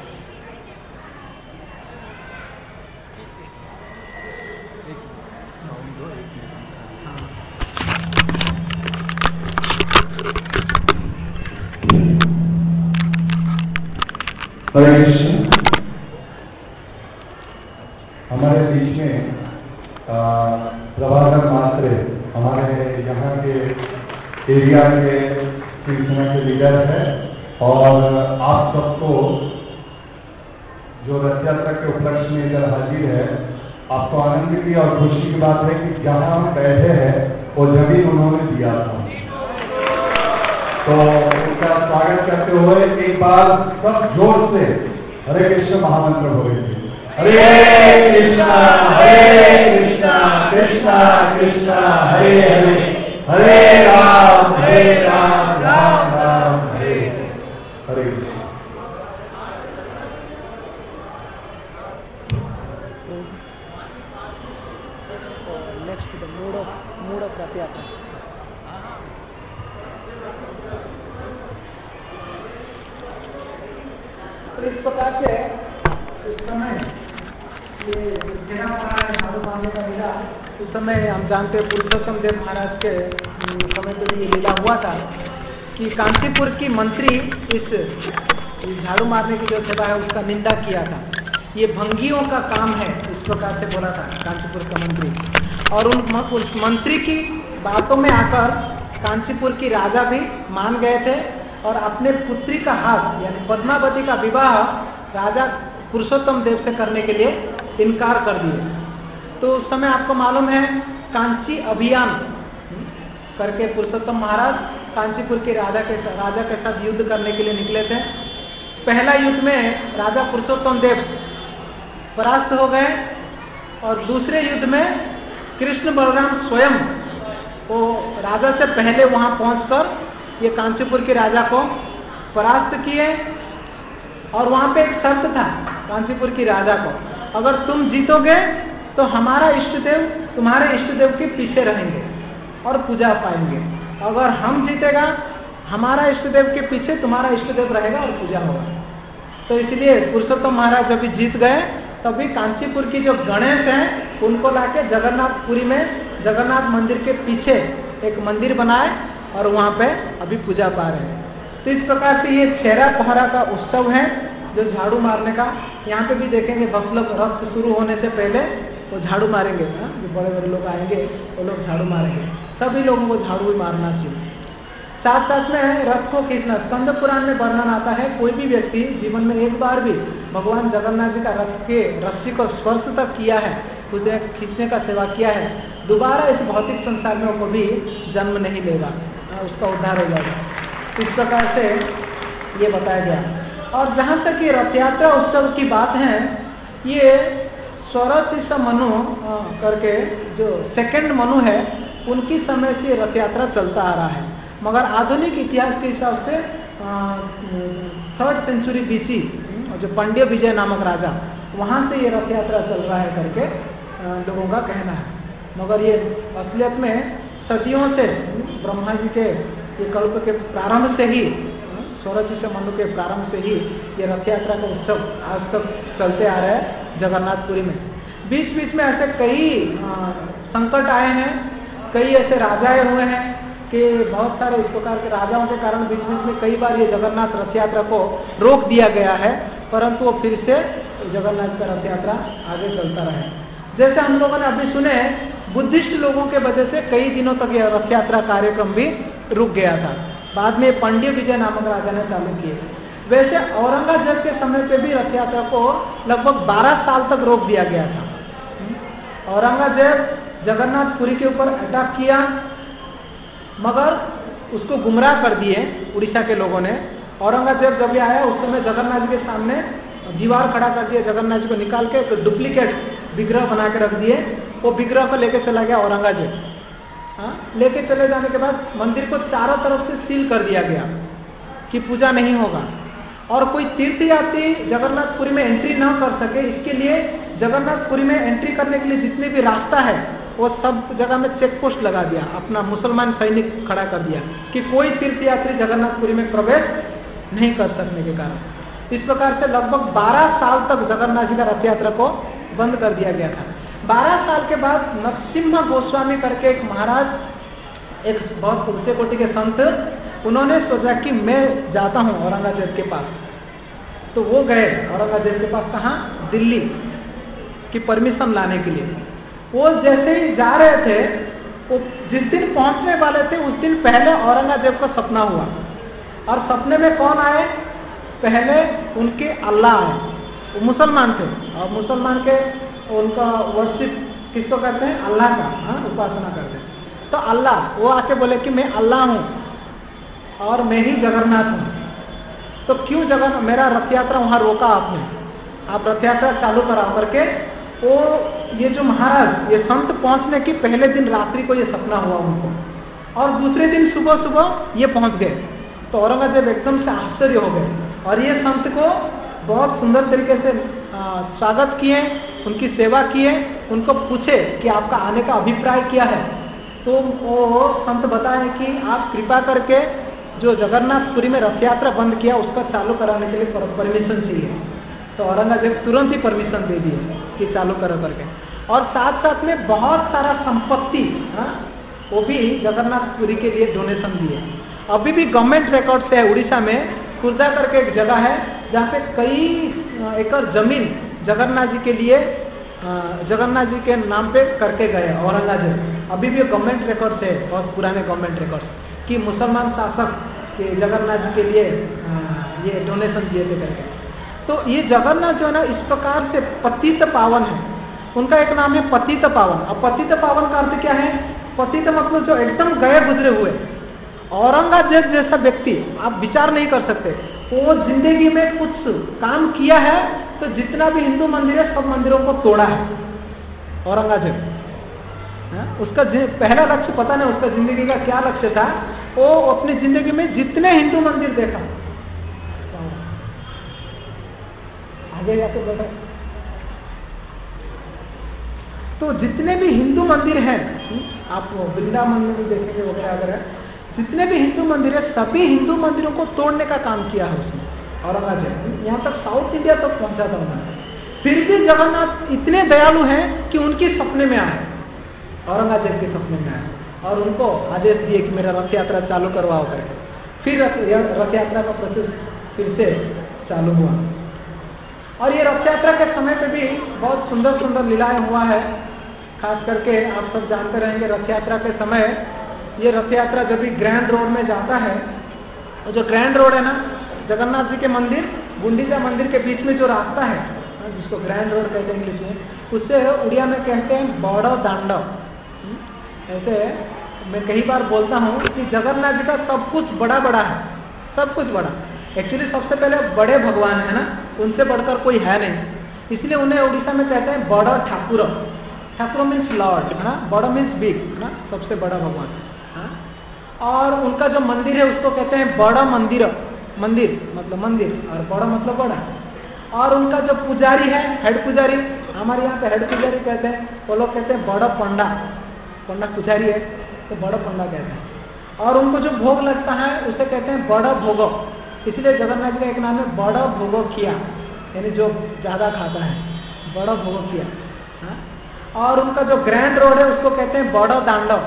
हरे कृष्ण। हमारे बीच में प्रभाकर मात्रे हमारे यहाँ के एरिया के कृष्ण के लीडर है और आप सबको जो रथ यात्रा के उपलक्ष्य में इधर हाजिर है, आपको आनंद की और खुशी की बात है कि जहाँ हम बैठे हैं वो जमीन उन्होंने दिया था। तो उनका स्वागत करते हुए एक बार सब जोर से हरे कृष्ण महामंत्र बोलेंगे। हरे कृष्णा कृष्णा कृष्णा हरे हरे, हरे राम राम राम हरे हरे। Mood of Rath Yatra. तो इस प्रकार से उस समय ये सेना महाराज झाड़ू मारने का लीला, उस समय हम जानते हैं पुरुषोत्तम देव महाराज के समय पर ये लीला हुआ था कि कांचीपुर की मंत्री इस झाड़ू मारने की जो सेवा है उसका निंदा किया था। ये भंगियों का काम है, इस प्रकार से बोला था कांचीपुर का मंत्री। और उस मंत्री की बातों में आकर कांचीपुर की राजा भी मान गए थे और अपने पुत्री का हाथ यानी पद्मावती का विवाह राजा पुरुषोत्तम देव से करने के लिए इनकार कर दिए। तो उस समय आपको मालूम है कांची अभियान करके पुरुषोत्तम महाराज कांचीपुर के राजा के साथ युद्ध करने के लिए निकले थे। पहला युद्ध में राजा पुरुषोत्तम देव परास्त हो गए और दूसरे युद्ध में कृष्ण बलराम स्वयं वो राजा से पहले वहां पहुंचकर ये कांचीपुर के राजा को परास्त किए। और वहां पे एक शर्त था कांचीपुर की राजा को, अगर तुम जीतोगे तो हमारा इष्ट देव तुम्हारे इष्ट देव के पीछे रहेंगे और पूजा पाएंगे, अगर हम जीतेगा हमारा इष्ट देव के पीछे तुम्हारा इष्ट देव रहेगा और पूजा होगा। तो इसलिए पुरुषोत्तम महाराज जब जीत गए तभी कांचीपुर की जो गणेश हैं उनको लाके जगन्नाथपुरी में जगन्नाथ मंदिर के पीछे एक मंदिर बनाए और वहां पे अभी पूजा पा रहे हैं। तो इस प्रकार से ये छेरा पहरा का उत्सव है जो झाड़ू मारने का। यहाँ पे भी देखेंगे भक्त लोग रथ शुरू होने से पहले वो झाड़ू मारेंगे, जो बड़े बड़े लोग आएंगे वो लोग झाड़ू मारेंगे। सभी लोगों को झाड़ू भी मारना चाहिए। साथ साथ में रथ को खींचना, स्कंद पुराण में वर्णन आता है कोई भी व्यक्ति जीवन में एक बार भी भगवान जगन्नाथ जी का रथ के रस्सी को स्पर्श तक किया है, खुदे खींचने का सेवा किया है, दोबारा इस भौतिक संसार में वो कभी जन्म नहीं लेगा, उसका उद्धार हो जाएगा। इस प्रकार से ये बताया गया। और जहां तक ये रथ यात्रा उत्सव की बात है, ये स्वरशिष्य मनु करके जो सेकंड मनु है उनकी समय से रथ यात्रा चलता आ रहा है, मगर आधुनिक इतिहास के हिसाब से 3rd सेंचुरी BC जो पांड्य विजय नामक राजा वहां से ये रथ यात्रा चल रहा है करके लोगों का कहना है। मगर ये असलियत में सदियों से ब्रह्मा जी के ये कल्प के प्रारंभ से ही, स्वरशिष्य मनु के प्रारंभ से ही ये रथ यात्रा का उत्सव आज तक चलते आ रहे हैं जगन्नाथपुरी में। बीच बीच में ऐसे कई संकट आए हैं, कई ऐसे राजाएं हुए हैं कि बहुत सारे इस प्रकार के राजाओं के कारण बीच बीच में कई बार ये जगन्नाथ रथ यात्रा को रोक दिया गया है, परंतु वो फिर से जगन्नाथ का रथ यात्रा आगे चलता रहे। जैसे हम लोगों ने अभी सुने बुद्धिस्ट लोगों के वजह से कई दिनों तक यह रथ यात्रा कार्यक्रम भी रुक गया था, बाद में पांड्य विजय नामक राजा ने चालू किए। वैसे औरंगजेब के समय पे भी रथ यात्रा को लगभग 12 साल तक रोक दिया गया था। औरंगजेब जगन्नाथपुरी के ऊपर अटैक किया, मगर उसको गुमराह कर दिए उड़ीसा के लोगों ने। औरंगजेब जब आया उस समय जगन्नाथ जी के सामने दीवार खड़ा कर दिया, जगन्नाथ जी को निकाल के तो डुप्लीकेट विग्रह बना के रख दिए। वो विग्रह को लेके चला गया औरंगजेब। लेके चले जाने के बाद मंदिर को चारों तरफ से सील कर दिया गया कि पूजा नहीं होगा, और कोई तीर्थयात्री जगन्नाथपुरी में एंट्री ना कर सके, इसके लिए जगन्नाथपुरी में एंट्री करने के लिए जितने भी रास्ता है वो सब जगह में चेक पोस्ट लगा दिया, अपना मुसलमान सैनिक खड़ा कर दिया कि कोई तीर्थयात्री जगन्नाथपुरी में प्रवेश नहीं कर सकने के कारण। इस प्रकार से लगभग 12 साल तक जगन्नाथ जी का रथ यात्रा को बंद कर दिया गया था। 12 साल के बाद नरसिम्हा गोस्वामी करके एक महाराज, एक बहुत ऊंचे कोटि के संत, उन्होंने सोचा कि मैं जाता हूं औरंगजेब के पास। तो वो गए औरंगजेब के पास, कहां? दिल्ली की परमिशन लाने के लिए। वो जैसे ही जा रहे थे, वो जिस दिन पहुंचने वाले थे उस दिन पहले औरंगजेब का सपना हुआ, और सपने में कौन आए? पहले उनके अल्लाह आए। वो मुसलमान थे, और मुसलमान के उनका वर्शिप किसको करते हैं? अल्लाह का उपासना करते हैं। तो अल्लाह वो आके बोले कि मैं अल्लाह हूं और मैं ही जगन्नाथ हूं। तो क्यों मेरा रथ यात्रा वहां रोका आपने? आप रथ यात्रा चालू कराओ करके वो ये जो महाराज, ये संत पहुंचने की पहले दिन रात्रि को ये सपना हुआ उनको, और दूसरे दिन सुबह सुबह ये पहुंच गए। तो औरंगजेब एकदम से आश्चर्य हो गए, और ये संत को बहुत सुंदर तरीके से स्वागत किए, उनकी सेवा किए, उनको पूछे कि आपका आने का अभिप्राय क्या है। तो वो संत बताए कि आप कृपा करके जो जगन्नाथपुरी में रथ यात्रा बंद किया उसका चालू कराने के लिए परमिशन चाहिए। तो औरंगजेब तुरंत ही परमिशन दे दिए कि चालू करो करके। और साथ साथ में बहुत सारा संपत्ति वो भी जगन्नाथपुरी के लिए डोनेशन दिए। अभी भी गवर्नमेंट रिकॉर्ड से है, उड़ीसा में खुर्दा करके एक जगह है जहाँ पे कई एकड़ जमीन जगन्नाथ जी के लिए जगन्नाथ जी के नाम पे करके गए औरंगजेब। अभी भी गवर्नमेंट रिकॉर्ड से, बहुत पुराने गवर्नमेंट रिकॉर्ड कि मुसलमान शासक के जगन्नाथ जी के लिए ये डोनेशन दिए थे करके। तो ये जगन्नाथ जो है ना इस प्रकार से पतित पावन है। उनका एक नाम है पतित पावन। अब पतित पावन का अर्थ क्या है? पतित मतलब जो एकदम गए गुजरे हुए। औरंगजेब जैसा व्यक्ति आप विचार नहीं कर सकते, वो जिंदगी में कुछ काम किया है तो जितना भी हिंदू मंदिर है सब मंदिरों को तोड़ा है औरंगजेब। उसका पहला लक्ष्य पता नहीं उसका जिंदगी का क्या लक्ष्य था। वो अपनी जिंदगी में जितने हिंदू मंदिर देखा, आगे जाके बैठा, तो जितने भी हिंदू मंदिर हैं, आप वृंदावन में भी देखेंगे वगैरह वगैरह, जितने भी हिंदू मंदिर है सभी हिंदू मंदिरों को तोड़ने का काम किया है उसने औरंगजेब। यहाँ तक साउथ इंडिया तक पहुंचा था उन्होंने। फिर भी जगन्नाथ इतने दयालु हैं कि उनके सपने में आए, औरंगजेब के सपने में आए और उनको आदेश दिए कि मेरा रथ यात्रा चालू करवाओ करके। फिर रथ यात्रा का प्रोसेस फिर से चालू हुआ। और ये रथ यात्रा के समय पे भी बहुत सुंदर सुंदर लीलाएं हुआ है। खास करके आप सब जानते रहेंगे रथ यात्रा के समय, ये रथ यात्रा जब भी ग्रैंड रोड में जाता है, और जो ग्रैंड रोड है ना जगन्नाथ जी के मंदिर गुंडीचा मंदिर के बीच में जो रास्ता है जिसको ग्रैंड रोड कहते हैं इंग्लिश में, उससे उड़िया में कहते हैं बड़ो दांडव। ऐसे मैं कई बार बोलता हूँ कि जगन्नाथ जी का सब कुछ बड़ा बड़ा है, सब कुछ बड़ा। एक्चुअली सबसे पहले बड़े भगवान है ना, उनसे बढ़कर कोई है नहीं, इसलिए उन्हें उड़ीसा में कहते हैं बड़ा ठाकुर। ठाकुर मीन्स लॉर्ड है ना, बड़ा मीन्स बिग है ना, सबसे बड़ा भगवान है। और उनका जो मंदिर है उसको कहते हैं बड़ा मंदिर। मंदिर मतलब मंदिर और बड़ा मतलब बड़ा। और उनका जो पुजारी है, हेड पुजारी, हमारे यहाँ पे हेड पुजारी कहते हैं, वो लोग कहते हैं बड़ा पंडा। पंडा पुजारी है तो बड़ा पंडा कहते हैं। और उनको जो भोग लगता है उसे कहते हैं बड़ा भोगो, इसलिए जगन्नाथ जी का एक नाम है बड़ा भोगो किया, यानी जो ज्यादा खाता है, बड़ा भोगो किया। और उनका जो ग्रैंड रोड है उसको कहते हैं बड़ा दांडव।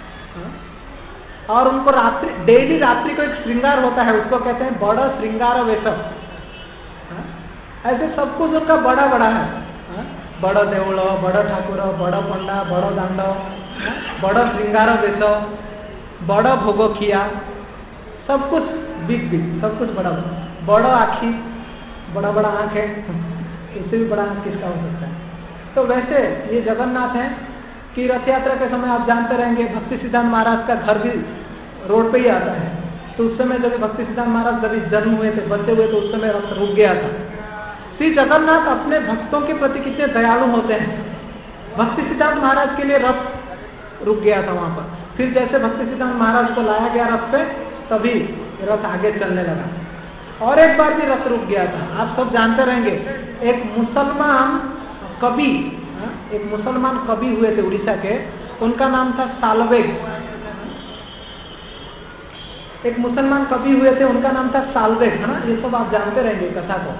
और उनको रात्रि, डेली रात्रि को एक श्रृंगार होता है, उसको कहते हैं बड़ा श्रृंगार वेशम। ऐसे सब कुछ उनका बड़ा बड़ा है। बड़ा देवड़, बड़ा ठाकुर, बड़ा पंडा, बड़ा दांडव, बड़ा श्रृंगार वेश, बड़ा भोगो किया, सब कुछ बिग बिग, सब कुछ बड़ा बड़ा। बड़ा आँखी, बड़ा बड़ा आँख है, इससे भी बड़ा आँख किसका हो सकता है। तो वैसे ये जगन्नाथ है कि रथ यात्रा के समय आप जानते रहेंगे भक्ति सिद्धांत महाराज का घर भी रोड पे ही आता है। तो उस समय जब भक्ति सिद्धांत महाराज जब जन्म हुए थे, बच्चे हुए, तो उस समय रथ रुक गया था। श्री जगन्नाथ अपने भक्तों के प्रति कितने दयालु होते हैं। भक्ति सिद्धांत महाराज के लिए रथ रुक गया था वहां पर। फिर जैसे भक्ति सिद्धांत महाराज को लाया गया रथ पे, तभी रथ आगे चलने लगा। और एक बार भी रथ रुक गया था, आप सब जानते रहेंगे। एक मुसलमान कवि हुए थे उड़ीसा के, उनका नाम था साल्वेग। एक मुसलमान कवि हुए थे, उनका नाम था साल्वेग, है ना, ये सब आप जानते रहेंगे कथा को।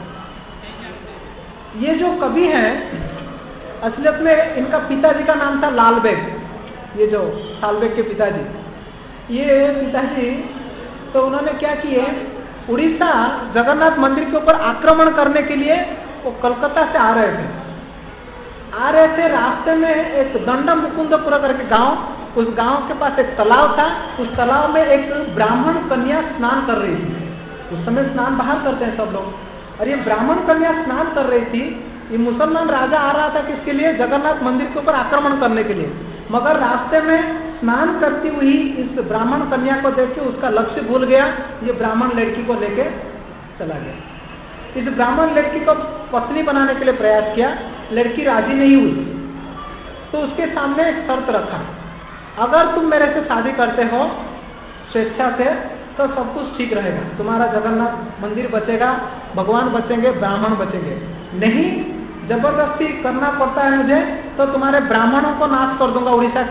ये जो कवि हैं असलियत में इनका पिताजी का नाम था लाल बेग। ये जो साल्वेग के पिताजी, ये पिताजी तो उन्होंने क्या किए, उड़ीसा जगन्नाथ मंदिर के ऊपर आक्रमण करने के लिए वो कलकत्ता से आ रहे थे। रास्ते में एक दंड मुकुंदपुरा करके गांव, उस गांव के पास एक तालाब था। उस तालाब में एक ब्राह्मण कन्या स्नान कर रही थी। उस समय स्नान बाहर करते हैं सब लोग, और ये ब्राह्मण कन्या स्नान कर रही थी। ये मुसलमान राजा आ रहा था किसके लिए, जगन्नाथ मंदिर के ऊपर आक्रमण करने के लिए। मगर रास्ते में स्नान करती हुई इस ब्राह्मण कन्या को देख के उसका लक्ष्य भूल गया, ये ब्राह्मण लड़की को लेके चला गया। इस ब्राह्मण लड़की को पत्नी बनाने के लिए प्रयास किया, लड़की राजी नहीं हुई, तो उसके सामने एक शर्त रखा, अगर तुम मेरे से शादी करते हो स्वेच्छा से तो सब कुछ ठीक रहेगा, तुम्हारा जगन्नाथ मंदिर बचेगा, भगवान बचेंगे, ब्राह्मण बचेंगे। नहीं, जबरदस्ती करना पड़ता है मुझे तो तुम्हारे ब्राह्मणों को नाश कर दूंगा उड़ीसा के,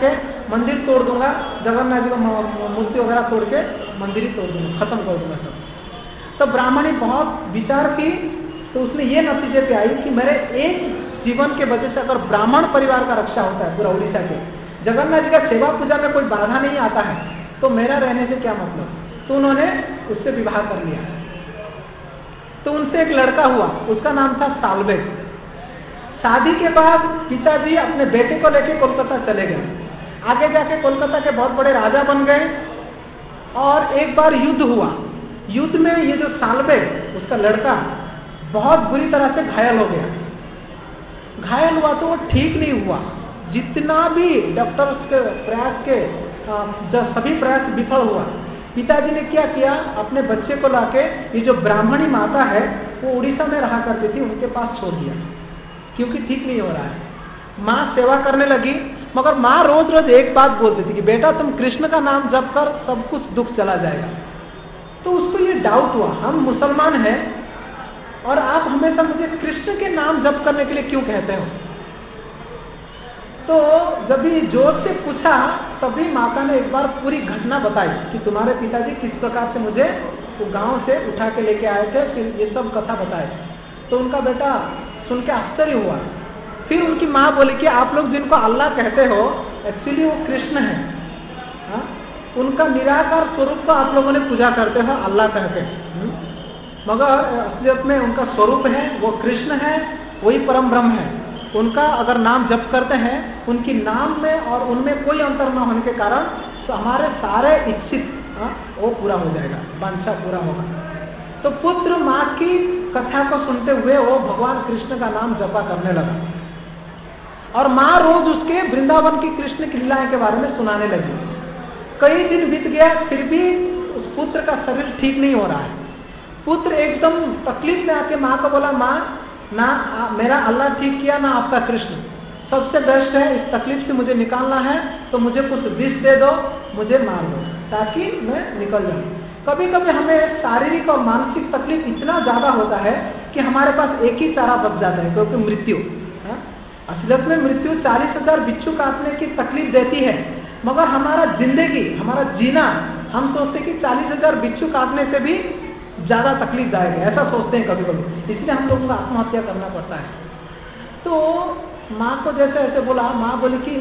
मंदिर तोड़ दूंगा, जगन्नाथ जी का मूर्ति वगैरह तोड़ के मंदिर ही तोड़ दूंगा, खत्म कर दूंगा सब। तो ब्राह्मणी बहुत विचार की, तो उसने ये नतीजे पे आई कि मेरे एक जीवन के वजह से अगर ब्राह्मण परिवार का रक्षा होता है पूरा उड़ीसा के, जगन्नाथ जी का सेवा पूजा में कोई बाधा नहीं आता है, तो मेरा रहने से क्या मतलब। तो उन्होंने उससे विवाह कर लिया। तो उनसे एक लड़का हुआ, उसका नाम था साल्वे। शादी के बाद पिताजी अपने बेटे को लेकर कोलकाता चले गए। आगे जाके कोलकाता के बहुत बड़े राजा बन गए। और एक बार युद्ध हुआ। युद्ध में ये जो साल्वे, उसका लड़का, बहुत बुरी तरह से घायल हो गया। घायल हुआ तो वो ठीक नहीं हुआ। जितना भी डॉक्टर्स के प्रयास के जब सभी प्रयास विफल हुआ, पिताजी ने क्या किया, अपने बच्चे को लाके, ये जो ब्राह्मणी माता है वो उड़ीसा में रहा करती थी, उनके पास छोड़ दिया, क्योंकि ठीक नहीं हो रहा है। माँ सेवा करने लगी, मगर माँ रोज रोज एक बात बोलती थी कि बेटा तुम कृष्ण का नाम जप कर, सब कुछ दुख चला जाएगा। तो उसको ये डाउट हुआ, हम मुसलमान हैं और आप हमेशा मुझे कृष्ण के नाम जप करने के लिए क्यों कहते हो। तो जब भी जोर से पूछा, तभी माता ने एक बार पूरी घटना बताई कि तुम्हारे पिताजी किस प्रकार से मुझे तो गांव से उठा के लेके आए थे, फिर ये सब कथा बताए। तो उनका बेटा सुन के आश्चर्य हुआ। फिर उनकी माँ बोली कि आप लोग जिनको अल्लाह कहते हो, एक्चुअली वो कृष्ण है। हा? उनका निराकार स्वरूप को आप लोगों ने पूजा करते हो अल्लाह कहते हैं, मगर असलियत में उनका स्वरूप है वो कृष्ण है, वही परम ब्रह्म है। उनका अगर नाम जप करते हैं, उनकी नाम में और उनमें कोई अंतर न होने के कारण तो हमारे सारे इच्छित वो पूरा हो जाएगा, वांछा पूरा होगा। तो पुत्र माँ की कथा को सुनते हुए वो भगवान कृष्ण का नाम जपा करने लगा। और माँ रोज उसके वृंदावन की कृष्ण की लीलाएं के बारे में सुनाने लगी। कई दिन बीत गया, फिर भी उस पुत्र का शरीर ठीक नहीं हो रहा है। पुत्र एकदम तकलीफ में आके माँ को बोला, माँ ना मेरा अल्लाह ठीक किया ना आपका कृष्ण, सबसे बेस्ट है, इस तकलीफ से मुझे निकालना है तो मुझे कुछ विष दे दो, मुझे मार दो ताकि मैं निकल जाऊं। कभी कभी हमें शारीरिक और मानसिक तकलीफ इतना ज्यादा होता है कि हमारे पास एक ही चारा बच जाता है, क्योंकि मृत्यु। असलियत में मृत्यु 40,000 बिच्छू काटने की तकलीफ देती है, मगर हमारा जिंदगी, हमारा जीना, हम सोचते कि 40,000 बिच्छू काटने से भी ज्यादा तकलीफ जाएगा, ऐसा सोचते हैं कभी कभी, इसलिए हम लोगों को आत्महत्या करना पड़ता है। तो माँ को जैसे ऐसे बोला, माँ बोली कि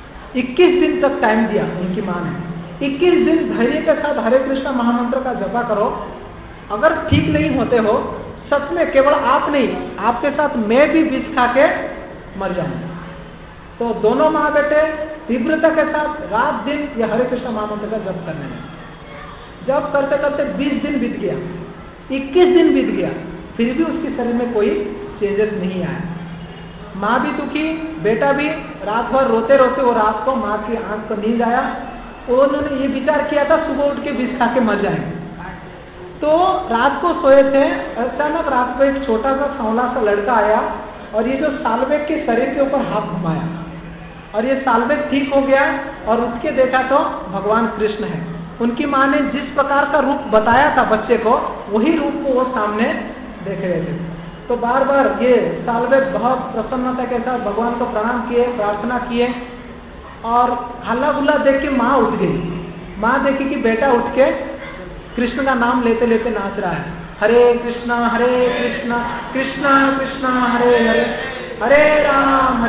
21 दिन तक टाइम दिया उनकी माँ ने। 21 दिन धैर्य के साथ हरे कृष्णा महामंत्र का जपा करो, अगर ठीक नहीं होते हो, सच में केवल आप नहीं, आपके साथ मैं भी विष खा के मर जाऊंगा। तो दोनों माँ बेटे तीव्रता के साथ रात दिन ये हरे कृष्णा महामंत्र का जप करने लगे। जब करते करते 20 दिन बीत गया, 21 दिन बीत गया, फिर भी उसके शरीर में कोई चेंजेस नहीं आया। माँ भी दुखी, बेटा भी, रात भर रोते रोते वो रात को माँ की आंख को नींद आया। उन्होंने ये विचार किया था सुबह उठ के विष खा के मर जाएंगे। तो रात को सोए थे, अचानक रात को एक छोटा सा सांवला सा लड़का आया और ये जो साल्वेग के शरीर के ऊपर हाथ घुमाया और ये साल्वेग ठीक हो गया और उठ के देखा तो भगवान कृष्ण है। उनकी माँ ने जिस प्रकार का रूप बताया था बच्चे को, वही रूप को वो सामने देख रहे थे। तो बार बार ये साल्वेग बहुत प्रसन्नता के साथ भगवान को प्रणाम किए, प्रार्थना किए और हल्ला गुल्ला देख के माँ उठ गई। माँ देखी कि बेटा उठ के कृष्ण का नाम लेते लेते नाच रहा है, हरे कृष्णा कृष्ण कृष्णा हरे हरे, हरे राम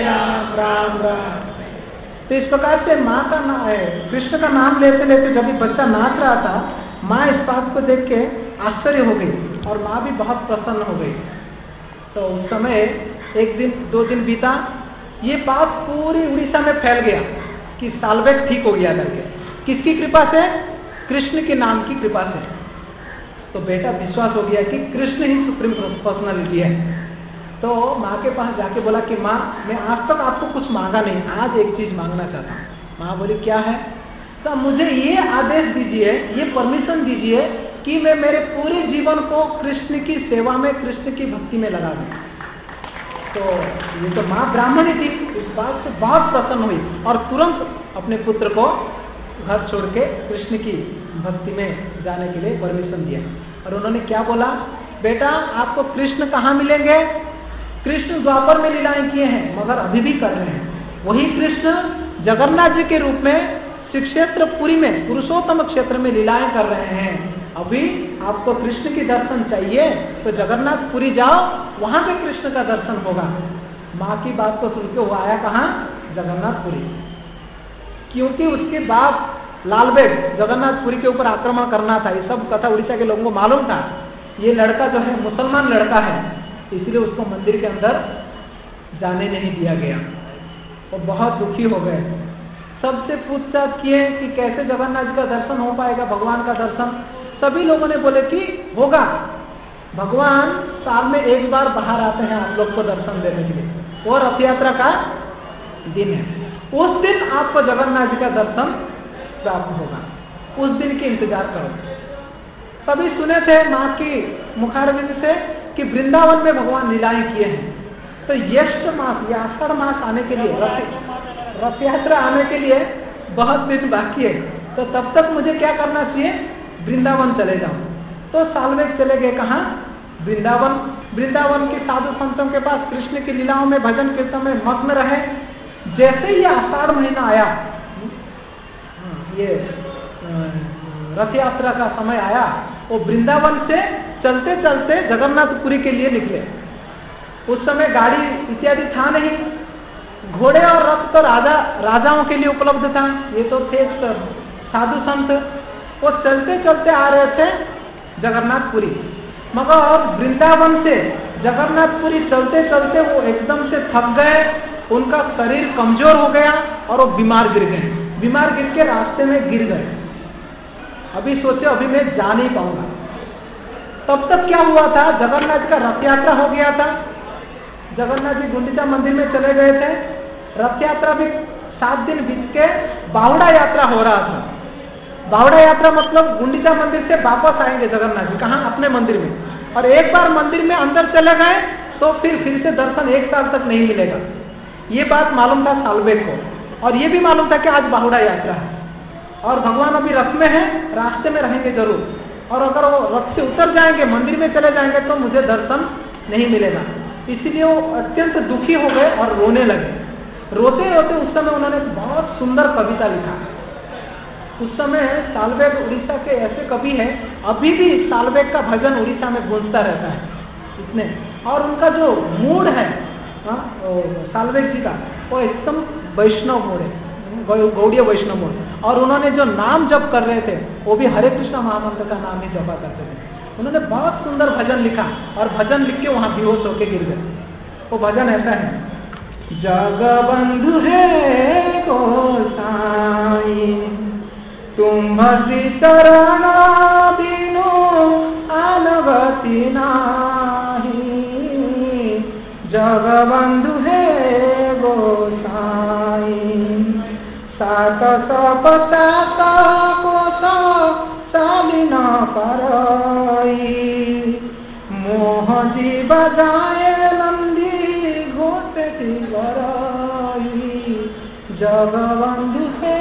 राम राम। तो इस प्रकार से माँ का नाम है, कृष्ण का नाम लेते लेते जब बच्चा नाच रहा था, माँ इस बात को देख के आश्चर्य हो गई और माँ भी बहुत प्रसन्न हो गई। तो उस समय एक दिन 2 दिन बीता, ये बात पूरी उड़ीसा में फैल गया कि साल्वेग ठीक हो गया करके। किसकी कृपा से? कृष्ण के नाम की कृपा से। तो बेटा विश्वास हो गया कि कृष्ण ही सुप्रीम पर्सनालिटी है। तो माँ के पास जाके बोला कि माँ, मैं आज तक आपको कुछ मांगा नहीं, आज एक चीज मांगना चाहता हूँ। माँ बोली क्या है? तो मुझे ये आदेश दीजिए, ये परमिशन दीजिए कि मैं मेरे पूरे जीवन को कृष्ण की सेवा में, कृष्ण की भक्ति में लगा दूं। तो ये तो माँ ब्राह्मणी थी, इस बात से बहुत प्रसन्न हुई और तुरंत अपने पुत्र को घर छोड़ के कृष्ण की भक्ति में जाने के लिए परमिशन दिया। और उन्होंने क्या बोला, बेटा आपको कृष्ण कहाँ मिलेंगे? कृष्ण द्वापर में लीलाएं किए हैं, मगर अभी भी कर रहे हैं। वही कृष्ण जगन्नाथ जी के रूप में श्री क्षेत्र पुरी में पुरुषोत्तम क्षेत्र में लीलाएं कर रहे हैं। अभी आपको कृष्ण की दर्शन चाहिए तो जगन्नाथ पुरी जाओ, वहां पे कृष्ण का दर्शन होगा। माँ की बात को सुन के वो आया कहाँ? जगन्नाथपुरी। क्योंकि उसके बाद लालबेग जगन्नाथपुरी के ऊपर आक्रमण करना था। ये सब कथा उड़ीसा के लोगों को मालूम था। ये लड़का जो है मुसलमान लड़का है, इसलिए उसको मंदिर के अंदर जाने नहीं दिया गया। वो बहुत दुखी हो गए। सबसे पूछताछ किए कि कैसे जगन्नाथ जी का दर्शन हो पाएगा, भगवान का दर्शन। सभी लोगों ने बोले कि होगा, भगवान साल में एक बार बाहर आते हैं आप लोग को दर्शन देने के लिए, और रथ यात्रा का दिन है, उस दिन आपको जगन्नाथ जी का दर्शन प्राप्त होगा, उस दिन की इंतजार करो। तभी सुने थे माँ की मुखारविंद से कि वृंदावन में भगवान लीलाएं किए हैं। तो ज्येष्ठ मास या आषाढ़ मास आने के लिए, रथ यात्रा आने के लिए बहुत दिन बाकी है, तो तब तक मुझे क्या करना चाहिए? वृंदावन चले जाऊं। तो सालवेग चले गए कहाँ? वृंदावन। वृंदावन के साधु संतों के पास कृष्ण की लीलाओं में भजन के समय मग्न रहे। जैसे ही आषाढ़ महीना आया, ये रथ यात्रा का समय आया, वो वृंदावन से चलते चलते जगन्नाथपुरी के लिए निकले। उस समय गाड़ी इत्यादि था नहीं, घोड़े और रथ तो राजाओं के लिए उपलब्ध था। ये तो थे साधु संत, वो चलते चलते आ रहे थे जगन्नाथपुरी। मगर वृंदावन से जगन्नाथपुरी चलते चलते वो एकदम से थक गए, उनका शरीर कमजोर हो गया और वो बीमार गिर गए। बीमार गिर के रास्ते में गिर गए। अभी सोचे अभी मैं जा नहीं पाऊंगा। तब तक क्या हुआ था? जगन्नाथ जी का रथ यात्रा हो गया था। जगन्नाथ जी गुंडिचा मंदिर में चले गए थे। रथ यात्रा भी 7 दिन बीत के बाहुड़ा यात्रा हो रहा था। बाहुड़ा यात्रा मतलब गुंडिचा मंदिर से वापस आएंगे जगन्नाथ जी, कहाँ? अपने मंदिर में। और एक बार मंदिर में अंदर चले गए तो फिर से दर्शन 1 साल तक नहीं मिलेगा। ये बात मालूम था सालवेग को, और ये भी मालूम था कि आज बाहुड़ा यात्रा है और भगवान अभी रथ में है, रास्ते में रहेंगे जरूर, और अगर वो रथ से उतर जाएंगे, मंदिर में चले जाएंगे तो मुझे दर्शन नहीं मिलेगा। इसलिए वो अत्यंत दुखी हो गए और रोने लगे। रोते रोते उस समय उन्होंने बहुत सुंदर कविता लिखा। उस समय सालवेग उड़ीसा के ऐसे कवि हैं, अभी भी सालवेग का भजन उड़ीसा में गूंजता रहता है इतने। और उनका जो मूड है सालवेग जी का, वो एकदम वैष्णव मूड है, गौड़ीय वैष्णव मूड। और उन्होंने जो नाम जप कर रहे थे वो भी हरे कृष्ण महामंत्र का नाम ही जपा करते थे। उन्होंने बहुत सुंदर भजन लिखा और भजन लिख के वहां बेहोश होके गिर गए। वो भजन ऐसा है, जगबंधु है गोसाई तुम चरण बिनु आनगति नाही, जगबंधु है गोसाई 750 कोश चालिन परई, मोह जीव जाए नंदी घोटे गरई, जगबंधु है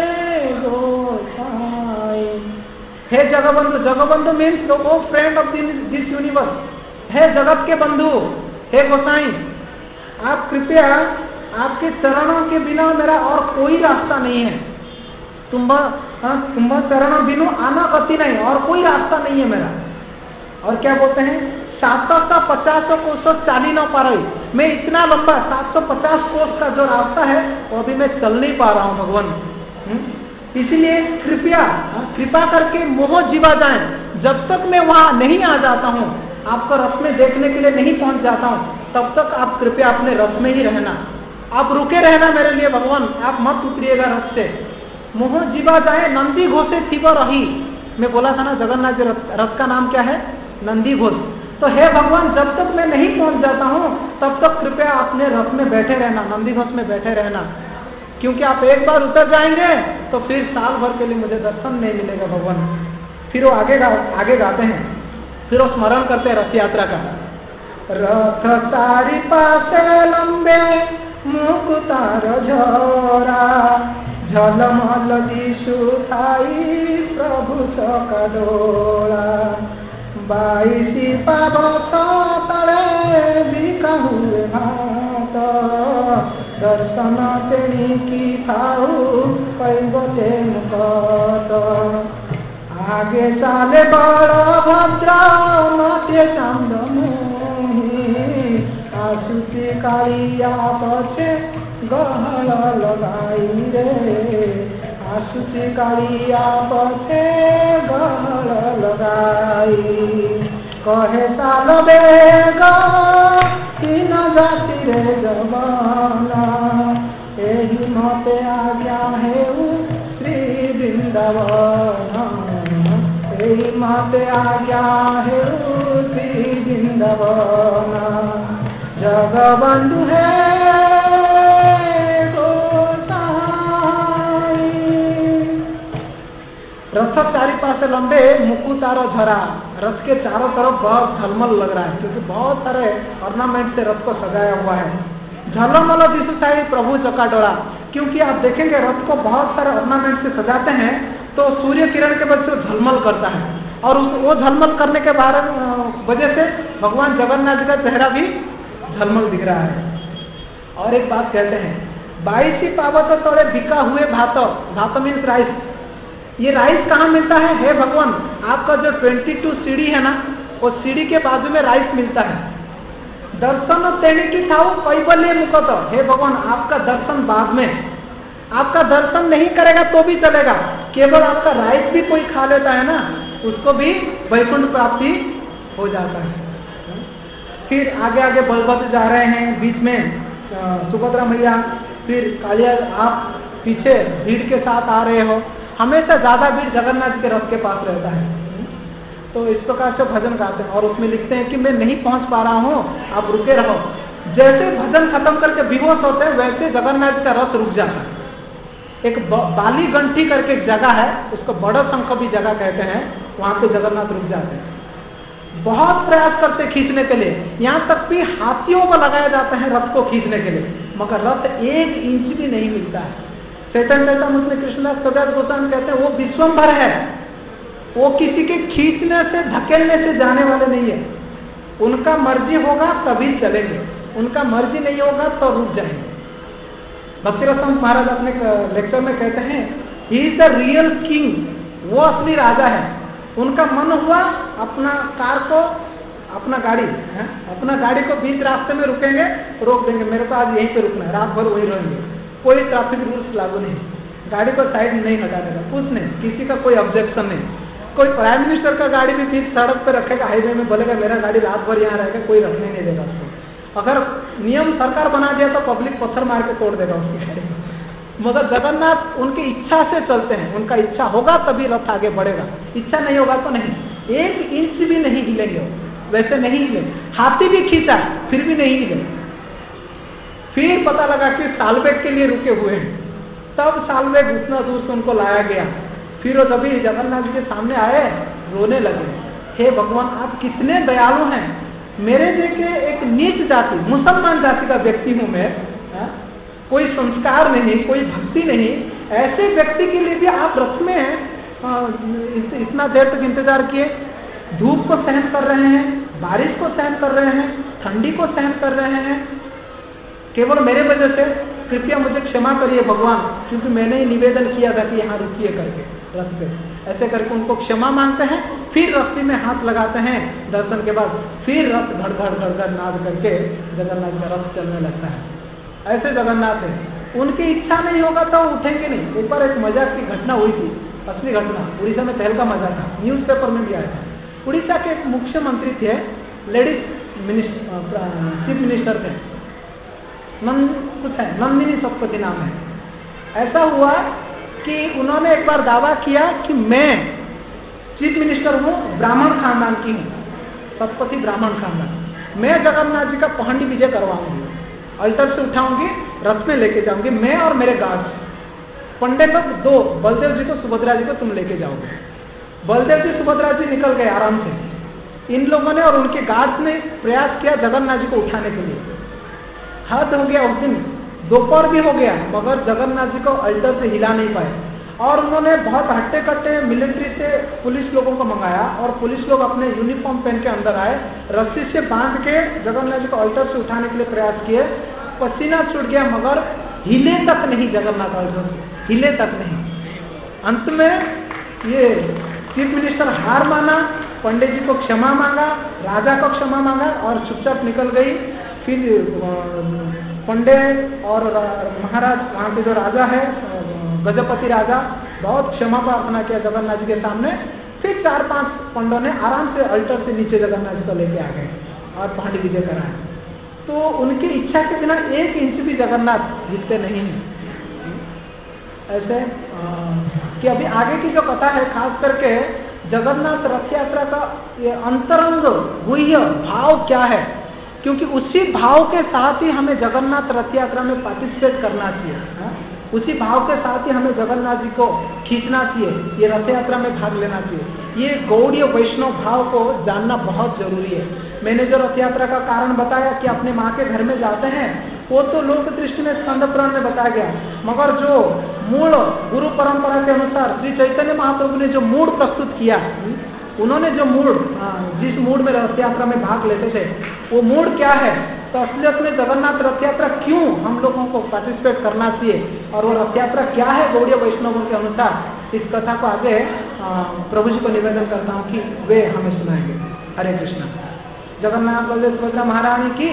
गोसाई। हे Jagabandhu, Jagabandhu means O friend of this universe, हे जगत के बंधु, हे गोसाई, आप कृपया, आपके चरणों के बिना मेरा और कोई रास्ता नहीं है। तुम्हारा चरणों बिनु आना गति नहीं, और कोई रास्ता नहीं है मेरा। और क्या बोलते हैं? 750 कोश चाली न पा रही, मैं इतना लंबा 750 कोश का जो रास्ता है वो अभी मैं चल नहीं पा रहा हूं भगवान। इसलिए कृपा करके मोह जीवा जाए, जब तक मैं वहां नहीं आ जाता हूं, आपको रथ में देखने के लिए नहीं पहुंच जाता हूं, तब तक आप कृपया अपने रथ में ही रहना, आप रुके रहना मेरे लिए भगवान, आप मत उतरिएगा रथ से। मोह जीवा जाए नंदी घोषे थिब रही, मैं बोला था ना जगन्नाथ जी रथ का नाम क्या है? नंदी घोष। तो हे भगवान, जब तक मैं नहीं पहुंच जाता हूं तब तक कृपया अपने रथ में बैठे रहना, नंदी घोष में बैठे रहना, क्योंकि आप एक बार उतर जाएंगे तो फिर साल भर के लिए मुझे दर्शन नहीं मिलेगा भगवान। फिर वो आगे गाते हैं, फिर वो स्मरण करते हैं रथ यात्रा का। रथ तारी पासे लंबे मुकुतार झोरा, झलमल दिशु थाई प्रभु चका डोला, 22 पावस तले बिका हुए भात, दर्शन तेणिकी थाऊ कैबले मुकत आगे चाले बलभद्र मध्य चांद मुहि आसुति कालिया पछे गहल लगाई रे आसुति कालिया पछे गहल लगाई कहे साल बेग तीन जाति रे जवाना एही मते आज्ञा हेउ श्री वृंदावन एही मते आज्ञा हेउ श्री वृंदावन जगबंधु है रथ चारी पास लंबे मुकुतार झरा रथ के चारों तरफ बहुत झलमल लग रहा है क्योंकि बहुत सारे ऑर्नामेंट से रथ को सजाया हुआ है। झलमल दिशुसाई प्रभु चकाडोरा क्योंकि आप देखेंगे रथ को बहुत सारे ऑर्नामेंट से सजाते हैं तो सूर्य किरण के वजह से झलमल करता है और वो झलमल करने के वजह से भगवान जगन्नाथ जी का चेहरा भी झलमल दिख रहा है। और एक बात कहते हैं 22 पावत तोड़े बिका हुए भात भात मीन्स राइस ये राइस कहाँ मिलता है? हे भगवान आपका जो 22 सीढ़ी है ना वो सीढ़ी के बाजू में राइस मिलता है। दर्शन तेणी की थाऊ कैबल्य मुकत हे भगवान आपका दर्शन बाद में आपका दर्शन नहीं करेगा तो भी चलेगा केवल आपका राइस भी कोई खा लेता है ना उसको भी वैकुंठ प्राप्ति हो जाता है। फिर आगे आगे बलभद्र जा रहे हैं बीच में सुभद्रा मैया फिर कालिया आप पीछे भीड़ के साथ आ रहे हो हमेशा ज्यादा भीड़ जगन्नाथ के रथ के पास रहता है। तो इस प्रकार से भजन गाते हैं और उसमें लिखते हैं कि मैं नहीं पहुंच पा रहा हूं आप रुके रहो। जैसे भजन खत्म करके बेहोश होते हैं वैसे जगन्नाथ का रथ रुक जाता है। एक बाली गंठी करके एक जगह है उसको बड़ा शंख भी जगह कहते हैं वहां पे जगन्नाथ रुक जाते हैं। बहुत प्रयास करते खींचने के लिए यहाँ तक भी हाथियों को लगाया जाता है रथ को खींचने के लिए मगर रथ 1 इंच भी नहीं मिलता है। चैतन्य चरितामृत में कृष्णदास कविराज गोस्वामी कहते हैं वो विश्वंभर है वो किसी के खींचने से धकेलने से जाने वाले नहीं है। उनका मर्जी होगा तभी चलेंगे उनका मर्जी नहीं होगा तो रुक जाएंगे। भक्तिरत्न महाराज अपने लेक्चर में कहते हैं he is the real king वो असली राजा है। उनका मन हुआ अपना कार को अपना गाड़ी को बीच रास्ते में रुकेंगे रोक देंगे मेरे को आज यहीं पे रुकना है रात भर वहीं रहेंगे कोई ट्रैफिक रूल्स लागू नहीं गाड़ी को साइड नहीं हटा देगा कुछ नहीं किसी का कोई ऑब्जेक्शन नहीं। कोई प्राइम मिनिस्टर का गाड़ी भी बीच सड़क पे रखेगा हाईवे में बोलेगा मेरा गाड़ी रात भर यहाँ रहेगा कोई रखने नहीं देगा उसको। अगर नियम सरकार बना दिया तो पब्लिक पत्थर मार के तोड़ देगा उसकी गाड़ी मगर जगन्नाथ उनकी इच्छा से चलते हैं उनका इच्छा होगा तभी रथ आगे बढ़ेगा इच्छा नहीं होगा तो नहीं। 1 इंच भी नहीं हिलेंगे वैसे नहीं हिले हाथी भी खींचा फिर भी नहीं हिले। फिर पता लगा कि सालबेग के लिए रुके हुए हैं तब सालबेग उतना दूर से उनको लाया गया। फिर वो तभी जगन्नाथ जी के सामने आए रोने लगे हे भगवान आप कितने दयालु हैं मेरे जैसे एक नीच जाति मुसलमान जाति का व्यक्ति हूं मैं कोई संस्कार नहीं कोई भक्ति नहीं ऐसे व्यक्ति के लिए भी आप रथ में इतना देर तक इंतजार किए धूप को सहन कर रहे हैं बारिश को सहन कर रहे हैं ठंडी को सहन कर रहे हैं केवल मेरे वजह से कृपया मुझे क्षमा करिए भगवान क्योंकि मैंने ही निवेदन किया था कि यहाँ रुकिए करके रथ पे ऐसे करके उनको क्षमा मांगते हैं। फिर रस्सी में हाथ लगाते हैं दर्शन के बाद फिर रथ घड़ घड़ नाद करके जगन्नाथ का रथ चलने लगता है। ऐसे जगन्नाथ है उनकी इच्छा नहीं होगा तो उठेंगे नहीं। एक बार एक मजाक की घटना हुई थी असली घटना उड़ीसा में तहलका मजा था न्यूज़पेपर में भी आया था। उड़ीसा के एक मुख्यमंत्री थे लेडीज चीफ मिनिस्टर थे नंदिनी सत्पथी नाम है। ऐसा हुआ कि उन्होंने एक बार दावा किया कि मैं चीफ मिनिस्टर हूं ब्राह्मण खानदान की हूं सत्पथी ब्राह्मण खानदान मैं जगन्नाथ जी का पहंडी विजय करवाऊंगी अल्टर से उठाऊंगी रथ में लेके जाऊंगी मैं और मेरे गार्ड्स पंडे लोग 2 बलदेव जी को सुभद्रा जी को तुम लेके जाओगे। बलदेव जी सुभद्रा जी निकल गए आराम से। इन लोगों ने और उनके गार्ड्स ने प्रयास किया जगन्नाथ जी को उठाने के लिए। हद हो गया उस दिन दोपहर भी हो गया मगर जगन्नाथ जी को अल्टर से हिला नहीं पाए और उन्होंने बहुत हट्टे कट्टे मिलिट्री से पुलिस लोगों को मंगाया और पुलिस लोग अपने यूनिफॉर्म पहन के अंदर आए रस्सी से बांध के जगन्नाथ जी को अल्टर से उठाने के लिए प्रयास किए पसीना छूट गया, मगर हिले तक नहीं जगन्नाथ बलदेव, हिले तक नहीं। अंत में ये चीफ मिनिस्टर हार माना, पंडित जी को क्षमा मांगा, राजा को क्षमा मांगा और चुपचाप निकल गई। फिर पंडित और महाराज, वहां के जो राजा है गजपति राजा, बहुत क्षमा प्रार्थना किया जगन्नाथ जी के सामने। फिर 4-5 पंडों ने आराम से अल्टर से नीचे जगन्नाथ जी को लेके आ गए और पहाड़ी विजय कराए। तो उनकी इच्छा के बिना 1 इंच भी जगन्नाथ जीतते नहीं हैं। ऐसे कि अभी आगे की जो कथा है, खास करके जगन्नाथ रथ यात्रा का ये अंतरंग गुह्य भाव क्या है, क्योंकि उसी भाव के साथ ही हमें जगन्नाथ रथ यात्रा में पार्टिसिपेट करना चाहिए। उसी भाव के साथ ही हमें जगन्नाथ जी को खींचना चाहिए, ये रथ यात्रा में भाग लेना चाहिए। ये गौड़ीय वैष्णव भाव को जानना बहुत जरूरी है। मैंने जो रथ यात्रा का कारण बताया कि अपने माँ के घर में जाते हैं, वो तो लोक दृष्टि में स्कंद पुराण में बताया गया, मगर जो मूल गुरु परंपरा के अनुसार श्री चैतन्य महाप्रभु ने जो मूड प्रस्तुत किया, उन्होंने जो मूड, जिस मूड में रथ यात्रा में भाग लेते थे, वो मूड क्या है, तो असलियत में जगन्नाथ रथ यात्रा क्यों हम लोगों को पार्टिसिपेट करना चाहिए और वो रथ यात्रा क्या है गौड़ीय वैष्णवों के अनुसार, इस कथा को आगे प्रभु जी को निवेदन करता हूँ कि वे हमें सुनाएंगे। हरे कृष्णा। जगन्नाथ बलदेव सुभद्रा महारानी की।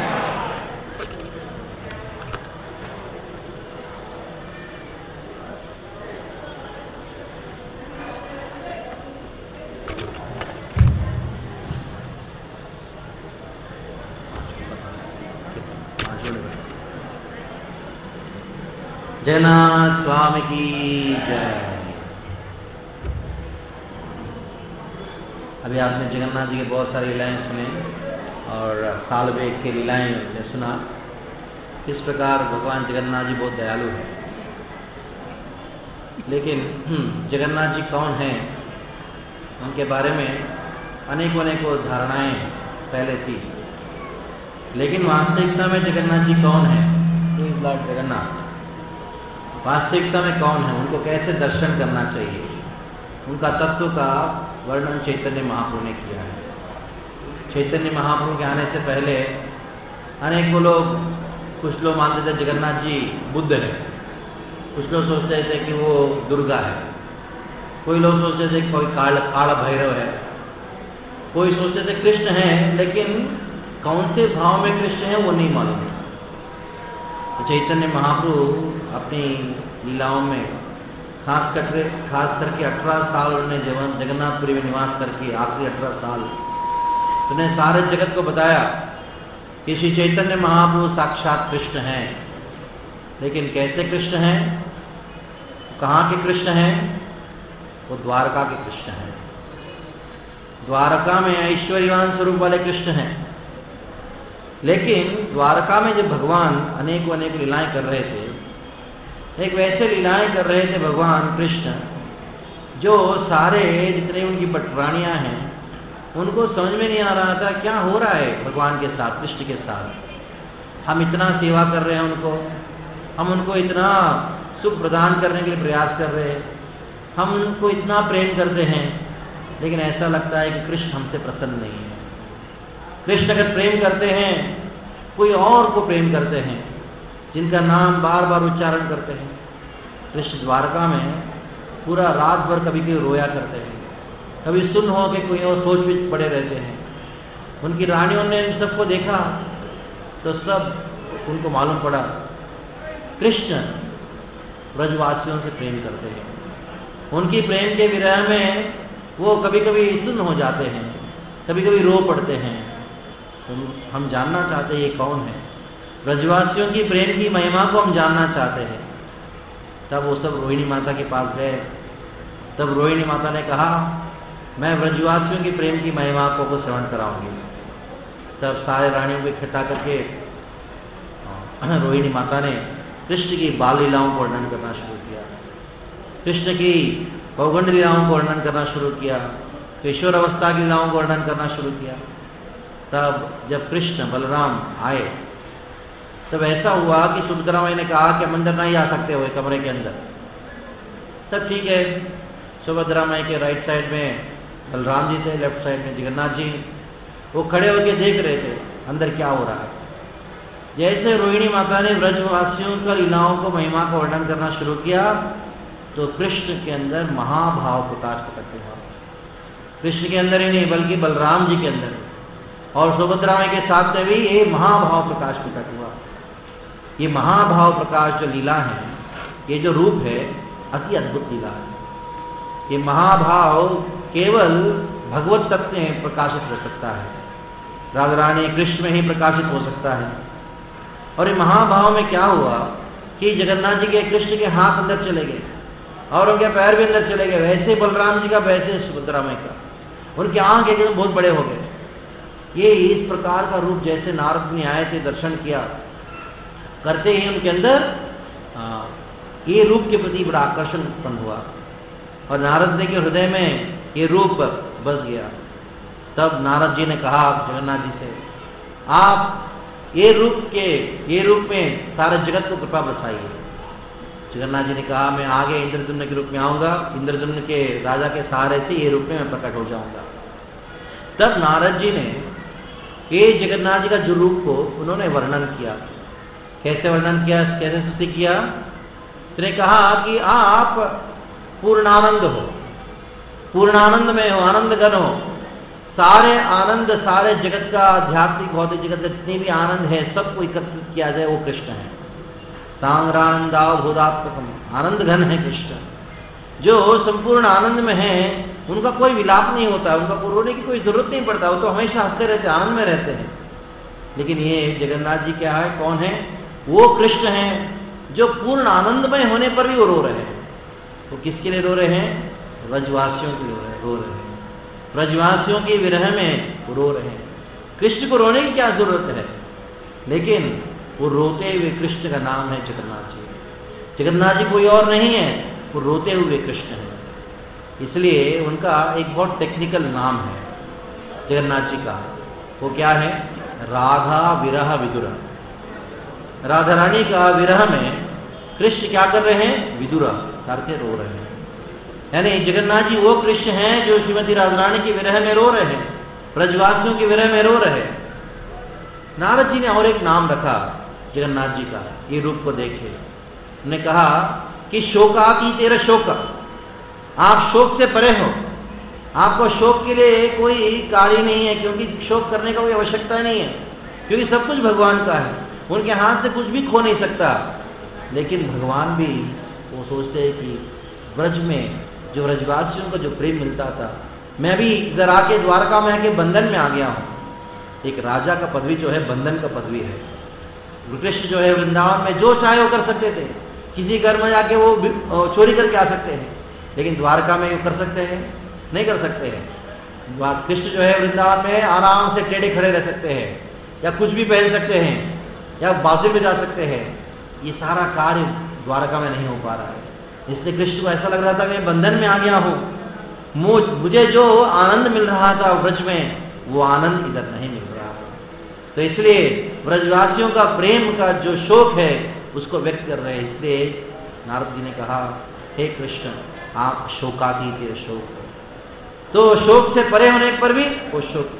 जगन्नाथ स्वामी की जय। अभी आपने जगन्नाथ जी के बहुत सारी लीलाएं सुने और साल बेग की लीलाएं ने सुना। इस प्रकार भगवान जगन्नाथ जी बहुत दयालु है। लेकिन जगन्नाथ जी कौन हैं, उनके बारे में अनेकों धारणाएं पहले थी, लेकिन वास्तविकता में जगन्नाथ जी कौन है, लॉर्ड जगन्नाथ वास्तविकता में कौन है, उनको कैसे दर्शन करना चाहिए, उनका तत्व का वर्णन चैतन्य महाप्रभु ने किया है। चैतन्य महाप्रभु के आने से पहले अनेकों लोग, कुछ लोग मानते थे जगन्नाथ जी बुद्ध है, कुछ लोग सोचते थे कि वो दुर्गा है, कोई लोग सोचते थे कोई काला भैरव है, कोई सोचते थे कृष्ण है, लेकिन कौन से भाव में कृष्ण है वो नहीं मालूम। तो चैतन्य महाप्रभु अपनी लीलाओं में खास करके 18 साल उन्होंने जगन्नाथपुरी में निवास करके आखिरी 18 साल उन्हें सारे जगत को बताया कि श्री चैतन्य महाप्रभु साक्षात कृष्ण हैं। लेकिन कैसे कृष्ण हैं, कहाँ के कृष्ण हैं, वो द्वारका के कृष्ण हैं। द्वारका में ऐश्वर्यवान स्वरूप वाले कृष्ण हैं। लेकिन द्वारका में जब भगवान अनेकों लीलाएं कर रहे थे, एक वैसे लीलाएं कर रहे थे भगवान कृष्ण जो सारे जितने उनकी पटरानियां हैं उनको समझ में नहीं आ रहा था क्या हो रहा है भगवान के साथ, कृष्ण के साथ। हम इतना सेवा कर रहे हैं उनको, हम उनको इतना सुख प्रदान करने के लिए प्रयास कर रहे हैं, हम उनको इतना प्रेम करते हैं, लेकिन ऐसा लगता है कि कृष्ण हमसे प्रसन्न नहीं है। कृष्ण अगर प्रेम करते हैं, कोई और को प्रेम करते हैं, जिनका नाम बार बार उच्चारण करते हैं। कृष्ण द्वारका में पूरा रात भर कभी कभी रोया करते हैं, कभी सुन्न हो के कोई और सोच में पड़े रहते हैं। उनकी रानियों ने इन सबको देखा तो सब उनको मालूम पड़ा कृष्ण ब्रजवासियों से प्रेम करते हैं। उनकी प्रेम के विरह में वो कभी कभी सुन्न हो जाते हैं, कभी कभी रो पड़ते हैं। हम जानना चाहते हैं ये कौन है, ब्रजवासियों की प्रेम की महिमा को हम जानना चाहते हैं। तब वो सब रोहिणी माता के पास गए। तब रोहिणी माता ने कहा मैं ब्रजवासियों की प्रेम की महिमा को श्रवण कराऊंगी। तब सारे रानियों को इकट्ठा करके रोहिणी माता ने कृष्ण की बाल लीलाओं को वर्णन करना शुरू किया, कृष्ण की पौगंड लीलाओं को वर्णन करना शुरू किया, किशोर अवस्था की लीलाओं को वर्णन करना शुरू किया। तब जब कृष्ण बलराम आए तब ऐसा हुआ कि सुभद्रा माई ने कहा कि हम अंदर नहीं आ सकते हुए कमरे के अंदर। तब ठीक है, सुभद्रा माई के राइट साइड में बलराम जी थे, लेफ्ट साइड में जगन्नाथ जी। वो खड़े होकर देख रहे थे अंदर क्या हो रहा है। जैसे रोहिणी माता ने ब्रजवासियों का लीलाओं को महिमा का वर्णन करना शुरू किया तो कृष्ण के अंदर महाभाव प्रकाश प्रकट हुआ। कृष्ण के अंदर ही नहीं बल्कि बलराम जी के अंदर और सुभद्रा माई के साथ में भी ये महाभाव प्रकाश प्रकट हुआ। ये महाभाव प्रकाश जो लीला है, ये जो रूप है, अति अद्भुत लीला है। ये महाभाव केवल भगवत तत्व में प्रकाशित हो सकता है, राधा रानी कृष्ण में ही प्रकाशित हो सकता है। और ये महाभाव में क्या हुआ कि जगन्नाथ जी के कृष्ण के हाथ अंदर चले गए और उनके पैर भी अंदर चले गए, वैसे बलराम जी का वैसे सुभद्रा माई का, उनके आंख एकदम बहुत बड़े हो गए। ये इस प्रकार का रूप जैसे नारद ने आए थे, दर्शन किया, करते ही उनके अंदर ये रूप के प्रति बड़ा आकर्षण उत्पन्न हुआ और नारद जी के हृदय में ये रूप बस गया। तब नारद जी ने कहा जगन्नाथ जी से, आप ये रूप में सारे जगत को कृपा बरसाइए। जगन्नाथ जी ने कहा, मैं आगे इंद्रद्युम्न के रूप में आऊंगा, इंद्रद्युम्न के राजा के सहारे से ये रूप में मैं प्रकट हो जाऊंगा। तब नारद जी ने ये जगन्नाथ जी का जो रूप को उन्होंने वर्णन किया। कैसे वर्णन किया, कैसे स्तुति किया? उसने कहा कि आप पूर्णानंद हो, पूर्णानंद में हो, आनंद घन हो, सारे आनंद, सारे जगत का आध्यात्मिक भौतिक जगत जितनी भी आनंद है सबको एकत्रित किया जाए वो कृष्ण है। सांग्रानंदाव भूदात्मकम, आनंद घन है कृष्ण। जो संपूर्ण आनंद में है उनका कोई विलाप नहीं होता, उनका रोने की कोई जरूरत नहीं पड़ता, वो तो हमेशा हंसते रहते, आनंद में रहते हैं। लेकिन ये जगन्नाथ जी क्या है, कौन है? वो कृष्ण है जो पूर्ण आनंदमय होने पर भी वो रो रहे हैं। वो किसके लिए रो रहे हैं? ब्रजवासियों के लिए रो रहे हैं, ब्रजवासियों के विरह में वो रो रहे हैं। कृष्ण को रोने की क्या जरूरत है? लेकिन वो रोते हुए कृष्ण का नाम है जगन्नाथ जी। जगन्नाथ जी कोई और नहीं है, वो रोते हुए कृष्ण है। इसलिए उनका एक बहुत टेक्निकल नाम है जगन्नाथ जी का। वो क्या है? राधा विरह विदुर। राधा रानी का विरह में कृष्ण क्या कर रहे हैं? विदुर करके रो रहे हैं। यानी जगन्नाथ जी वो कृष्ण हैं जो श्रीमती राधा रानी की विरह में रो रहे हैं, ब्रजवासियों की विरह में रो रहे हैं। नारद जी ने और एक नाम रखा जगन्नाथ जी का, ये रूप को देखे उन्होंने कहा कि शोकाती तेरा शोक, आप शोक से परे हो, आपको शोक के लिए कोई कार्य नहीं है, क्योंकि शोक करने का कोई आवश्यकता नहीं है, क्योंकि सब कुछ भगवान का है, उनके हाथ से कुछ भी खो नहीं सकता। लेकिन भगवान भी वो सोचते हैं कि ब्रज में जो ब्रजवासियों को जो प्रेम मिलता था, मैं भी इधर आके द्वारका में आके बंधन में आ गया हूं। एक राजा का पदवी जो है बंधन का पदवी है। कृष्ण जो है वृंदावन में जो चाहे वो कर सकते थे, किसी घर में जाके वो चोरी करके आ सकते हैं, लेकिन द्वारका में वो कर सकते हैं? नहीं कर सकते हैं। कृष्ण जो है वृंदावन में आराम से टेढ़े खड़े रह सकते हैं, या कुछ भी पहन सकते हैं, या बांसुरी में जा सकते हैं। ये सारा कार्य द्वारका में नहीं हो पा रहा है। इसलिए कृष्ण को ऐसा लग रहा था कि मैं बंधन में आ गया हूं, मुझे जो आनंद मिल रहा था ब्रज में वो आनंद इधर नहीं मिल रहा है। तो इसलिए ब्रजवासियों का प्रेम का जो शोक है उसको व्यक्त कर रहे हैं। इसलिए नारद जी ने कहा, हे कृष्ण आप शोकातीत शोक हो, तो शोक से परे होने पर भी वो शोक।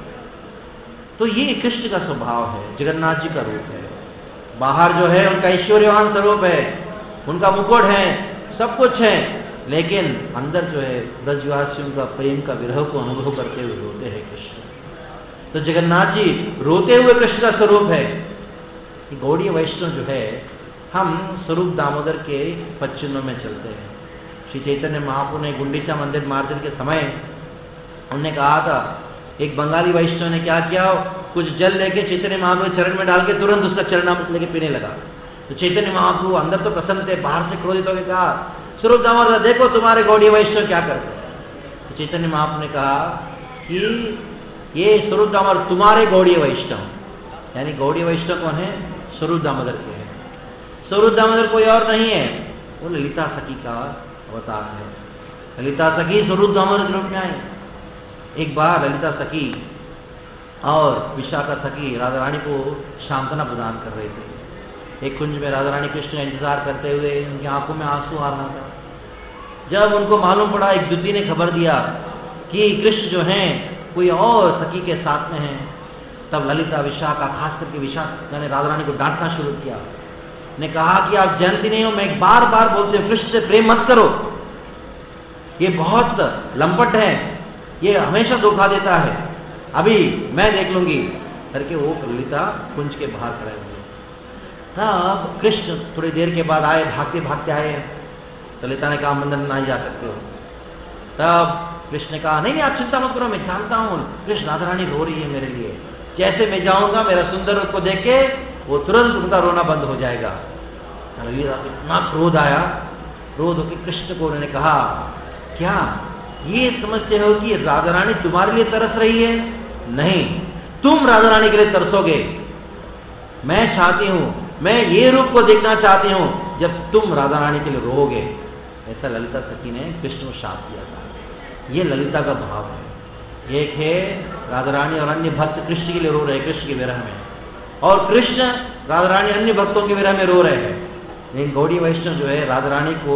तो ये कृष्ण का स्वभाव है, जगन्नाथ जी का रूप है। बाहर जो है उनका ऐश्वर्यवान स्वरूप है, उनका मुकुट है, सब कुछ है, लेकिन अंदर जो है ब्रजवासियों का प्रेम का विरह को अनुभव करते हुए रोते हैं कृष्ण। तो जगन्नाथ जी रोते हुए कृष्ण का स्वरूप है। गौड़ीय वैष्णव जो है, हम स्वरूप दामोदर के पच्चनों में चलते हैं। श्री चैतन्य महाप्रभु ने गुंडीचा मंदिर मार्जन के समय उन्होंने कहा था, एक बंगाली वैष्णव ने क्या किया, कुछ जल लेके चैतन्य महाप्रभु चरण में डाल के तुरंत उसका चरणामृत लेके पीने लगा। तो चैतन्य महाप्रभु अंदर तो प्रसन्न थे, बाहर से क्रोधित होकर कहा, स्वरूप दामोदर देखो तुम्हारे गौड़ीय वैष्णव क्या करते। तो चैतन्य महाप्रभु ने कहा कि ये स्वरूप दामोदर तुम्हारे गौड़ीय वैष्णव, यानी गौड़ीय वैष्णव कौन है? स्वरूप दामोदर के हैं। स्वरूप दामोदर कोई और नहीं है, वो ललिता सखी का अवतार है। ललिता सखी स्वरूप दामोदर के रूप में आई। एक बार ललिता सखी और विशाखा सखी राधा रानी को सांत्वना प्रदान कर रहे थे। एक कुंज में राधा रानी कृष्ण का इंतजार करते हुए उनकी आंखों में आंसू आ रहा था। जब उनको मालूम पड़ा, एक दूती ने खबर दिया कि कृष्ण जो हैं कोई और सखी के साथ में हैं, तब ललिता विशाखा, खास करके विशाखा ने राधा रानी को डांटना शुरू किया, ने कहा कि आप जानती नहीं हो, मैं बार बार बोलते हूं कृष्ण से प्रेम मत करो, ये बहुत लंपट है, ये हमेशा धोखा देता है, अभी मैं देख लूंगी करके वो ललिता कुंज के बाहर खड़े हुए। तब कृष्ण थोड़ी देर के बाद आए, भागते भागते आए। ललिता ने कहा मंदिर में नहीं जा सकते हो। तब कृष्ण ने कहा नहीं नहीं आप चिंता मत करो, मैं जानता हूं कृष्ण राधा रानी रो रही है मेरे लिए, जैसे मैं जाऊंगा मेरा सुंदर रूप को देख के वो तुरंत उनका रोना बंद हो जाएगा। इतना क्रोध आया, क्रोध होकर कृष्ण को उन्होंने कहा क्या ये समझते हो कि राधा रानी तुम्हारे लिए तरस रही है? नहीं, तुम राधा रानी के लिए तरसोगे। मैं चाहती हूं, मैं ये रूप को देखना चाहती हूं जब तुम राधा रानी के लिए रोओगे। ऐसा ललिता सखी ने कृष्ण को शाप दिया था। ये ललिता का भाव है। एक है राधा रानी और अन्य भक्त कृष्ण के लिए रो रहे, कृष्ण के विरह में, और कृष्ण राधा रानी अन्य भक्तों के विरह में रो रहे हैं। लेकिन गौड़ी वैष्णव जो है राधा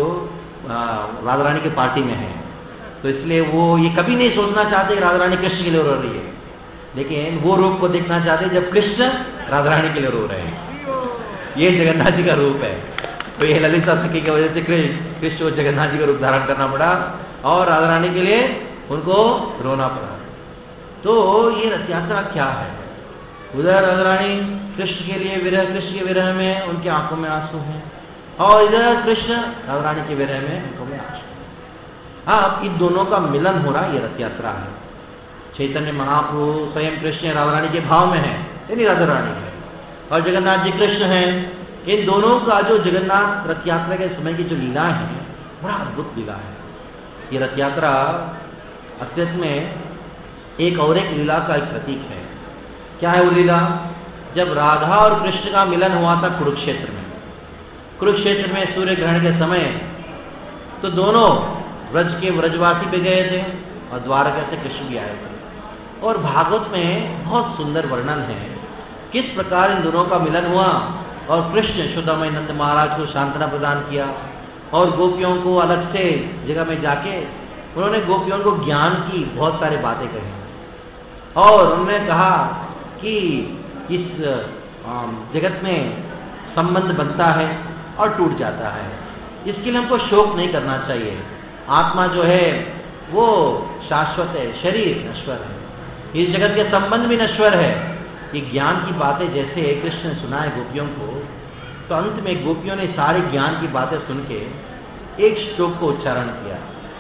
रानी के पार्टी में है, तो इसलिए वो ये कभी नहीं सोचना चाहते कि राधा रानी कृष्ण के लिए रो रही है, लेकिन वो रूप को देखना चाहते जब कृष्ण राधा रानी के लिए रो रहे हैं। ये जगन्नाथ जी का रूप है। तो ये ललिता सखी की वजह से कृष्ण को जगन्नाथ जी का रूप धारण करना पड़ा और राधा रानी के लिए उनको रोना पड़ा। तो ये रथ यात्रा क्या है? उधर राधा रानी कृष्ण के लिए विरह, कृष्ण के विरह में उनकी आंखों में आंसू हैं, और इधर कृष्ण राधा रानी के विरह में आंखों में आंसू। अब इन दोनों का मिलन हो रहा ये रथ यात्रा है। चैतन्य महाप्रभु स्वयं कृष्ण राधा रानी के भाव में है, यानी राधा रानी है, और जगन्नाथ जी कृष्ण हैं। इन दोनों का जो जगन्नाथ रथ यात्रा के समय की जो लीला है, बड़ा अद्भुत लीला है। ये रथ यात्रा अस्तित्व में एक और एक लीला का एक प्रतीक है। क्या है वो लीला? जब राधा और कृष्ण का मिलन हुआ था कुरुक्षेत्र में, कुरुक्षेत्र में सूर्य ग्रहण के समय, तो दोनों व्रज के व्रजवासी भी गए थे और द्वारका से कृष्ण भी आए थे। और भागवत में बहुत सुंदर वर्णन है किस प्रकार इन दोनों का मिलन हुआ, और कृष्ण यशोदामय नंद महाराज को सांत्वना प्रदान किया, और गोपियों को अलग से जगह में जाके उन्होंने गोपियों को ज्ञान की बहुत सारी बातें कही, और उन्होंने कहा कि इस जगत में संबंध बनता है और टूट जाता है, इसके लिए हमको शोक नहीं करना चाहिए। आत्मा जो है वो शाश्वत है, शरीर नश्वर है, इस जगत के संबंध भी नश्वर है। ये ज्ञान की बातें जैसे कृष्ण ने सुनाए गोपियों को, तो अंत में गोपियों ने सारे ज्ञान की बातें सुन के एक श्लोक को उच्चारण किया,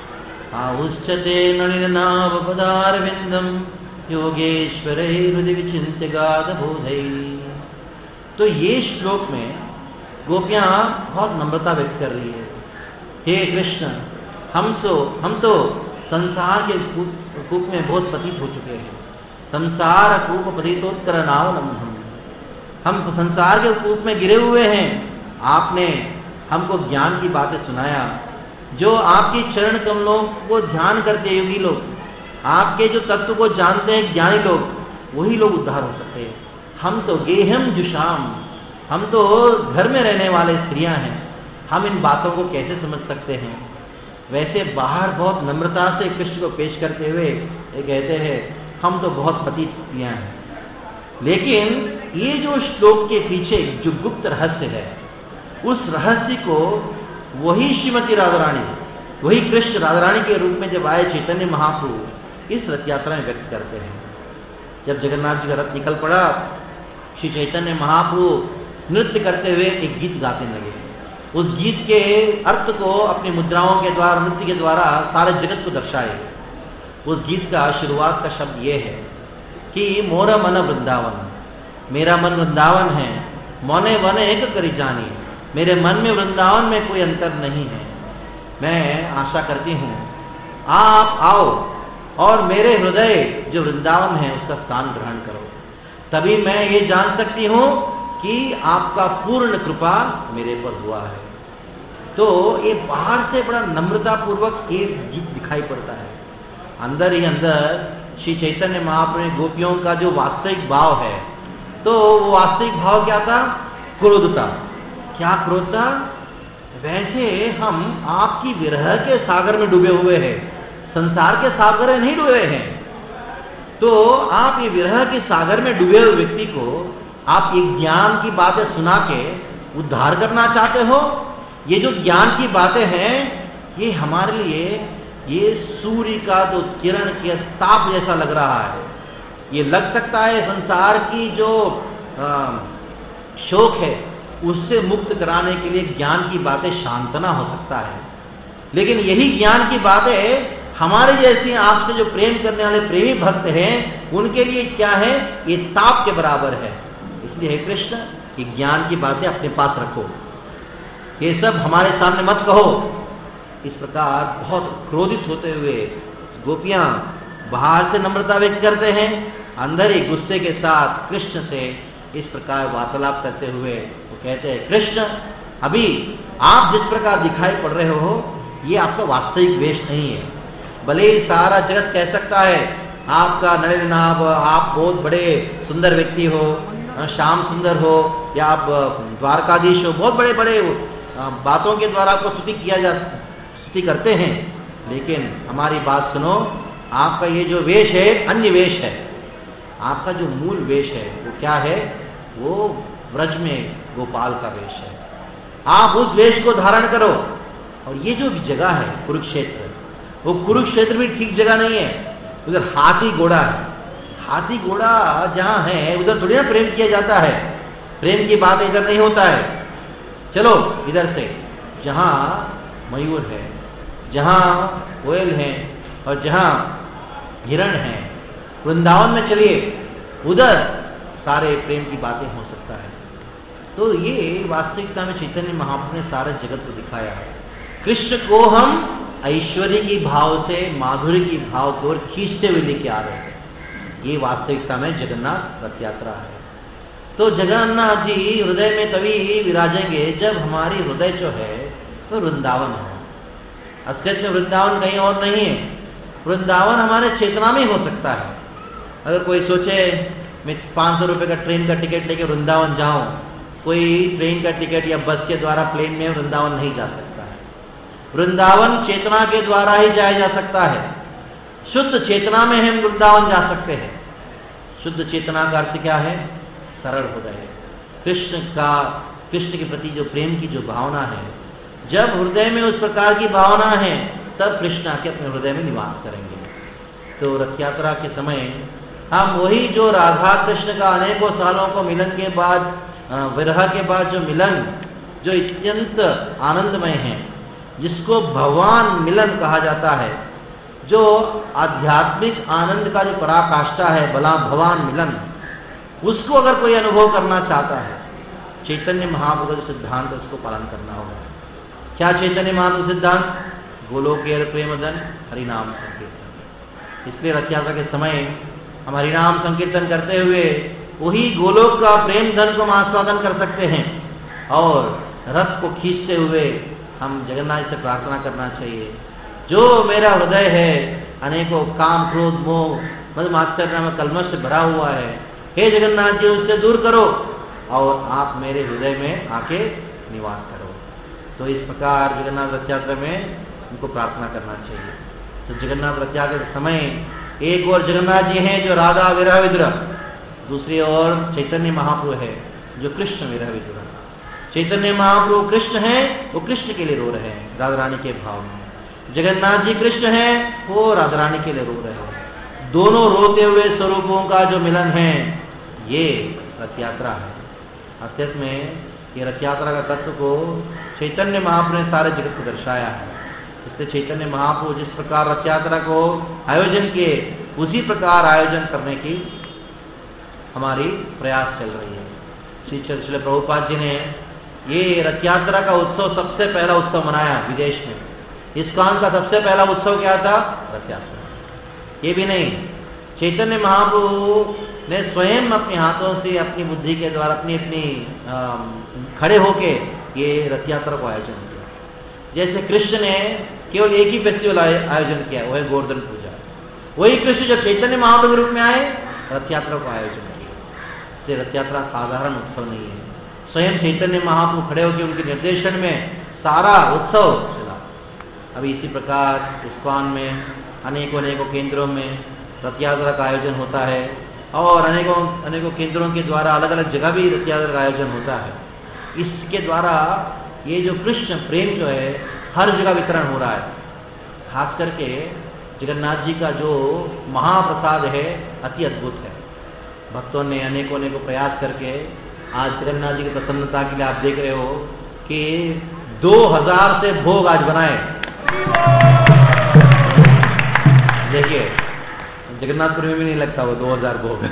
उच्चते नलिनाभ पदारविंदम योगेश्वरे हृदय विचिन्त्य गाद बोधै। तो ये श्लोक में गोपियां बहुत नम्रता व्यक्त कर रही है। हे कृष्ण, हम तो संसार के कूप में बहुत पतित हो चुके हैं, संसार कूप पतितोत्तर नावलंबम, हम संसार के कूप में गिरे हुए हैं। आपने हमको ज्ञान की बातें सुनाया, जो आपकी चरण कमलों को ध्यान करते योगी लोग, आपके जो तत्व को जानते हैं ज्ञानी लोग, वही लोग उद्धार हो सकते हैं। हम तो गेहम जुशाम, हम तो घर में रहने वाले स्त्रियां हैं, हम इन बातों को कैसे समझ सकते हैं? वैसे बाहर बहुत नम्रता से कृष्ण को पेश करते हुए ये कहते हैं हम तो बहुत पतित स्त्रियां हैं। लेकिन ये जो श्लोक के पीछे जो गुप्त रहस्य है, उस रहस्य को वही श्रीमती राधा रानी, वही कृष्ण राधा रानी के रूप में जब आए चैतन्य महाप्रभु इस रथ यात्रा में व्यक्त करते हैं। जब जगन्नाथ जी का रथ निकल पड़ा, श्री चैतन्य महाप्रभु नृत्य करते हुए एक गीत गाते लगे। उस गीत के अर्थ को अपनी मुद्राओं के द्वारा, नृत्य के द्वारा सारे जगत को दर्शाए। उस गीत का शुरुआत का शब्द यह है कि मोरा मन वृंदावन, मेरा मन वृंदावन है, मोने वन एक करी जानी, मेरे मन में वृंदावन में कोई अंतर नहीं है। मैं आशा करती हूं आप आओ और मेरे हृदय जो वृंदावन है उसका स्थान ग्रहण करो, तभी मैं ये जान सकती हूं कि आपका पूर्ण कृपा मेरे पर हुआ है। तो ये बाहर से बड़ा नम्रता पूर्वक एक गीत दिखाई पड़ता है, अंदर ही अंदर श्री चैतन्य महाप्रभु गोपियों का जो वास्तविक भाव है, तो वो वास्तविक भाव क्या था? क्रोध था। क्या क्रोध था? वैसे हम आपकी विरह के सागर में डूबे हुए हैं, संसार के सागर में नहीं डूबे हैं। तो आप ये विरह के सागर में डूबे हुए व्यक्ति को आप एक ज्ञान की बातें सुना के उद्धार करना चाहते हो? ये जो ज्ञान की बातें हैं, ये हमारे लिए ये सूर्य का जो किरण के ताप जैसा लग रहा है। ये लग सकता है संसार की जो शोक है उससे मुक्त कराने के लिए ज्ञान की बातें शांतना हो सकता है। लेकिन यही ज्ञान की बातें हमारे जैसे आपसे जो प्रेम करने वाले प्रेमी भक्त हैं, उनके लिए क्या है? ये ताप के बराबर है। इसलिए हे कृष्ण, ये ज्ञान की बातें अपने पास रखो, ये सब हमारे सामने मत कहो। इस प्रकार बहुत क्रोधित होते हुए गोपियां बाहर से नम्रता व्यक्त करते हैं, अंदर ही गुस्से के साथ कृष्ण से इस प्रकार वार्तालाप करते हुए वो कहते हैं, कृष्ण, अभी आप जिस प्रकार दिखाई पड़ रहे हो ये आपका वास्तविक वेश नहीं है। भले ही सारा जगत कह सकता है आपका नलिन नाभ, आप बहुत बड़े सुंदर व्यक्ति हो, श्याम सुंदर हो, या आप द्वारकाधीश हो, बहुत बड़े बड़े बातों के द्वारा आपको स्तुति करते हैं, लेकिन हमारी बात सुनो, आपका ये जो वेश है अन्य वेश है। आपका जो मूल वेश है वो क्या है? वो व्रज में गोपाल का वेश है। आप उस वेश को धारण करो। और ये जो जगह है कुरुक्षेत्र, वो कुरुक्षेत्र भी ठीक जगह नहीं है। उधर हाथी घोड़ा है। हाथी घोड़ा जहां है उधर थोड़ी ना प्रेम किया जाता है। प्रेम की बात इधर नहीं होता है। चलो इधर से, जहां मयूर है, जहां कोयल है और जहां हिरण है, वृंदावन में चलिए, उधर सारे प्रेम की बातें हो सकता है। तो ये वास्तविकता में चैतन्य महाप्रभु ने सारे जगत को दिखाया है। कृष्ण को हम ऐश्वर्य की भाव से माधुर्य की भाव की ओर खींचते हुए लेके आ रहे हैं। ये वास्तविकता में जगन्नाथ रथ यात्रा है। तो जगन्नाथ जी हृदय में तभी विराजेंगे जब हमारी हृदय जो है तो वृंदावन है। असलियत में वृंदावन कहीं और नहीं है। वृंदावन हमारे चेतना में हो सकता है। अगर कोई सोचे मैं 500 रुपए का ट्रेन का टिकट लेके वृंदावन जाऊं, कोई ट्रेन का टिकट या बस के द्वारा प्लेन में वृंदावन नहीं जा सकता है। वृंदावन चेतना के द्वारा ही जाया जा सकता है। शुद्ध चेतना में हम वृंदावन जा सकते हैं। शुद्ध चेतना का अर्थ क्या है? सरल हृदय। कृष्ण के प्रति जो प्रेम की जो भावना है, जब हृदय में उस प्रकार की भावना है तब कृष्ण आके अपने हृदय में निवास करेंगे। तो रथ यात्रा के समय हम वही जो राधा कृष्ण का अनेकों सालों को मिलन के बाद, विरह के बाद जो मिलन जो अत्यंत आनंदमय है, जिसको भगवान मिलन कहा जाता है, जो आध्यात्मिक आनंद का जो पराकाष्ठा है, भला भगवान मिलन, उसको अगर कोई अनुभव करना चाहता है, चैतन्य महाप्रभु के सिद्धांत उसको पालन करना होगा। क्या चैतन्य महाप्रभु सिद्धांत? गोलोकीय प्रेमधन हरिनाम संकीर्तन। इसलिए रथ यात्रा के समय हम हरिनाम संकीर्तन करते हुए वही गोलोक का प्रेम धन को आस्वादन कर सकते हैं। और रथ को खींचते हुए हम जगन्नाथ से प्रार्थना करना चाहिए, जो मेरा हृदय है अनेकों काम क्रोध मोह मदमात्सर्य में कलमश से भरा हुआ है, हे जगन्नाथ जी उससे दूर करो और आप मेरे हृदय में आके निवास करो। तो इस प्रकार जगन्नाथ रथ यात्रा में उनको प्रार्थना करना चाहिए। तो जगन्नाथ रथ यात्रा के समय एक और जगन्नाथ जी हैं जो राधा विरह विद्रह, दूसरी ओर चैतन्य महाप्रभु है जो कृष्ण विरह विद्रह। चैतन्य महाप्रभु कृष्ण है, वो कृष्ण के लिए रो रहे हैं राधा रानी के भाव में। जगन्नाथ जी कृष्ण है, वो राधा रानी के लिए रो रहे हैं। दोनों रोते हुए स्वरूपों का जो मिलन है, ये रथ यात्रा है। असलियत में ये रथ यात्रा का तत्व को चैतन्य महाप्रभु ने सारे जगत को दर्शाया है। इसलिए चैतन्य महाप्रभु जिस प्रकार रथ यात्रा को आयोजन किए, उसी प्रकार आयोजन करने की हमारी प्रयास चल रही है। श्री प्रभुपाद जी ने ये रथ यात्रा का उत्सव सबसे पहला उत्सव मनाया विदेश में। इस्कॉन का सबसे पहला उत्सव क्या था? रथ यात्रा। ये भी नहीं, चैतन्य महाप्रभु ने स्वयं अपने हाथों से अपनी बुद्धि के द्वारा अपनी खड़े होके ये रथ यात्रा को आयोजन किया। जैसे कृष्ण ने केवल एक ही फेस्टिवल आयोजन किया, वह गोवर्धन पूजा। वही कृष्ण जब चैतन्य महाप्रभु रूप में आए, रथ यात्रा को आयोजन किया। रथ यात्रा साधारण उत्सव नहीं है। स्वयं चैतन्य महाप्रभु खड़े होकर उनके निर्देशन में सारा उत्सव चला। अभी इसी प्रकार इस्कॉन में अनेकों केंद्रों में रथ यात्रा का आयोजन होता है और अनेकों केंद्रों के द्वारा अलग अलग जगह भी रथ यात्रा का आयोजन होता है। इसके द्वारा ये जो कृष्ण प्रेम जो है हर जगह वितरण हो रहा है। खास करके जगन्नाथ जी का जो महाप्रसाद है अति अद्भुत है। भक्तों ने अनेकों प्रयास करके आज जगन्नाथ जी की प्रसन्नता के लिए आप देख रहे हो कि 2000 से भोग आज बनाए। देखिए जगन्नाथपुरी में भी नहीं लगता वो 2000 भोग।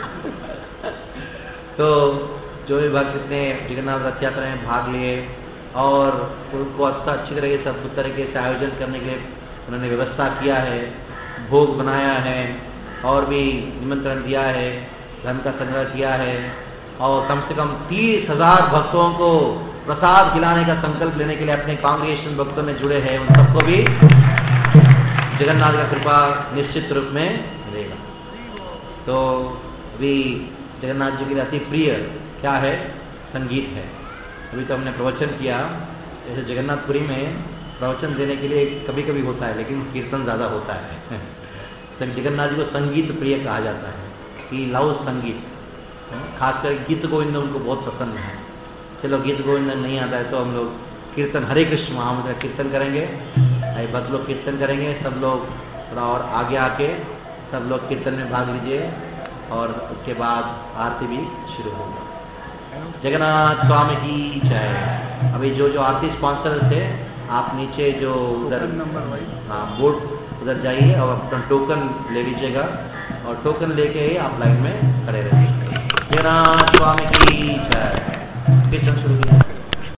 तो जो भी भक्त ने जगन्नाथ रथ यात्रा में भाग लिए और उनको अच्छी तरह से सब तरीके से आयोजन करने के लिए उन्होंने व्यवस्था किया है, भोग बनाया है और भी निमंत्रण दिया है, धन का संग्रह किया है और कम से कम 30,000 भक्तों को प्रसाद खिलाने का संकल्प लेने के लिए अपने कांग्रेगेशन भक्तों में जुड़े हैं। उन सबको भी जगन्नाथ का कृपा निश्चित रूप में मिलेगा। तो अभी जगन्नाथ जी के लिए अति प्रिय क्या है? संगीत है। अभी तो हमने प्रवचन किया। जैसे जगन्नाथपुरी में प्रवचन देने के लिए कभी कभी होता है लेकिन कीर्तन ज्यादा होता है। तो जगन्नाथ जी को संगीत प्रिय कहा जाता है कि लव संगीत, खासकर गीत गोविंद उनको बहुत पसंद है। चलो गीत गोविंद नहीं आता है तो हम लोग कीर्तन हरे कृष्ण महामंत्र कीर्तन करेंगे। भक्त लोग कीर्तन करेंगे, सब लोग थोड़ा और आगे आके सब लोग कीर्तन में भाग लीजिए और उसके बाद आरती भी शुरू होगा। जगन्नाथ स्वामी की जय। अभी जो आरती स्पॉन्सर थे आप नीचे जो उधर बोर्ड उधर जाइए और अपना टोकन ले लीजिएगा और टोकन लेके ही आप लाइन में खड़े रहिए। जगन्नाथ स्वामी की जय। कीर्तन शुरू